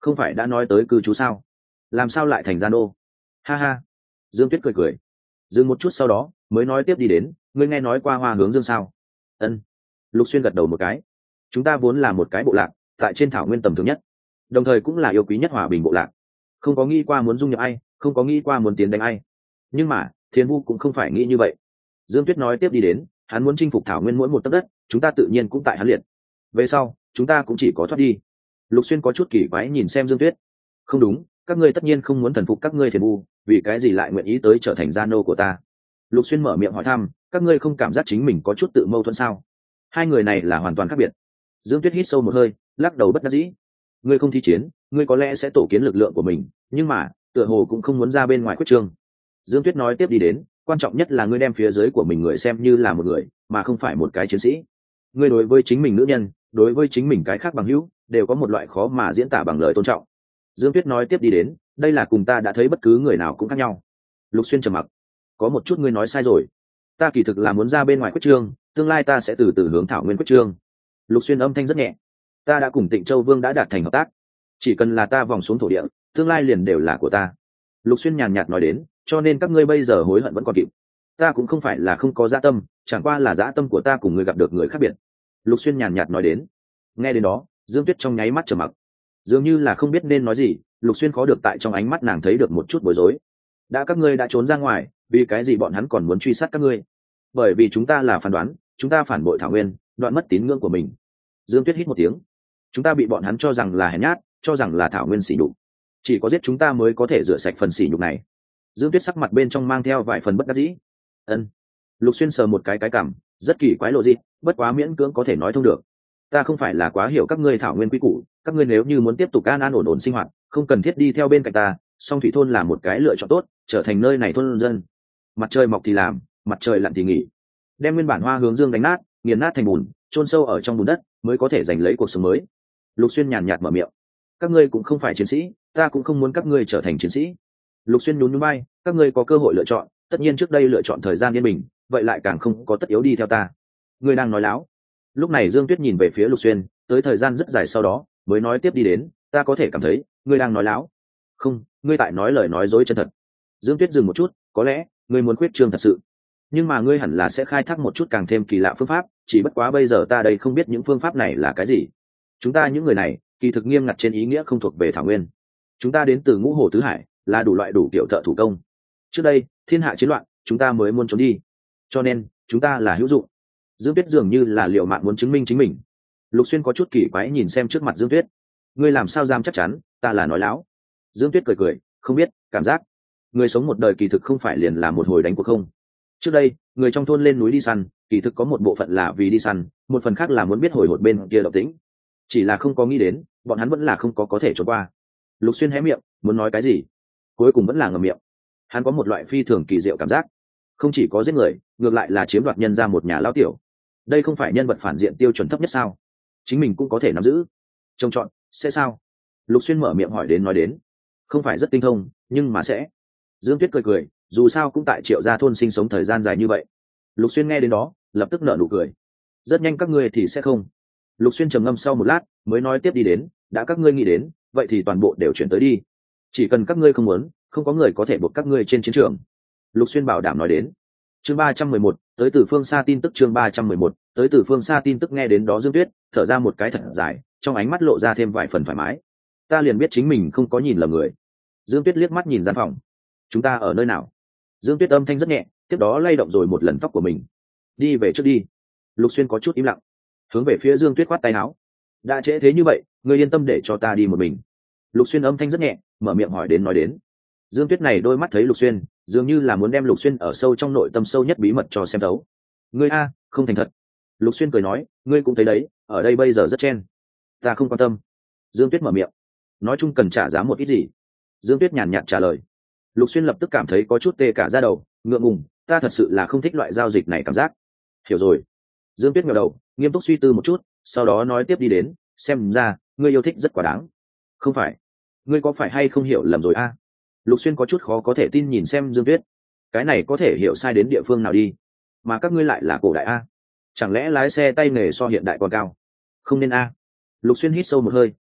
không phải đã nói tới cư trú sao, làm sao lại thành gia nô? Ha ha. Dương Tuyết cười cười, dừng một chút sau đó mới nói tiếp đi đến, ngươi nghe nói qua Hoa Hướng Dương sao? Ân. Lục Xuyên gật đầu một cái. Chúng ta vốn là một cái bộ lạc tại trên thảo nguyên tầm thường nhất, đồng thời cũng là yêu quý nhất hòa bình bộ lạc, không có nghĩ qua muốn dung nhập ai, không có nghĩ qua muốn tiến đánh ai. Nhưng mà Thiên Vu cũng không phải nghĩ như vậy. Dương Tuyết nói tiếp đi đến, hắn muốn chinh phục thảo nguyên mỗi một tấc đất, chúng ta tự nhiên cũng tại hắn liệt. Về sau chúng ta cũng chỉ có thoát đi. Lục Xuyên có chút kỳ quái nhìn xem Dương Tuyết. Không đúng, các ngươi tất nhiên không muốn thần phục các ngươi Thiên Vu, vì cái gì lại nguyện ý tới trở thành gia nô của ta? Lục Xuyên mở miệng hỏi thăm, các ngươi không cảm giác chính mình có chút tự mâu thuẫn sao? Hai người này là hoàn toàn khác biệt. Dương Tuyết hít sâu một hơi, lắc đầu bất đắc dĩ. Ngươi không thi chiến, ngươi có lẽ sẽ tổ kiến lực lượng của mình, nhưng mà tựa hồ cũng không muốn ra bên ngoài quyết trương. Dương Tuyết nói tiếp đi đến, quan trọng nhất là ngươi đem phía dưới của mình người xem như là một người, mà không phải một cái chiến sĩ. Ngươi đối với chính mình nữ nhân, đối với chính mình cái khác bằng hữu, đều có một loại khó mà diễn tả bằng lời tôn trọng. Dương Tuyết nói tiếp đi đến, đây là cùng ta đã thấy bất cứ người nào cũng khác nhau. Lục Xuyên trầm mặc. Có một chút ngươi nói sai rồi, ta kỳ thực là muốn ra bên ngoài quyết trương, tương lai ta sẽ từ từ hướng thảo nguyên quyết trương. Lục Xuyên âm thanh rất nhẹ. Ta đã cùng Tịnh Châu Vương đã đạt thành hợp tác, chỉ cần là ta vòng xuống thổ địa, tương lai liền đều là của ta. Lục Xuyên nhàn nhạt nói đến, cho nên các ngươi bây giờ hối hận vẫn còn kịp. Ta cũng không phải là không có dã tâm, chẳng qua là dã tâm của ta cùng ngươi gặp được người khác biệt. Lục Xuyên nhàn nhạt nói đến. Nghe đến đó, Dương Tuyết trong nháy mắt trầm mặc, dường như là không biết nên nói gì. Lục Xuyên khó được tại trong ánh mắt nàng thấy được một chút bối rối. Đã các ngươi đã trốn ra ngoài, vì cái gì bọn hắn còn muốn truy sát các ngươi? Bởi vì chúng ta là phán đoán, chúng ta phản bội thảo nguyên, đoạn mất tín ngưỡng của mình. Dương Tuyết hít một tiếng. Chúng ta bị bọn hắn cho rằng là hèn nhát, cho rằng là thảo nguyên sỉ nhục, chỉ có giết chúng ta mới có thể rửa sạch phần sỉ nhục này. Dương Tuyết sắc mặt bên trong mang theo vài phần bất đắc dĩ. Ân. Lục Xuyên sờ một cái cái cảm, rất kỳ quái lộ gì, bất quá miễn cưỡng có thể nói thông được. Ta không phải là quá hiểu các ngươi thảo nguyên quy củ, các ngươi nếu như muốn tiếp tục an an ổn ổn sinh hoạt, không cần thiết đi theo bên cạnh ta. Song thủy thôn là một cái lựa chọn tốt, trở thành nơi này thôn dân. Mặt trời mọc thì làm, mặt trời lặn thì nghỉ. Đem nguyên bản Hoa Hướng Dương đánh nát, nghiền nát thành bùn, chôn sâu ở trong bùn đất, mới có thể giành lấy cuộc sống mới. Lục Xuyên nhàn nhạt mở miệng. Các ngươi cũng không phải chiến sĩ, ta cũng không muốn các ngươi trở thành chiến sĩ. Lục Xuyên nhún nhún vai, các ngươi có cơ hội lựa chọn, tất nhiên trước đây lựa chọn thời gian yên bình, vậy lại càng không có tất yếu đi theo ta. Ngươi đang nói láo. Lúc này Dương Tuyết nhìn về phía Lục Xuyên, tới thời gian rất dài sau đó mới nói tiếp đi đến, ta có thể cảm thấy ngươi đang nói láo. Không, ngươi tại nói lời nói dối chân thật. Dương Tuyết dừng một chút, có lẽ ngươi muốn khuyết trương thật sự, nhưng mà ngươi hẳn là sẽ khai thác một chút càng thêm kỳ lạ phương pháp, chỉ bất quá bây giờ ta đây không biết những phương pháp này là cái gì. Chúng ta những người này kỳ thực nghiêm ngặt trên ý nghĩa không thuộc về thảo nguyên, chúng ta đến từ ngũ hồ tứ hải, là đủ loại đủ kiểu thợ thủ công. Trước đây thiên hạ chiến loạn, chúng ta mới muốn trốn đi, cho nên chúng ta là hữu dụng. Dương Tuyết dường như là liệu mạng muốn chứng minh chính mình. Lục Xuyên có chút kỳ quái nhìn xem trước mặt Dương Tuyết. Ngươi làm sao dám chắc chắn ta là nói láo? Dương Tuyết cười cười, không biết, cảm giác người sống một đời kỳ thực không phải liền là một hồi đánh cuộc không. Trước đây người trong thôn lên núi đi săn, kỳ thực có một bộ phận là vì đi săn, một phần khác là muốn biết hồi hột bên kia động tĩnh. Chỉ là không có nghĩ đến bọn hắn vẫn là không có có thể trốn qua. Lục Xuyên hé miệng muốn nói cái gì, cuối cùng vẫn là ngậm miệng. Hắn có một loại phi thường kỳ diệu cảm giác, không chỉ có giết người, ngược lại là chiếm đoạt nhân ra một nhà lão tiểu. Đây không phải nhân vật phản diện tiêu chuẩn thấp nhất sao? Chính mình cũng có thể nắm giữ. Trông chọn sẽ sao? Lục Xuyên mở miệng hỏi đến nói đến. Không phải rất tinh thông, nhưng mà sẽ. Dương Tuyết cười cười, dù sao cũng tại Triệu Gia thôn sinh sống thời gian dài như vậy. Lục Xuyên nghe đến đó lập tức nở nụ cười. Rất nhanh các ngươi thì sẽ không. Lục Xuyên trầm ngâm sau một lát mới nói tiếp đi đến, đã các ngươi nghĩ đến, vậy thì toàn bộ đều chuyển tới đi. Chỉ cần các ngươi không muốn, không có người có thể buộc các ngươi trên chiến trường. Lục Xuyên bảo đảm nói đến. Chương ba trăm mười một, tới từ phương xa tin tức. Chương ba trăm mười một, tới từ phương xa tin tức. Nghe đến đó Dương Tuyết thở ra một cái thật dài, trong ánh mắt lộ ra thêm vài phần thoải mái. Ta liền biết chính mình không có nhìn lầm người. Dương Tuyết liếc mắt nhìn gian phòng. Chúng ta ở nơi nào? Dương Tuyết âm thanh rất nhẹ, tiếp đó lay động rồi một lần tóc của mình. Đi về trước đi. Lục Xuyên có chút im lặng, hướng về phía Dương Tuyết khoát tay áo. Đã trễ thế như vậy, ngươi yên tâm để cho ta đi một mình. Lục Xuyên âm thanh rất nhẹ, mở miệng hỏi đến nói đến. Dương Tuyết này đôi mắt thấy Lục Xuyên, dường như là muốn đem Lục Xuyên ở sâu trong nội tâm sâu nhất bí mật cho xem thấu. Ngươi a, không thành thật. Lục Xuyên cười nói, ngươi cũng thấy đấy, ở đây bây giờ rất chen. Ta không quan tâm. Dương Tuyết mở miệng. Nói chung cần trả giá một ít gì? Dương Tuyết nhàn nhạt trả lời. Lục Xuyên lập tức cảm thấy có chút tê cả da đầu, ngượng ngùng, ta thật sự là không thích loại giao dịch này cảm giác. Hiểu rồi. Dương Tuyết ngẩng đầu, nghiêm túc suy tư một chút, sau đó nói tiếp đi đến, xem ra ngươi yêu thích rất quá đáng. Không phải, ngươi có phải hay không hiểu lầm rồi a? Lục Xuyên có chút khó có thể tin nhìn xem Dương Tuyết. Cái này có thể hiểu sai đến địa phương nào đi? Mà các ngươi lại là cổ đại a? Chẳng lẽ lái xe tay nghề so hiện đại còn cao? Không nên a? Lục Xuyên hít sâu một hơi,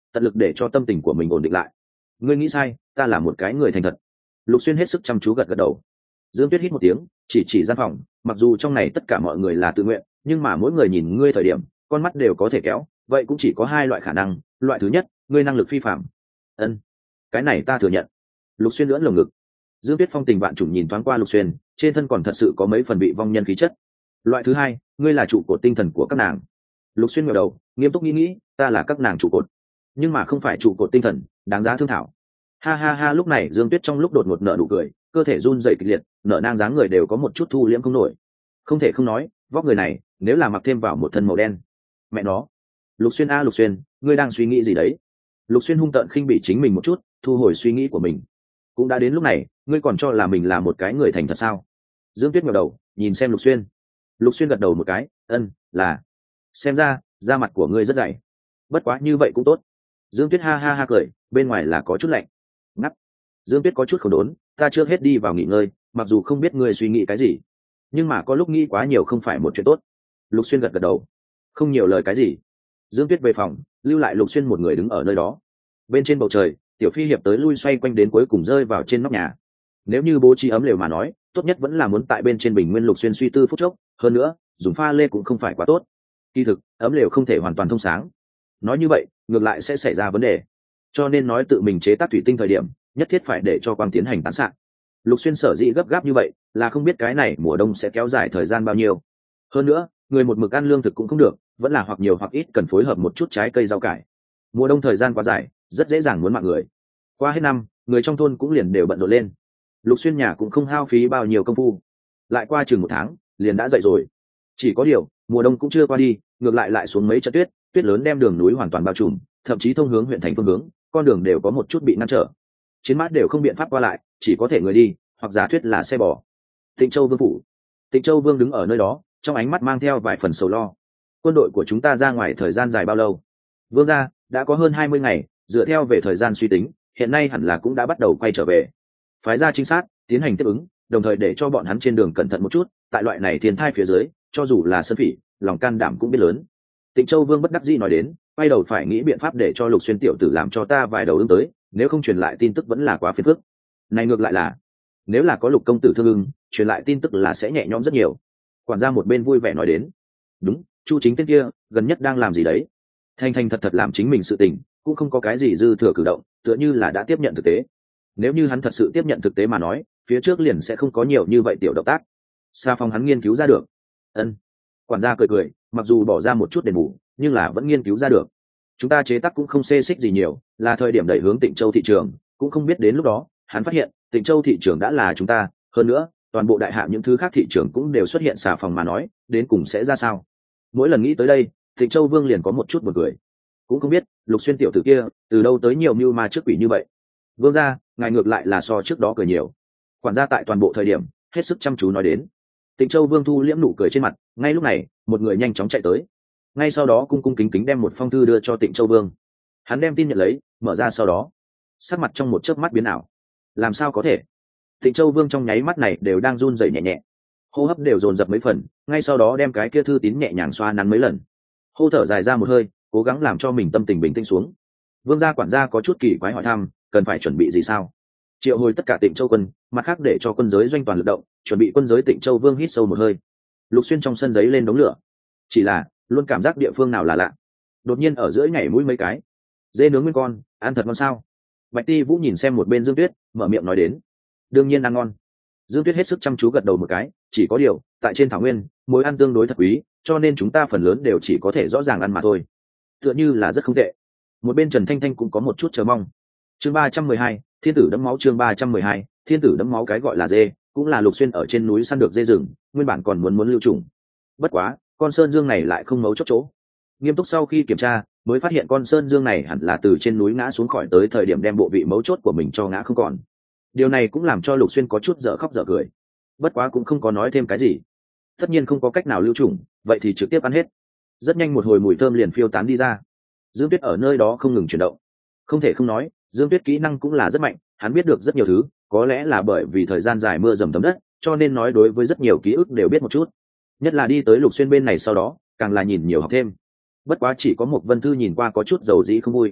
tận lực để cho tâm tình của mình ổn định lại. Ngươi nghĩ sai, ta là một cái người thành thật. Lục Xuyên hết sức chăm chú gật gật đầu. Dương Tuyết hít một tiếng, chỉ chỉ gian phòng, mặc dù trong này tất cả mọi người là tự nguyện, nhưng mà mỗi người nhìn ngươi thời điểm, con mắt đều có thể kéo, vậy cũng chỉ có hai loại khả năng. Loại thứ nhất, ngươi năng lực phi phạm. Ân, cái này ta thừa nhận. Lục Xuyên lưỡn lồng ngực. Dương Tuyết phong tình vạn trùng nhìn thoáng qua Lục Xuyên, trên thân còn thật sự có mấy phần bị vong nhân khí chất. Loại thứ hai, ngươi là trụ cột tinh thần của các nàng. Lục Xuyên ngẩng đầu, nghiêm túc nghĩ nghĩ, ta là các nàng trụ cột, nhưng mà không phải trụ cột tinh thần, đáng giá thương thảo. Ha ha ha, lúc này Dương Tuyết trong lúc đột ngột nở nụ cười, cơ thể run rẩy kịch liệt, nở nang dáng người đều có một chút thu liễm không nổi. Không thể không nói, vóc người này, nếu là mặc thêm vào một thân màu đen, mẹ nó. Lục Xuyên a Lục Xuyên, ngươi đang suy nghĩ gì đấy? Lục Xuyên hung tợn khinh bỉ chính mình một chút, thu hồi suy nghĩ của mình. Cũng đã đến lúc này, ngươi còn cho là mình là một cái người thành thật sao? Dương Tuyết ngẩng đầu, nhìn xem Lục Xuyên. Lục Xuyên gật đầu một cái, ân, là. Xem ra, da mặt của ngươi rất dày. Bất quá như vậy cũng tốt. Dương Tuyết ha ha ha cười, bên ngoài là có chút lạnh. Ngắt. Dương Tuyết có chút khổ đốn, ta trước hết đi vào nghỉ ngơi, mặc dù không biết ngươi suy nghĩ cái gì, nhưng mà có lúc nghĩ quá nhiều không phải một chuyện tốt. Lục Xuyên gật gật đầu, không nhiều lời cái gì. Dương Tuyết về phòng, lưu lại Lục Xuyên một người đứng ở nơi đó. Bên trên bầu trời, tiểu phi hiệp tới lui xoay quanh đến cuối cùng rơi vào trên nóc nhà. Nếu như bố trí ấm lều mà nói, tốt nhất vẫn là muốn tại bên trên bình nguyên. Lục Xuyên suy tư phút chốc, hơn nữa, dùng pha lê cũng không phải quá tốt. Kỳ thực, ấm lều không thể hoàn toàn thông sáng. Nói như vậy, ngược lại sẽ xảy ra vấn đề. Cho nên nói tự mình chế tác thủy tinh thời điểm, nhất thiết phải để cho quang tiến hành tán xạ. Lục Xuyên sở dĩ gấp gáp như vậy, là không biết cái này mùa đông sẽ kéo dài thời gian bao nhiêu. Hơn nữa, người một mực ăn lương thực cũng không được, vẫn là hoặc nhiều hoặc ít cần phối hợp một chút trái cây rau cải. Mùa đông thời gian quá dài, rất dễ dàng muốn mạng người. Qua hết năm, người trong thôn cũng liền đều bận rộn lên. Lục Xuyên nhà cũng không hao phí bao nhiêu công phu. Lại qua chừng một tháng, liền đã dậy rồi. Chỉ có điều, mùa đông cũng chưa qua đi, ngược lại lại xuống mấy trận tuyết, tuyết lớn đem đường núi hoàn toàn bao trùm, thậm chí thông hướng huyện thành phương hướng, con đường đều có một chút bị ngăn trở. Chiến mã đều không biện pháp qua lại, chỉ có thể người đi, hoặc giả thuyết là xe bò. Tịnh Châu Vương phủ. Tịnh Châu Vương đứng ở nơi đó, trong ánh mắt mang theo vài phần sầu lo. Quân đội của chúng ta ra ngoài thời gian dài bao lâu? Vương gia, đã có hơn hai mươi ngày, dựa theo về thời gian suy tính, hiện nay hẳn là cũng đã bắt đầu quay trở về. Phái ra trinh sát, tiến hành tiếp ứng, đồng thời để cho bọn hắn trên đường cẩn thận một chút, tại loại này thiên thai phía dưới, cho dù là sơn phỉ, lòng can đảm cũng biết lớn. Tịnh Châu Vương bất đắc dĩ nói đến, quay đầu phải nghĩ biện pháp để cho Lục Xuyên tiểu tử làm cho ta vài đầu ứng tới, nếu không truyền lại tin tức vẫn là quá phiền phức. Này ngược lại là, nếu là có Lục công tử thương ưng, truyền lại tin tức là sẽ nhẹ nhõm rất nhiều. Quản gia một bên vui vẻ nói đến, đúng, Chu Chính tên kia gần nhất đang làm gì đấy? Thanh Thanh thật thật làm chính mình sự tình, cũng không có cái gì dư thừa cử động, tựa như là đã tiếp nhận thực tế. Nếu như hắn thật sự tiếp nhận thực tế mà nói, phía trước liền sẽ không có nhiều như vậy tiểu động tác. Sa Phong hắn nghiên cứu ra được. Ân. Quản gia cười cười, mặc dù bỏ ra một chút đền bù, nhưng là vẫn nghiên cứu ra được. Chúng ta chế tác cũng không xê xích gì nhiều, là thời điểm đẩy hướng Tịnh Châu thị trường, cũng không biết đến lúc đó, hắn phát hiện, Tịnh Châu thị trường đã là chúng ta, hơn nữa, toàn bộ đại hạ những thứ khác thị trường cũng đều xuất hiện xà phòng mà nói, đến cùng sẽ ra sao. Mỗi lần nghĩ tới đây, Tịnh Châu Vương liền có một chút buồn cười. Cũng không biết, Lục Xuyên tiểu tử kia, từ đâu tới nhiều mưu ma trước quỷ như vậy. Vương gia, ngài ngược lại là so trước đó cười nhiều. Quản gia tại toàn bộ thời điểm, hết sức chăm chú nói đến. Tịnh Châu Vương thu liễm nụ cười trên mặt, ngay lúc này, một người nhanh chóng chạy tới. Ngay sau đó cung cung kính kính đem một phong thư đưa cho Tịnh Châu Vương. Hắn đem tin nhận lấy, mở ra sau đó, sắc mặt trong một chớp mắt biến ảo. Làm sao có thể? Tịnh Châu Vương trong nháy mắt này đều đang run rẩy nhẹ nhẹ, hô hấp đều dồn dập mấy phần, ngay sau đó đem cái kia thư tín nhẹ nhàng xoa nắn mấy lần, hô thở dài ra một hơi, cố gắng làm cho mình tâm tình bình tĩnh xuống. Vương gia quản gia có chút kỳ quái hỏi thăm, cần phải chuẩn bị gì sao? Triệu hồi tất cả Tịnh Châu quân, mặt khác để cho quân giới doanh toàn lực động, chuẩn bị quân giới. Tịnh Châu Vương hít sâu một hơi. Lục Xuyên trong sân giấy lên đống lửa, chỉ là luôn cảm giác địa phương nào là lạ. Đột nhiên ở giữa nhảy mũi mấy cái, dê nướng nguyên con, ăn thật ngon sao? Bạch Ti Vũ nhìn xem một bên Dương Tuyết, mở miệng nói đến. Đương nhiên ăn ngon. Dương Tuyết hết sức chăm chú gật đầu một cái, chỉ có điều, tại trên thảo nguyên, mối ăn tương đối thật quý, cho nên chúng ta phần lớn đều chỉ có thể rõ ràng ăn mà thôi. Tựa như là rất không tệ. Một bên Trần Thanh Thanh cũng có một chút chờ mong. Chương ba trăm mười hai, Thiên tử đẫm máu. Chương ba trăm mười hai, Thiên tử đẫm máu. Cái gọi là dê, cũng là Lục Xuyên ở trên núi săn được dê rừng, nguyên bản còn muốn muốn lưu trùng. Bất quá, con sơn dương này lại không mấu chốt chỗ. Nghiêm túc sau khi kiểm tra, mới phát hiện con sơn dương này hẳn là từ trên núi ngã xuống khỏi tới thời điểm đem bộ vị mấu chốt của mình cho ngã không còn. Điều này cũng làm cho Lục Xuyên có chút dở khóc dở cười. Bất quá cũng không có nói thêm cái gì. Tất nhiên không có cách nào lưu trùng, vậy thì trực tiếp ăn hết. Rất nhanh một hồi mùi thơm liền phiêu tán đi ra. Dương Tuyết ở nơi đó không ngừng chuyển động. Không thể không nói, Dương Tuyết kỹ năng cũng là rất mạnh, hắn biết được rất nhiều thứ, có lẽ là bởi vì thời gian dài mưa dầm thấm đất, cho nên nói đối với rất nhiều ký ức đều biết một chút. Nhất là đi tới Lục Xuyên bên này sau đó, càng là nhìn nhiều học thêm. Bất quá chỉ có một Vân Thư nhìn qua có chút dầu dĩ không vui.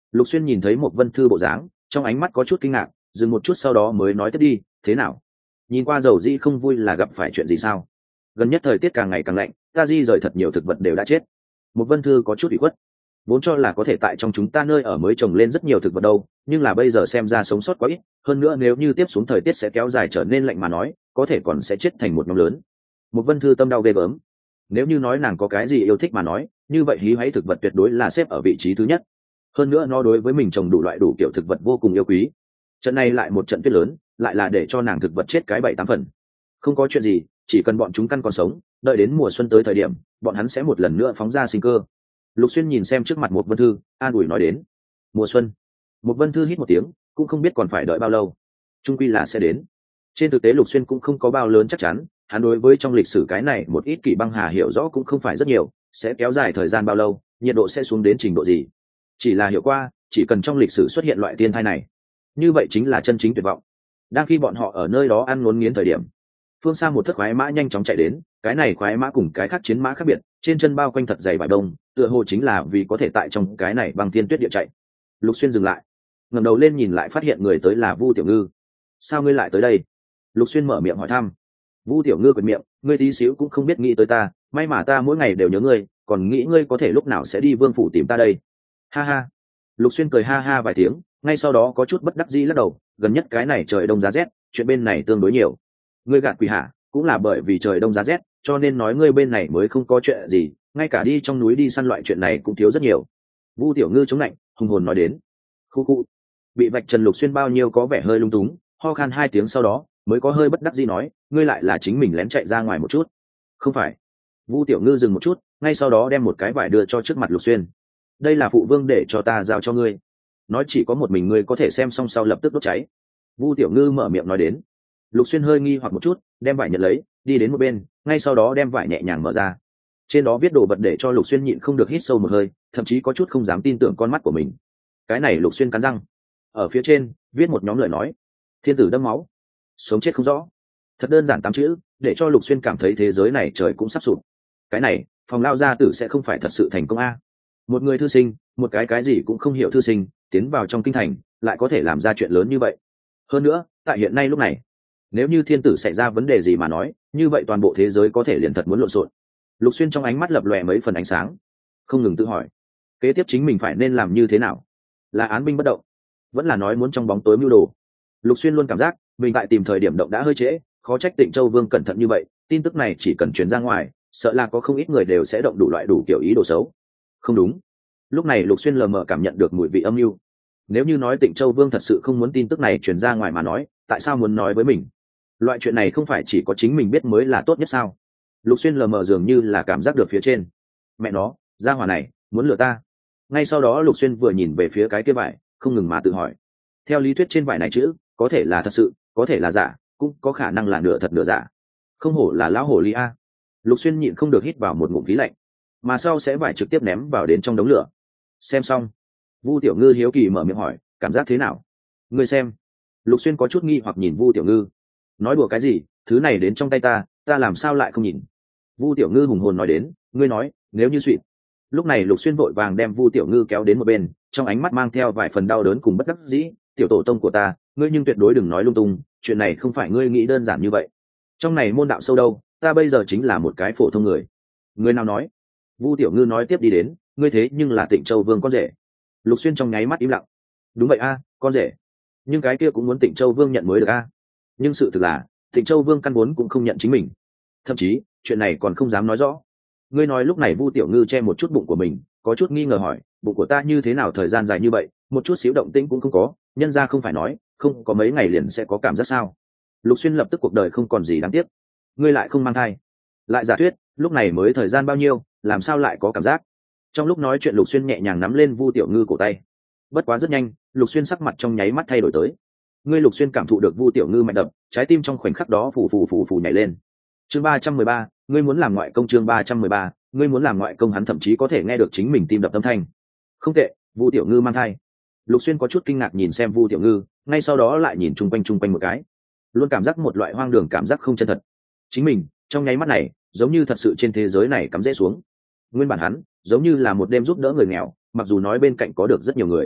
Lục Xuyên nhìn thấy một Vân Thư bộ dáng, trong ánh mắt có chút kinh ngạc, dừng một chút sau đó mới nói tiếp đi, thế nào? Nhìn qua dầu dĩ không vui là gặp phải chuyện gì sao? Gần nhất thời tiết càng ngày càng lạnh, ta di rời thật nhiều thực vật đều đã chết. Một Vân Thư có chút ủy khuất, vốn cho là có thể tại trong chúng ta nơi ở mới trồng lên rất nhiều thực vật đâu, nhưng là bây giờ xem ra sống sót quá ít, hơn nữa nếu như tiếp xuống thời tiết sẽ kéo dài trở nên lạnh mà nói, có thể còn sẽ chết thành một nhóm lớn. Một Vân Thư tâm đau ghê gớm. Nếu như nói nàng có cái gì yêu thích mà nói, như vậy hí hoáy thực vật tuyệt đối là xếp ở vị trí thứ nhất. Hơn nữa nó đối với mình trồng đủ loại đủ kiểu thực vật vô cùng yêu quý. Trận này lại một trận tuyết lớn, lại là để cho nàng thực vật chết cái bảy tám phần. Không có chuyện gì, chỉ cần bọn chúng căn còn sống, đợi đến mùa xuân tới thời điểm, bọn hắn sẽ một lần nữa phóng ra sinh cơ. Lục Xuyên nhìn xem trước mặt một Vân Thư, an ủi nói đến. Mùa xuân. Một Vân Thư hít một tiếng, cũng không biết còn phải đợi bao lâu. Trung quy là sẽ đến. Trên thực tế Lục Xuyên cũng không có bao lớn chắc chắn, hắn đối với trong lịch sử cái này một ít kỷ băng hà hiểu rõ cũng không phải rất nhiều, sẽ kéo dài thời gian bao lâu, nhiệt độ sẽ xuống đến trình độ gì. Chỉ là hiểu qua, chỉ cần trong lịch sử xuất hiện loại thiên tai này, như vậy chính là chân chính tuyệt vọng. Đang khi bọn họ ở nơi đó ăn ngốn nghiến thời điểm, phương xa một thất khoái mã nhanh chóng chạy đến, cái này khoái mã cùng cái khác chiến mã khác biệt, trên chân bao quanh thật dày vải đông, tựa hồ chính là vì có thể tại trong cái này băng thiên tuyết địa chạy. Lục Xuyên dừng lại, ngẩng đầu lên nhìn lại phát hiện người tới là Vu Tiểu Ngư. Sao ngươi lại tới đây? Lục Xuyên mở miệng hỏi thăm. Vu Tiểu Ngư quệt miệng, ngươi tí xíu cũng không biết nghĩ tới ta, may mà ta mỗi ngày đều nhớ ngươi, còn nghĩ ngươi có thể lúc nào sẽ đi Vương phủ tìm ta đây. Ha ha. Lục Xuyên cười ha ha vài tiếng, ngay sau đó có chút bất đắc dĩ lắc đầu, gần nhất cái này trời đông giá rét, chuyện bên này tương đối nhiều. Ngươi gạt quỷ hả? Cũng là bởi vì trời đông giá rét, cho nên nói ngươi bên này mới không có chuyện gì, ngay cả đi trong núi đi săn loại chuyện này cũng thiếu rất nhiều. Vu Tiểu Ngư chống lạnh, hùng hồn nói đến. Khu khu. Bị vạch trần Lục Xuyên bao nhiêu có vẻ hơi lung túng, ho khan hai tiếng sau đó mới có hơi bất đắc dĩ nói, ngươi lại là chính mình lén chạy ra ngoài một chút. Không phải. Vu Tiểu Ngư dừng một chút, ngay sau đó đem một cái vải đưa cho trước mặt Lục Xuyên. Đây là phụ vương để cho ta giao cho ngươi, nói chỉ có một mình ngươi có thể xem xong sau lập tức đốt cháy. Vu Tiểu Ngư mở miệng nói đến. Lục Xuyên hơi nghi hoặc một chút, đem vải nhận lấy, đi đến một bên, ngay sau đó đem vải nhẹ nhàng mở ra. Trên đó viết đồ vật để cho Lục Xuyên nhịn không được hít sâu một hơi, thậm chí có chút không dám tin tưởng con mắt của mình. Cái này Lục Xuyên cắn răng. Ở phía trên viết một nhóm lời nói: thiên tử đẫm máu, sống chết không rõ. Thật đơn giản tám chữ, để cho Lục Xuyên cảm thấy thế giới này trời cũng sắp sụp. Cái này, phòng lao gia tử sẽ không phải thật sự thành công a. Một người thư sinh, một cái cái gì cũng không hiểu thư sinh, tiến vào trong kinh thành, lại có thể làm ra chuyện lớn như vậy. Hơn nữa, tại hiện nay lúc này, nếu như thiên tử xảy ra vấn đề gì mà nói, như vậy toàn bộ thế giới có thể liền thật muốn lộn xộn. Lục Xuyên trong ánh mắt lập lòe mấy phần ánh sáng, không ngừng tự hỏi, kế tiếp chính mình phải nên làm như thế nào? Là án binh bất động, vẫn là nói muốn trong bóng tối mưu đồ? Lục Xuyên luôn cảm giác mình tại tìm thời điểm động đã hơi trễ, khó trách Tịnh Châu Vương cẩn thận như vậy, tin tức này chỉ cần truyền ra ngoài, sợ là có không ít người đều sẽ động đủ loại đủ kiểu ý đồ xấu. Không đúng. Lúc này Lục Xuyên lờ mờ cảm nhận được mùi vị âm mưu. Nếu như nói Tịnh Châu Vương thật sự không muốn tin tức này truyền ra ngoài mà nói, tại sao muốn nói với mình? Loại chuyện này không phải chỉ có chính mình biết mới là tốt nhất sao? Lục Xuyên lờ mờ dường như là cảm giác được phía trên. Mẹ nó, gia hỏa này muốn lừa ta. Ngay sau đó Lục Xuyên vừa nhìn về phía cái kia vải, không ngừng mà tự hỏi. Theo lý thuyết trên vải này chữ, có thể là thật sự, có thể là giả, cũng có khả năng là nửa thật nửa giả. Không hổ là lão hồ ly a. Lục Xuyên nhịn không được hít vào một ngụm khí lạnh, mà sau sẽ vải trực tiếp ném vào đến trong đống lửa. Xem xong, Vu Tiểu Ngư hiếu kỳ mở miệng hỏi, cảm giác thế nào? Ngươi xem. Lục Xuyên có chút nghi hoặc nhìn Vu Tiểu Ngư. Nói đùa cái gì, thứ này đến trong tay ta, ta làm sao lại không nhìn? Vu Tiểu Ngư hùng hồn nói đến, ngươi nói, nếu như suy. Lúc này Lục Xuyên vội vàng đem Vu Tiểu Ngư kéo đến một bên, trong ánh mắt mang theo vài phần đau đớn cùng bất đắc dĩ, tiểu tổ tông của ta, ngươi nhưng tuyệt đối đừng nói lung tung, chuyện này không phải ngươi nghĩ đơn giản như vậy. Trong này môn đạo sâu đâu, ta bây giờ chính là một cái phổ thông người. Người nào nói? Vu Tiểu Ngư nói tiếp đi đến, ngươi thế nhưng là Tịnh Châu Vương con rể. Lục Xuyên trong nháy mắt im lặng. Đúng vậy a, con rể. Nhưng cái kia cũng muốn Tịnh Châu Vương nhận mới được a. Nhưng sự thực là, Tịnh Châu Vương căn vốn cũng không nhận chính mình. Thậm chí, chuyện này còn không dám nói rõ. Ngươi nói lúc này Vu Tiểu Ngư che một chút bụng của mình, có chút nghi ngờ hỏi, bụng của ta như thế nào thời gian dài như vậy, một chút xíu động tĩnh cũng không có, nhân ra không phải nói, không có mấy ngày liền sẽ có cảm giác sao? Lục Xuyên lập tức cuộc đời không còn gì đáng tiếc. Ngươi lại không mang thai, lại giả thuyết, lúc này mới thời gian bao nhiêu, làm sao lại có cảm giác? Trong lúc nói chuyện Lục Xuyên nhẹ nhàng nắm lên Vu Tiểu Ngư cổ tay. Bất quá rất nhanh, Lục Xuyên sắc mặt trong nháy mắt thay đổi tới. Ngươi Lục Xuyên cảm thụ được Vu Tiểu Ngư mạnh đập, trái tim trong khoảnh khắc đó phù phù phù phù nhảy lên. Chương ba trăm mười ba, ngươi muốn làm ngoại công. Chương ba trăm mười ba, ngươi muốn làm ngoại công. Hắn thậm chí có thể nghe được chính mình tim đập âm thanh. Không tệ, Vu Tiểu Ngư mang thai. Lục Xuyên có chút kinh ngạc nhìn xem Vu Tiểu Ngư, ngay sau đó lại nhìn chung quanh chung quanh một cái, luôn cảm giác một loại hoang đường cảm giác không chân thật. Chính mình, trong nháy mắt này, giống như thật sự trên thế giới này cắm rễ xuống. Nguyên bản hắn, giống như là một đêm giúp đỡ người nghèo, mặc dù nói bên cạnh có được rất nhiều người,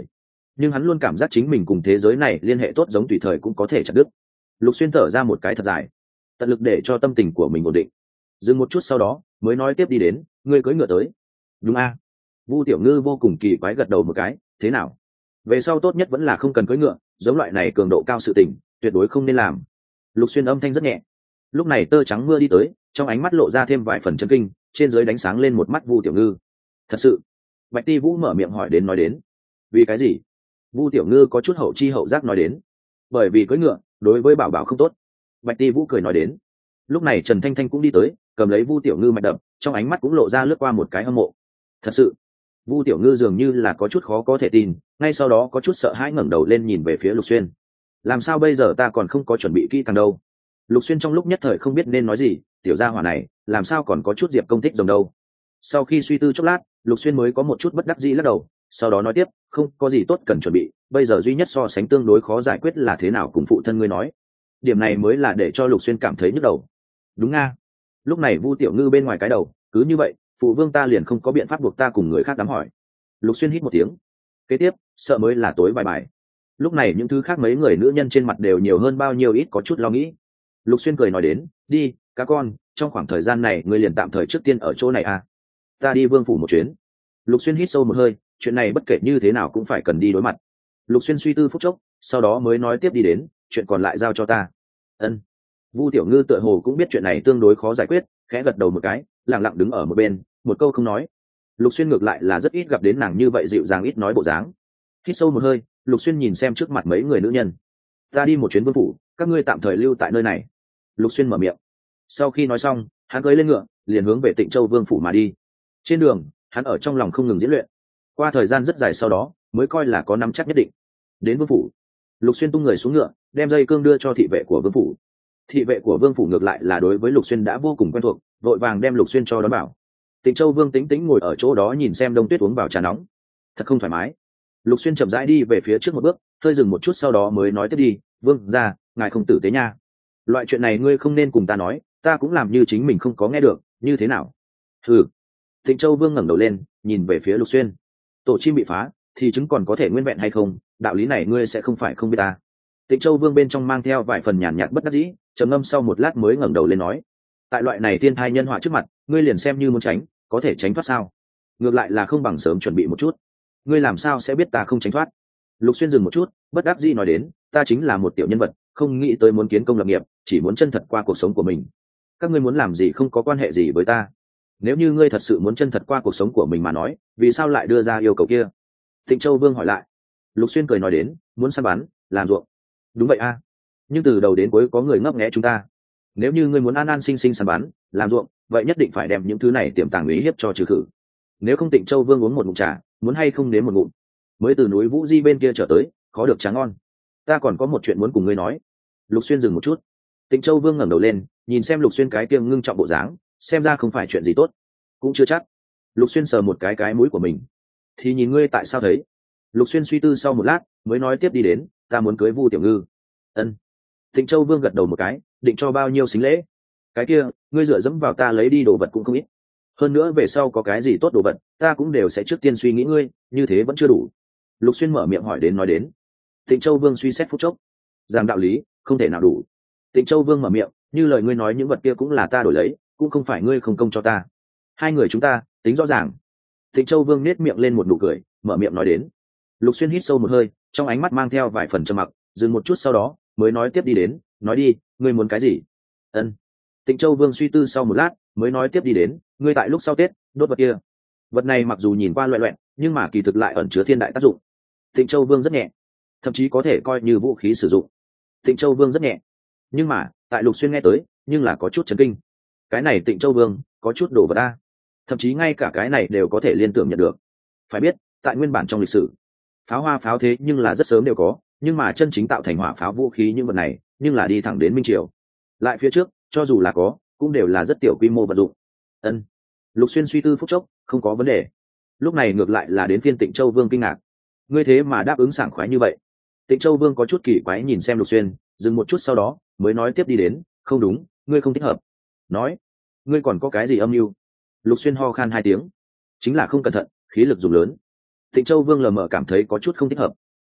nhưng hắn luôn cảm giác chính mình cùng thế giới này liên hệ tốt giống tùy thời cũng có thể chặt đứt. Lục Xuyên thở ra một cái thật dài, tận lực để cho tâm tình của mình ổn định, dừng một chút sau đó mới nói tiếp đi đến, ngươi cưỡi ngựa tới. Đúng a? Vu Tiểu Ngư vô cùng kỳ quái gật đầu một cái, thế nào, về sau tốt nhất vẫn là không cần cưỡi ngựa, giống loại này cường độ cao sự tình tuyệt đối không nên làm. Lục Xuyên âm thanh rất nhẹ. Lúc này Tơ Trắng Mưa đi tới, trong ánh mắt lộ ra thêm vài phần chấn kinh, trên dưới đánh sáng lên một mắt Vu Tiểu Ngư. Thật sự? Bạch Ti Vũ mở miệng hỏi đến nói đến. Vì cái gì? Vu Tiểu Ngư có chút hậu chi hậu giác nói đến. Bởi vì cưỡi ngựa đối với bảo bảo không tốt. Bạch Ti Vũ cười nói đến. Lúc này Trần Thanh Thanh cũng đi tới, cầm lấy Vu Tiểu Ngư mạch đập, trong ánh mắt cũng lộ ra lướt qua một cái hâm mộ. Thật sự? Vu Tiểu Ngư dường như là có chút khó có thể tin, ngay sau đó có chút sợ hãi ngẩng đầu lên nhìn về phía Lục Xuyên. Làm sao bây giờ, ta còn không có chuẩn bị kỹ càng đâu. Lục Xuyên trong lúc nhất thời không biết nên nói gì, tiểu gia hỏa này làm sao còn có chút diệp công thích rồng đâu. Sau khi suy tư chốc lát, Lục Xuyên mới có một chút bất đắc dĩ lắc đầu, sau đó nói tiếp, không có gì tốt cần chuẩn bị, bây giờ duy nhất so sánh tương đối khó giải quyết là thế nào cùng phụ thân ngươi nói. Điểm này mới là để cho Lục Xuyên cảm thấy nhức đầu. Đúng nga. Lúc này Vu Tiểu Ngư bên ngoài cái đầu, cứ như vậy phụ vương ta liền không có biện pháp buộc ta cùng người khác đám hỏi. Lục Xuyên hít một tiếng. Kế tiếp sợ mới là tối bài bài. Lúc này những thứ khác mấy người nữ nhân trên mặt đều nhiều hơn bao nhiêu ít có chút lo nghĩ. Lục Xuyên cười nói đến, đi các con, trong khoảng thời gian này ngươi liền tạm thời trước tiên ở chỗ này à, ta đi vương phủ một chuyến. Lục Xuyên hít sâu một hơi, chuyện này bất kể như thế nào cũng phải cần đi đối mặt. Lục Xuyên suy tư phút chốc, sau đó mới nói tiếp đi đến, chuyện còn lại giao cho ta. Ân. Vu Tiểu Ngư tựa hồ cũng biết chuyện này tương đối khó giải quyết, khẽ gật đầu một cái, lặng lặng đứng ở một bên, một câu không nói. Lục Xuyên ngược lại là rất ít gặp đến nàng như vậy dịu dàng ít nói bộ dáng. Hít sâu một hơi, Lục Xuyên nhìn xem trước mặt mấy người nữ nhân. Ta đi một chuyến vương phủ, các ngươi tạm thời lưu tại nơi này. Lục Xuyên mở miệng. Sau khi nói xong, hắn cưỡi lên ngựa, liền hướng về Tịnh Châu vương phủ mà đi. Trên đường, hắn ở trong lòng không ngừng diễn luyện. Qua thời gian rất dài sau đó, mới coi là có nắm chắc nhất định. Đến vương phủ, Lục Xuyên tung người xuống ngựa, đem dây cương đưa cho thị vệ của vương phủ. Thị vệ của vương phủ ngược lại là đối với Lục Xuyên đã vô cùng quen thuộc, vội vàng đem Lục Xuyên cho đón bảo. Tịnh Châu vương tĩnh tĩnh ngồi ở chỗ đó nhìn xem Đông Tuyết uống vào trà nóng, thật không thoải mái. Lục Xuyên chậm rãi đi về phía trước một bước, hơi dừng một chút sau đó mới nói tiếp đi, vương gia, ngài không tử tế nha, loại chuyện này ngươi không nên cùng ta nói, ta cũng làm như chính mình không có nghe được, như thế nào? Ừ. Tịnh Châu vương ngẩng đầu lên, nhìn về phía Lục Xuyên. Tổ chim bị phá, thì trứng còn có thể nguyên vẹn hay không? Đạo lý này ngươi sẽ không phải không biết ta. Tịnh Châu vương bên trong mang theo vài phần nhàn nhạt bất đắc dĩ, trầm ngâm sau một lát mới ngẩng đầu lên nói: tại loại này thiên thai nhân họa trước mặt, ngươi liền xem như muốn tránh, có thể tránh thoát sao? Ngược lại là không bằng sớm chuẩn bị một chút. Ngươi làm sao sẽ biết ta không tránh thoát? Lục Xuyên dừng một chút, bất đắc dĩ nói đến, ta chính là một tiểu nhân vật, không nghĩ tới muốn kiến công lập nghiệp, chỉ muốn chân thật qua cuộc sống của mình. Các ngươi muốn làm gì không có quan hệ gì với ta. Nếu như ngươi thật sự muốn chân thật qua cuộc sống của mình mà nói, vì sao lại đưa ra yêu cầu kia? Tịnh Châu vương hỏi lại. Lục Xuyên cười nói đến, muốn săn bắn, làm ruộng. Đúng vậy a, nhưng từ đầu đến cuối có người ngấp nghé chúng ta. Nếu như ngươi muốn an an sinh sinh săn bắn, làm ruộng, vậy nhất định phải đem những thứ này tiềm tàng ý hiếp cho trừ khử. Nếu không Tịnh Châu vương uống một ngụm trà, muốn hay không nếm một ngụm. Mới từ núi Vũ Di bên kia trở tới, khó được trà ngon. Ta còn có một chuyện muốn cùng ngươi nói. Lục Xuyên dừng một chút. Tịnh Châu vương ngẩng đầu lên, nhìn xem Lục Xuyên cái kia ngưng trọng bộ dáng, xem ra không phải chuyện gì tốt. Cũng chưa chắc. Lục Xuyên sờ một cái cái mũi của mình. Thì nhìn ngươi tại sao thấy. Lục Xuyên suy tư sau một lát, mới nói tiếp đi đến, ta muốn cưới Vu Tiểu Ngư. Ân. Tịnh Châu vương gật đầu một cái, định cho bao nhiêu xính lễ? Cái kia, ngươi dựa dẫm vào ta lấy đi đồ vật cũng không ít. Hơn nữa về sau có cái gì tốt đồ vật, ta cũng đều sẽ trước tiên suy nghĩ ngươi, như thế vẫn chưa đủ. Lục Xuyên mở miệng hỏi đến nói đến. Tịnh Châu vương suy xét phút chốc, rằng đạo lý không thể nào đủ. Tịnh Châu vương mở miệng, như lời ngươi nói những vật kia cũng là ta đổi lấy, cũng không phải ngươi không công cho ta. Hai người chúng ta tính rõ ràng. Tịnh Châu vương nết miệng lên một nụ cười, mở miệng nói đến. Lục Xuyên hít sâu một hơi, trong ánh mắt mang theo vài phần trầm mặc, dừng một chút sau đó mới nói tiếp đi đến, nói đi, ngươi muốn cái gì? Ân. Tịnh Châu vương suy tư sau một lát, mới nói tiếp đi đến, ngươi tại lúc sau Tết đốt vật kia. Vật này mặc dù nhìn qua loẹt loẹt, nhưng mà kỳ thực lại ẩn chứa thiên đại tác dụng. Tịnh Châu vương rất nhẹ, thậm chí có thể coi như vũ khí sử dụng. Tịnh Châu vương rất nhẹ, nhưng mà tại Lục Xuyên nghe tới, nhưng là có chút chấn kinh. Cái này Tịnh Châu vương có chút đồ vật a, thậm chí ngay cả cái này đều có thể liên tưởng nhận được. Phải biết, tại nguyên bản trong lịch sử, pháo hoa pháo thế nhưng là rất sớm đều có, nhưng mà chân chính tạo thành hỏa pháo vũ khí những vật này, nhưng là đi thẳng đến Minh Triều. Lại phía trước, cho dù là có, cũng đều là rất tiểu quy mô vật dụng. Ân. Lục Xuyên suy tư phút chốc, không có vấn đề. Lúc này ngược lại là đến phiên Tịnh Châu vương kinh ngạc. Ngươi thế mà đáp ứng sảng khoái như vậy? Tịnh Châu vương có chút kỳ quái nhìn xem Lục Xuyên, dừng một chút sau đó mới nói tiếp đi đến, không đúng, ngươi không thích hợp. Nói, ngươi còn có cái gì âm mưu? Lục Xuyên ho khan hai tiếng, chính là không cẩn thận, khí lực dùng lớn. Tịnh Châu vương lờ mờ cảm thấy có chút không thích hợp.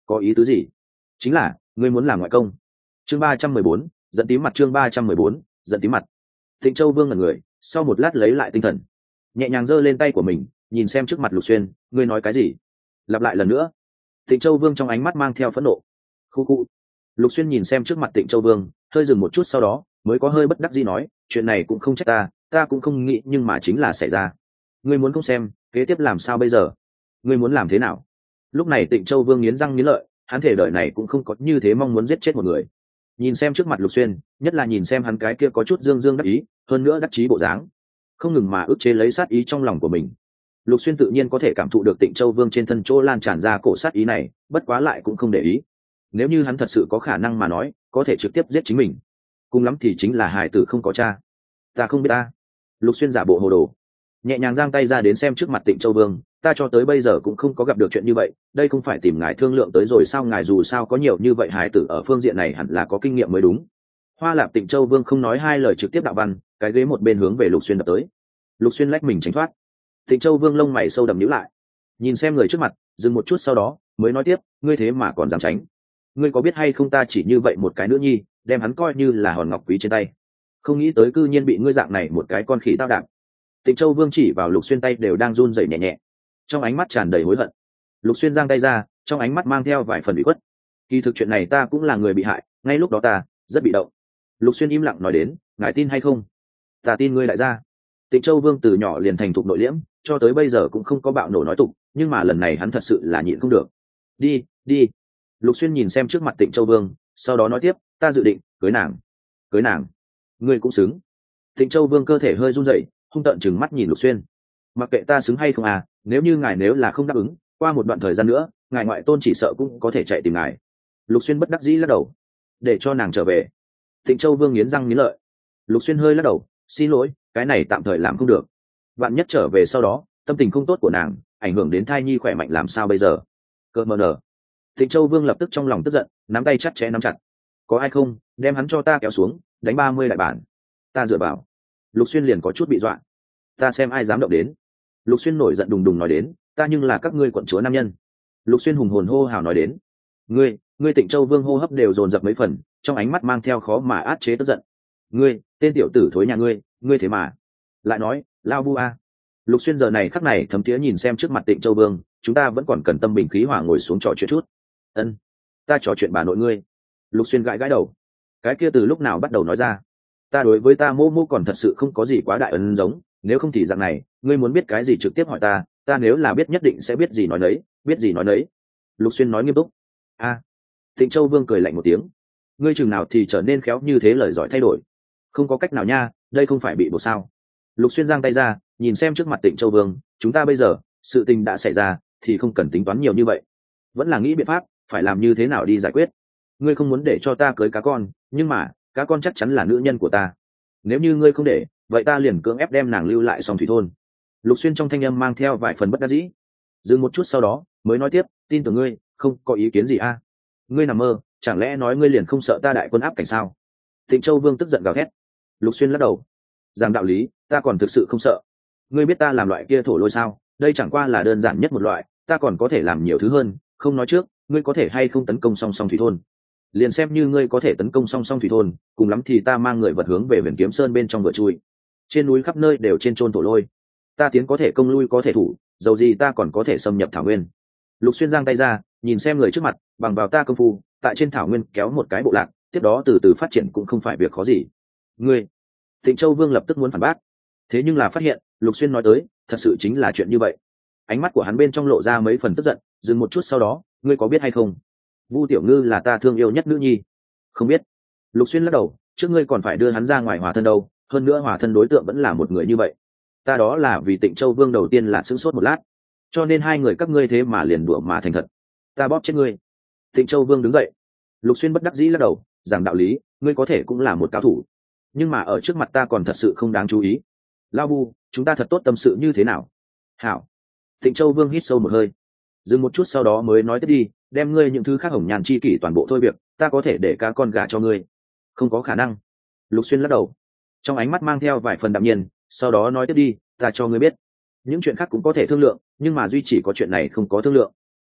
có ý tứ gì? Chính là ngươi muốn làm ngoại công. Chương ba trăm mười bốn, giận tím mặt. Chương ba trăm mười bốn, giận tím mặt. Tịnh Châu Vương ngẩn người, sau một lát lấy lại tinh thần, nhẹ nhàng giơ lên tay của mình, nhìn xem trước mặt Lục Xuyên, ngươi nói cái gì? Lặp lại lần nữa. Tịnh Châu Vương trong ánh mắt mang theo phẫn nộ. Khu khu. Lục Xuyên nhìn xem trước mặt Tịnh Châu Vương, hơi dừng một chút sau đó, mới có hơi bất đắc dĩ nói, chuyện này cũng không trách ta, ta cũng không nghĩ, nhưng mà chính là xảy ra. Ngươi muốn không xem, kế tiếp làm sao bây giờ? Ngươi muốn làm thế nào? Lúc này Tịnh Châu Vương nghiến răng nghiến lợi, hắn thể đời này cũng không có như thế mong muốn giết chết một người. Nhìn xem trước mặt Lục Xuyên, nhất là nhìn xem hắn cái kia có chút dương dương đắc ý, hơn nữa đắc chí bộ dáng, không ngừng mà ức chế lấy sát ý trong lòng của mình. Lục Xuyên tự nhiên có thể cảm thụ được Tịnh Châu Vương trên thân chỗ lan tràn ra cổ sát ý này, bất quá lại cũng không để ý. Nếu như hắn thật sự có khả năng mà nói, có thể trực tiếp giết chính mình. Cùng lắm thì chính là hài tử không có cha. Ta không biết ta. Lục Xuyên giả bộ hồ đồ, nhẹ nhàng giang tay ra đến xem trước mặt Tịnh Châu Vương, ta cho tới bây giờ cũng không có gặp được chuyện như vậy, đây không phải tìm ngài thương lượng tới rồi sao? Ngài dù sao có nhiều như vậy hài tử ở phương diện này hẳn là có kinh nghiệm mới đúng. Hoa Lạp Tịnh Châu Vương không nói hai lời trực tiếp đạo văn, cái ghế một bên hướng về Lục Xuyên đập tới. Lục Xuyên lách mình tránh thoát. Tịnh Châu Vương lông mày sâu đậm nhíu lại, nhìn xem người trước mặt, dừng một chút sau đó mới nói tiếp, ngươi thế mà còn dám tránh? Ngươi có biết hay không, ta chỉ như vậy một cái nữ nhi, đem hắn coi như là hòn ngọc quý trên tay, không nghĩ tới cư nhiên bị ngươi dạng này một cái con khỉ tao đạp. Tịnh Châu Vương chỉ vào Lục Xuyên tay đều đang run rẩy nhẹ nhẹ, trong ánh mắt tràn đầy hối hận. Lục Xuyên giang tay ra, trong ánh mắt mang theo vài phần ủy khuất. Kỳ thực chuyện này ta cũng là người bị hại, ngay lúc đó ta rất bị động. Lục Xuyên im lặng nói đến, ngài tin hay không? Ta tin ngươi đại gia. Tịnh Châu Vương từ nhỏ liền thành thục nội liễm, cho tới bây giờ cũng không có bạo nổ nói tục, nhưng mà lần này hắn thật sự là nhịn không được. Đi, đi. Lục Xuyên nhìn xem trước mặt Tịnh Châu Vương, sau đó nói tiếp, ta dự định cưới nàng. Cưới nàng? Ngươi cũng xứng. Tịnh Châu Vương cơ thể hơi run rẩy, hung tợn chừng mắt nhìn Lục Xuyên. Mặc kệ ta xứng hay không à, nếu như ngài nếu là không đáp ứng, qua một đoạn thời gian nữa, ngài ngoại tôn chỉ sợ cũng có thể chạy tìm ngài. Lục Xuyên bất đắc dĩ lắc đầu, để cho nàng trở về. Tịnh Châu Vương nghiến răng nghiến lợi. Lục Xuyên hơi lắc đầu, xin lỗi, cái này tạm thời làm không được. Vạn nhất trở về sau đó, tâm tình không tốt của nàng ảnh hưởng đến thai nhi khỏe mạnh làm sao bây giờ? Cơ mờ nở. Tịnh Châu Vương lập tức trong lòng tức giận, nắm tay chặt chẽ nắm chặt. Có ai không, đem hắn cho ta kéo xuống, đánh ba mươi đại bản. Ta dựa vào. Lục Xuyên liền có chút bị dọa. Ta xem ai dám động đến. Lục Xuyên nổi giận đùng đùng nói đến, ta nhưng là các ngươi quận chúa nam nhân. Lục Xuyên hùng hồn hô hào nói đến, ngươi, ngươi Tịnh Châu Vương hô hấp đều dồn dập mấy phần, trong ánh mắt mang theo khó mà át chế tức giận. Ngươi, tên tiểu tử thối nhà ngươi, ngươi thế mà lại nói, lao vu a. Lục Xuyên giờ này khắc này thấm tía nhìn xem trước mặt Tịnh Châu Vương, chúng ta vẫn còn cần tâm bình khí hòa ngồi xuống trò chuyện chút. Ân, ta trò chuyện bà nội ngươi. Lục Xuyên gãi gãi đầu, cái kia từ lúc nào bắt đầu nói ra? Ta đối với ta mô mô còn thật sự không có gì quá đại ấn giống, nếu không thì dạng này, ngươi muốn biết cái gì trực tiếp hỏi ta, ta nếu là biết nhất định sẽ biết gì nói nấy, biết gì nói nấy. Lục Xuyên nói nghiêm túc. A. À. Tịnh Châu Vương cười lạnh một tiếng, ngươi chừng nào thì trở nên khéo như thế, lời giỏi thay đổi. Không có cách nào nha, đây không phải bị buộc sao? Lục Xuyên giang tay ra, nhìn xem trước mặt Tịnh Châu Vương, chúng ta bây giờ, sự tình đã xảy ra, thì không cần tính toán nhiều như vậy, vẫn là nghĩ biện pháp, phải làm như thế nào đi giải quyết. Ngươi không muốn để cho ta cưới cá con, nhưng mà cá con chắc chắn là nữ nhân của ta. Nếu như ngươi không để, vậy ta liền cưỡng ép đem nàng lưu lại Song Thủy thôn. Lục Xuyên trong thanh âm mang theo vài phần bất đắc dĩ, dừng một chút sau đó mới nói tiếp, tin tưởng ngươi, không có ý kiến gì a? À? Ngươi nằm mơ, chẳng lẽ nói ngươi liền không sợ ta đại quân áp cảnh sao? Tịnh Châu Vương tức giận gào thét. Lục Xuyên lắc đầu, rằng đạo lý, ta còn thực sự không sợ. Ngươi biết ta làm loại kia thổ lôi sao? Đây chẳng qua là đơn giản nhất một loại, ta còn có thể làm nhiều thứ hơn. Không nói trước, ngươi có thể hay không tấn công song song thủy thôn? Liền xem như ngươi có thể tấn công song song thủy thôn, cùng lắm thì ta mang người vật hướng về Huyền Kiếm Sơn bên trong vừa chui. Trên núi khắp nơi đều trên trôn thổ lôi, ta tiến có thể công, lui có thể thủ, dầu gì ta còn có thể xâm nhập thảo nguyên. Lục Xuyên giang tay ra, nhìn xem người trước mặt, bằng vào ta công phu, tại trên thảo nguyên kéo một cái bộ lạc, tiếp đó từ từ phát triển cũng không phải việc khó gì. Ngươi, Tịnh Châu Vương lập tức muốn phản bác, thế nhưng là phát hiện Lục Xuyên nói tới thật sự chính là chuyện như vậy. Ánh mắt của hắn bên trong lộ ra mấy phần tức giận, dừng một chút sau đó, ngươi có biết hay không, Vu Tiểu Ngư là ta thương yêu nhất nữ nhi. Không biết. Lục Xuyên lắc đầu, trước ngươi còn phải đưa hắn ra ngoài hòa thân đâu, hơn nữa hòa thân đối tượng vẫn là một người như vậy. Ta đó là vì Tịnh Châu Vương đầu tiên là sửng sốt một lát, cho nên hai người các ngươi thế mà liền đùa mà thành thật. Ta bóp chết ngươi. Tịnh Châu Vương đứng dậy. Lục Xuyên bất đắc dĩ lắc đầu, giảng đạo lý, ngươi có thể cũng là một cao thủ, nhưng mà ở trước mặt ta còn thật sự không đáng chú ý. Lao Vu, chúng ta thật tốt tâm sự như thế nào? Hảo. Tịnh Châu Vương hít sâu một hơi, dừng một chút sau đó mới nói tiếp đi, đem ngươi những thứ khác hồng nhàn chi kỷ toàn bộ thôi việc, ta có thể để cá con gà cho ngươi. Không có khả năng. Lục Xuyên lắc đầu, trong ánh mắt mang theo vài phần đạm nhiên, sau đó nói tiếp đi, ta cho ngươi biết, những chuyện khác cũng có thể thương lượng, nhưng mà duy chỉ có chuyện này không có thương lượng.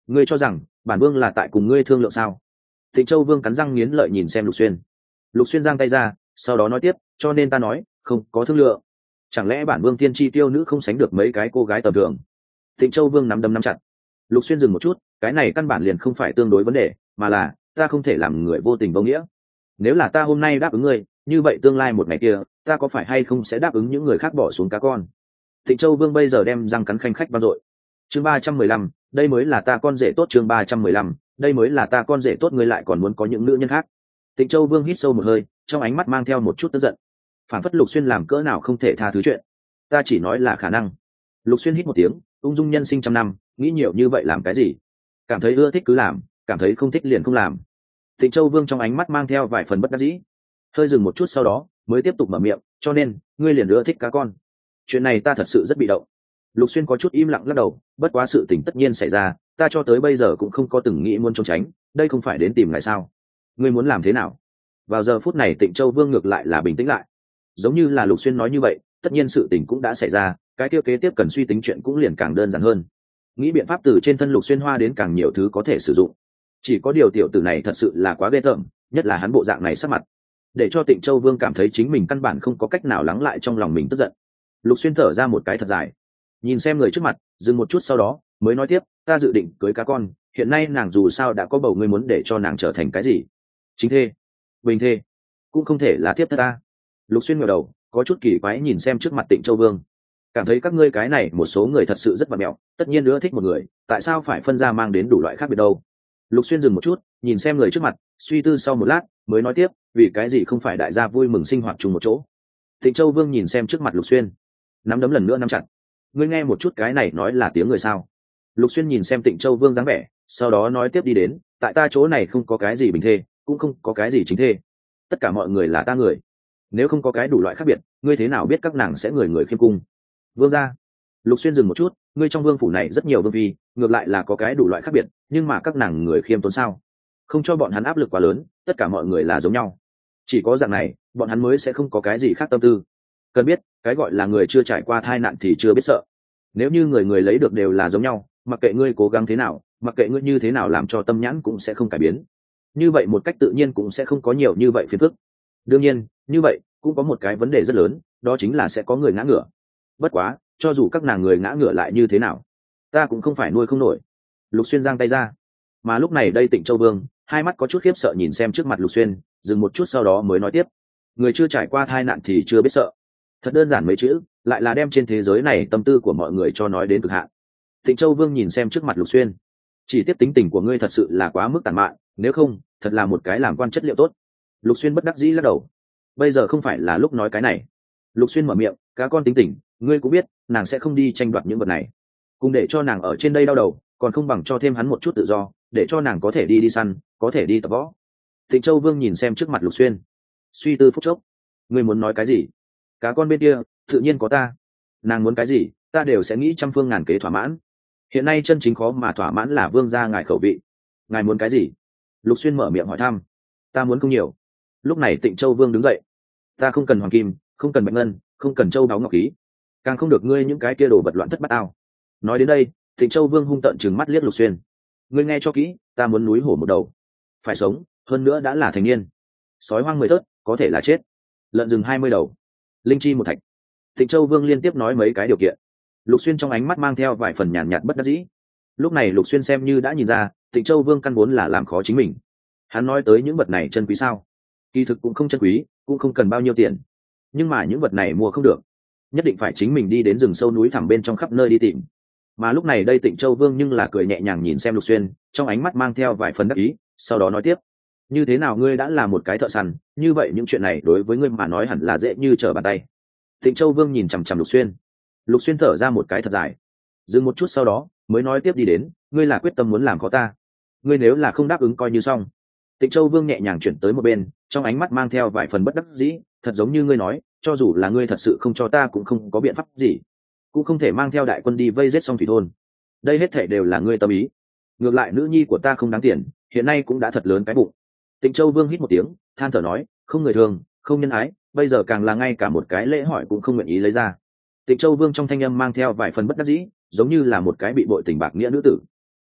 ngươi cho rằng bản vương là tại cùng ngươi thương lượng sao? Tịnh Châu Vương cắn răng nghiến lợi nhìn xem Lục Xuyên. Lục Xuyên giang tay ra, sau đó nói tiếp, cho nên ta nói, không có thương lượng. Chẳng lẽ bản vương tiên tri tiêu nữ không sánh được mấy cái cô gái tầm thường? Tịnh Châu Vương nắm đấm nắm chặt. Lục Xuyên dừng một chút, cái này căn bản liền không phải tương đối vấn đề, mà là ta không thể làm người vô tình vô nghĩa. Nếu là ta hôm nay đáp ứng ngươi, như vậy tương lai một ngày kia, ta có phải hay không sẽ đáp ứng những người khác bỏ xuống cá con? Tịnh Châu Vương bây giờ đem răng cắn khanh khách vang dội. Chương ba trăm mười lăm, đây mới là ta con rể tốt. Chương ba trăm mười lăm, đây mới là ta con rể tốt. Ngươi lại còn muốn có những nữ nhân khác? Tịnh Châu Vương hít sâu một hơi, trong ánh mắt mang theo một chút tức giận. Phản phất Lục Xuyên làm cỡ nào không thể tha thứ chuyện. Ta chỉ nói là khả năng. Lục Xuyên hít một tiếng, ung dung nhân sinh trăm năm, nghĩ nhiều như vậy làm cái gì? Cảm thấy ưa thích cứ làm, cảm thấy không thích liền không làm. Tịnh Châu Vương trong ánh mắt mang theo vài phần bất đắc dĩ, hơi dừng một chút sau đó mới tiếp tục mở miệng, cho nên ngươi liền ưa thích cá con. Chuyện này ta thật sự rất bị động. Lục Xuyên có chút im lặng lắc đầu, bất quá sự tình tất nhiên xảy ra, ta cho tới bây giờ cũng không có từng nghĩ muốn trốn tránh, đây không phải đến tìm ngài sao? Ngươi muốn làm thế nào? Vào giờ phút này Tịnh Châu Vương ngược lại là bình tĩnh lại, giống như là Lục Xuyên nói như vậy, tất nhiên sự tình cũng đã xảy ra, cái tiêu kế tiếp cần suy tính chuyện cũng liền càng đơn giản hơn. Nghĩ biện pháp từ trên thân Lục Xuyên hoa đến càng nhiều thứ có thể sử dụng. Chỉ có điều tiểu tử này thật sự là quá ghê tởm, nhất là hắn bộ dạng này sắc mặt, để cho Tịnh Châu Vương cảm thấy chính mình căn bản không có cách nào lắng lại trong lòng mình tức giận. Lục Xuyên thở ra một cái thật dài, nhìn xem người trước mặt, dừng một chút sau đó mới nói tiếp, ta dự định cưới cá con, hiện nay nàng dù sao đã có bầu, ngươi muốn để cho nàng trở thành cái gì? Chính thê? Bình thê? Cũng không thể là tiếp thất ta. Lục Xuyên ngẩng đầu, có chút kỳ quái nhìn xem trước mặt Tịnh Châu Vương, cảm thấy các ngươi cái này một số người thật sự rất vật mẹo, tất nhiên nữa thích một người, tại sao phải phân ra mang đến đủ loại khác biệt đâu? Lục Xuyên dừng một chút, nhìn xem người trước mặt, suy tư sau một lát mới nói tiếp, vì cái gì không phải đại gia vui mừng sinh hoạt chung một chỗ? Tịnh Châu Vương nhìn xem trước mặt Lục Xuyên, nắm đấm lần nữa nắm chặt. Ngươi nghe một chút cái này nói là tiếng người sao? Lục Xuyên nhìn xem Tịnh Châu Vương dáng vẻ, sau đó nói tiếp đi đến, tại ta chỗ này không có cái gì bình thê, cũng không có cái gì chính thê, tất cả mọi người là ta người. Nếu không có cái đủ loại khác biệt, ngươi thế nào biết các nàng sẽ người người khiêm cung? Vương gia. Lục Xuyên dừng một chút, ngươi trong vương phủ này rất nhiều vương phi, ngược lại là có cái đủ loại khác biệt, nhưng mà các nàng người khiêm tốn sao? Không cho bọn hắn áp lực quá lớn, tất cả mọi người là giống nhau. Chỉ có dạng này, bọn hắn mới sẽ không có cái gì khác tâm tư. Cần biết, cái gọi là người chưa trải qua tai nạn thì chưa biết sợ. Nếu như người người lấy được đều là giống nhau, mặc kệ ngươi cố gắng thế nào, mặc kệ ngươi như thế nào làm cho tâm nhãn cũng sẽ không cải biến. Như vậy một cách tự nhiên cũng sẽ không có nhiều như vậy phiền phức. Đương nhiên, như vậy cũng có một cái vấn đề rất lớn, đó chính là sẽ có người ngã ngửa. Bất quá, cho dù các nàng người ngã ngửa lại như thế nào, ta cũng không phải nuôi không nổi. Lục Xuyên giang tay ra, mà lúc này đây Tịnh Châu Vương hai mắt có chút khiếp sợ nhìn xem trước mặt Lục Xuyên, dừng một chút sau đó mới nói tiếp, người chưa trải qua tai nạn thì chưa biết sợ. Thật đơn giản mấy chữ, lại là đem trên thế giới này tâm tư của mọi người cho nói đến cực hạn. Tịnh Châu Vương nhìn xem trước mặt Lục Xuyên, chỉ tiếp tính tình của ngươi thật sự là quá mức tàn mạn, nếu không thật là một cái làm quan chất liệu tốt. Lục Xuyên bất đắc dĩ lắc đầu, bây giờ không phải là lúc nói cái này. Lục Xuyên mở miệng, cá con tính tình ngươi cũng biết, nàng sẽ không đi tranh đoạt những vật này, cùng để cho nàng ở trên đây đau đầu, còn không bằng cho thêm hắn một chút tự do, để cho nàng có thể đi đi săn, có thể đi tập võ. Tịnh Châu Vương nhìn xem trước mặt Lục Xuyên, suy tư phút chốc, ngươi muốn nói cái gì? Cá con bên kia tự nhiên có ta, nàng muốn cái gì ta đều sẽ nghĩ trăm phương ngàn kế thỏa mãn. Hiện nay chân chính khó mà thỏa mãn là vương gia ngài khẩu vị. Ngài muốn cái gì? Lục Xuyên mở miệng hỏi thăm. Ta muốn không nhiều. Lúc này Tịnh Châu Vương đứng dậy, ta không cần hoàng kim, không cần bạch ngân, không cần châu đáo ngọc khí, càng không được ngươi những cái kia đồ vật loạn thất bát ao. Nói đến đây Tịnh Châu Vương hung tợn trừng mắt liếc Lục Xuyên, ngươi nghe cho kỹ, ta muốn núi hổ một đầu, phải sống, hơn nữa đã là thành niên. Sói hoang mười thớt, có thể là chết. Lợn rừng hai mươi đầu, linh chi một thạch. Tịnh Châu Vương liên tiếp nói mấy cái điều kiện. Lục Xuyên trong ánh mắt mang theo vài phần nhàn nhạt bất đắc dĩ. Lúc này Lục Xuyên xem như đã nhìn ra, Tịnh Châu Vương căn vốn là làm khó chính mình. Hắn nói tới những vật này chân quý sao? Kỳ thực cũng không chân quý, cũng không cần bao nhiêu tiền. Nhưng mà những vật này mua không được, nhất định phải chính mình đi đến rừng sâu núi thẳm bên trong khắp nơi đi tìm. Mà lúc này đây Tịnh Châu Vương nhưng là cười nhẹ nhàng nhìn xem Lục Xuyên, trong ánh mắt mang theo vài phần đắc ý, sau đó nói tiếp: như thế nào, ngươi đã là một cái thợ săn, như vậy những chuyện này đối với ngươi mà nói hẳn là dễ như trở bàn tay. Tịnh Châu Vương nhìn chằm chằm Lục Xuyên, Lục Xuyên thở ra một cái thật dài, dừng một chút sau đó mới nói tiếp đi đến, ngươi là quyết tâm muốn làm khó ta, ngươi nếu là không đáp ứng coi như xong. Tịnh Châu Vương nhẹ nhàng chuyển tới một bên, trong ánh mắt mang theo vài phần bất đắc dĩ, thật giống như ngươi nói, cho dù là ngươi thật sự không cho ta cũng không có biện pháp gì, cũng không thể mang theo đại quân đi vây giết Song Thủy thôn. Đây hết thảy đều là ngươi tâm ý. Ngược lại nữ nhi của ta không đáng tiền, hiện nay cũng đã thật lớn cái bụng. Tịnh Châu Vương hít một tiếng, than thở nói, không người thường, không nhân ái, bây giờ càng là ngay cả một cái lễ hỏi cũng không nguyện ý lấy ra. Tịnh Châu Vương trong thanh âm mang theo vài phần bất đắc dĩ, giống như là một cái bị bội tình bạc nghĩa nữ tử.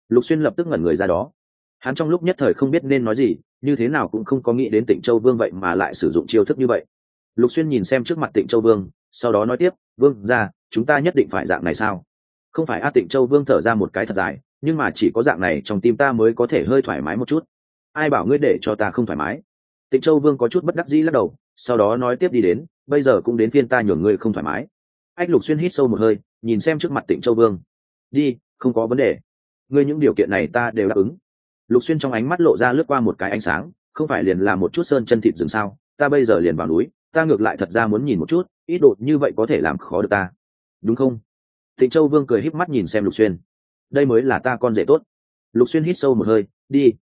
Lục Xuyên lập tức ngẩn người ra đó. Hắn trong lúc nhất thời không biết nên nói gì, như thế nào cũng không có nghĩ đến Tịnh Châu Vương vậy mà lại sử dụng chiêu thức như vậy. Lục Xuyên nhìn xem trước mặt Tịnh Châu Vương, sau đó nói tiếp, vương ra, chúng ta nhất định phải dạng này sao? Không phải a? Tịnh Châu Vương thở ra một cái thật dài, nhưng mà chỉ có dạng này trong tim ta mới có thể hơi thoải mái một chút. Ai bảo ngươi để cho ta không thoải mái? Tịnh Châu Vương có chút bất đắc dĩ lắc đầu, sau đó nói tiếp, đi đến, bây giờ cũng đến phiên ta nhường ngươi không thoải mái. Ách Lục Xuyên hít sâu một hơi, nhìn xem trước mặt Tịnh Châu Vương. Đi, không có vấn đề. Ngươi những điều kiện này ta đều đáp ứng. Lục Xuyên trong ánh mắt lộ ra lướt qua một cái ánh sáng, không phải liền là một chút sơn chân thịt rừng sao? Ta bây giờ liền vào núi, ta ngược lại thật ra muốn nhìn một chút, ít đột như vậy có thể làm khó được ta, đúng không? Tịnh Châu Vương cười híp mắt nhìn xem Lục Xuyên. Đây mới là ta con rể tốt. Lục Xuyên hít sâu một hơi, đi,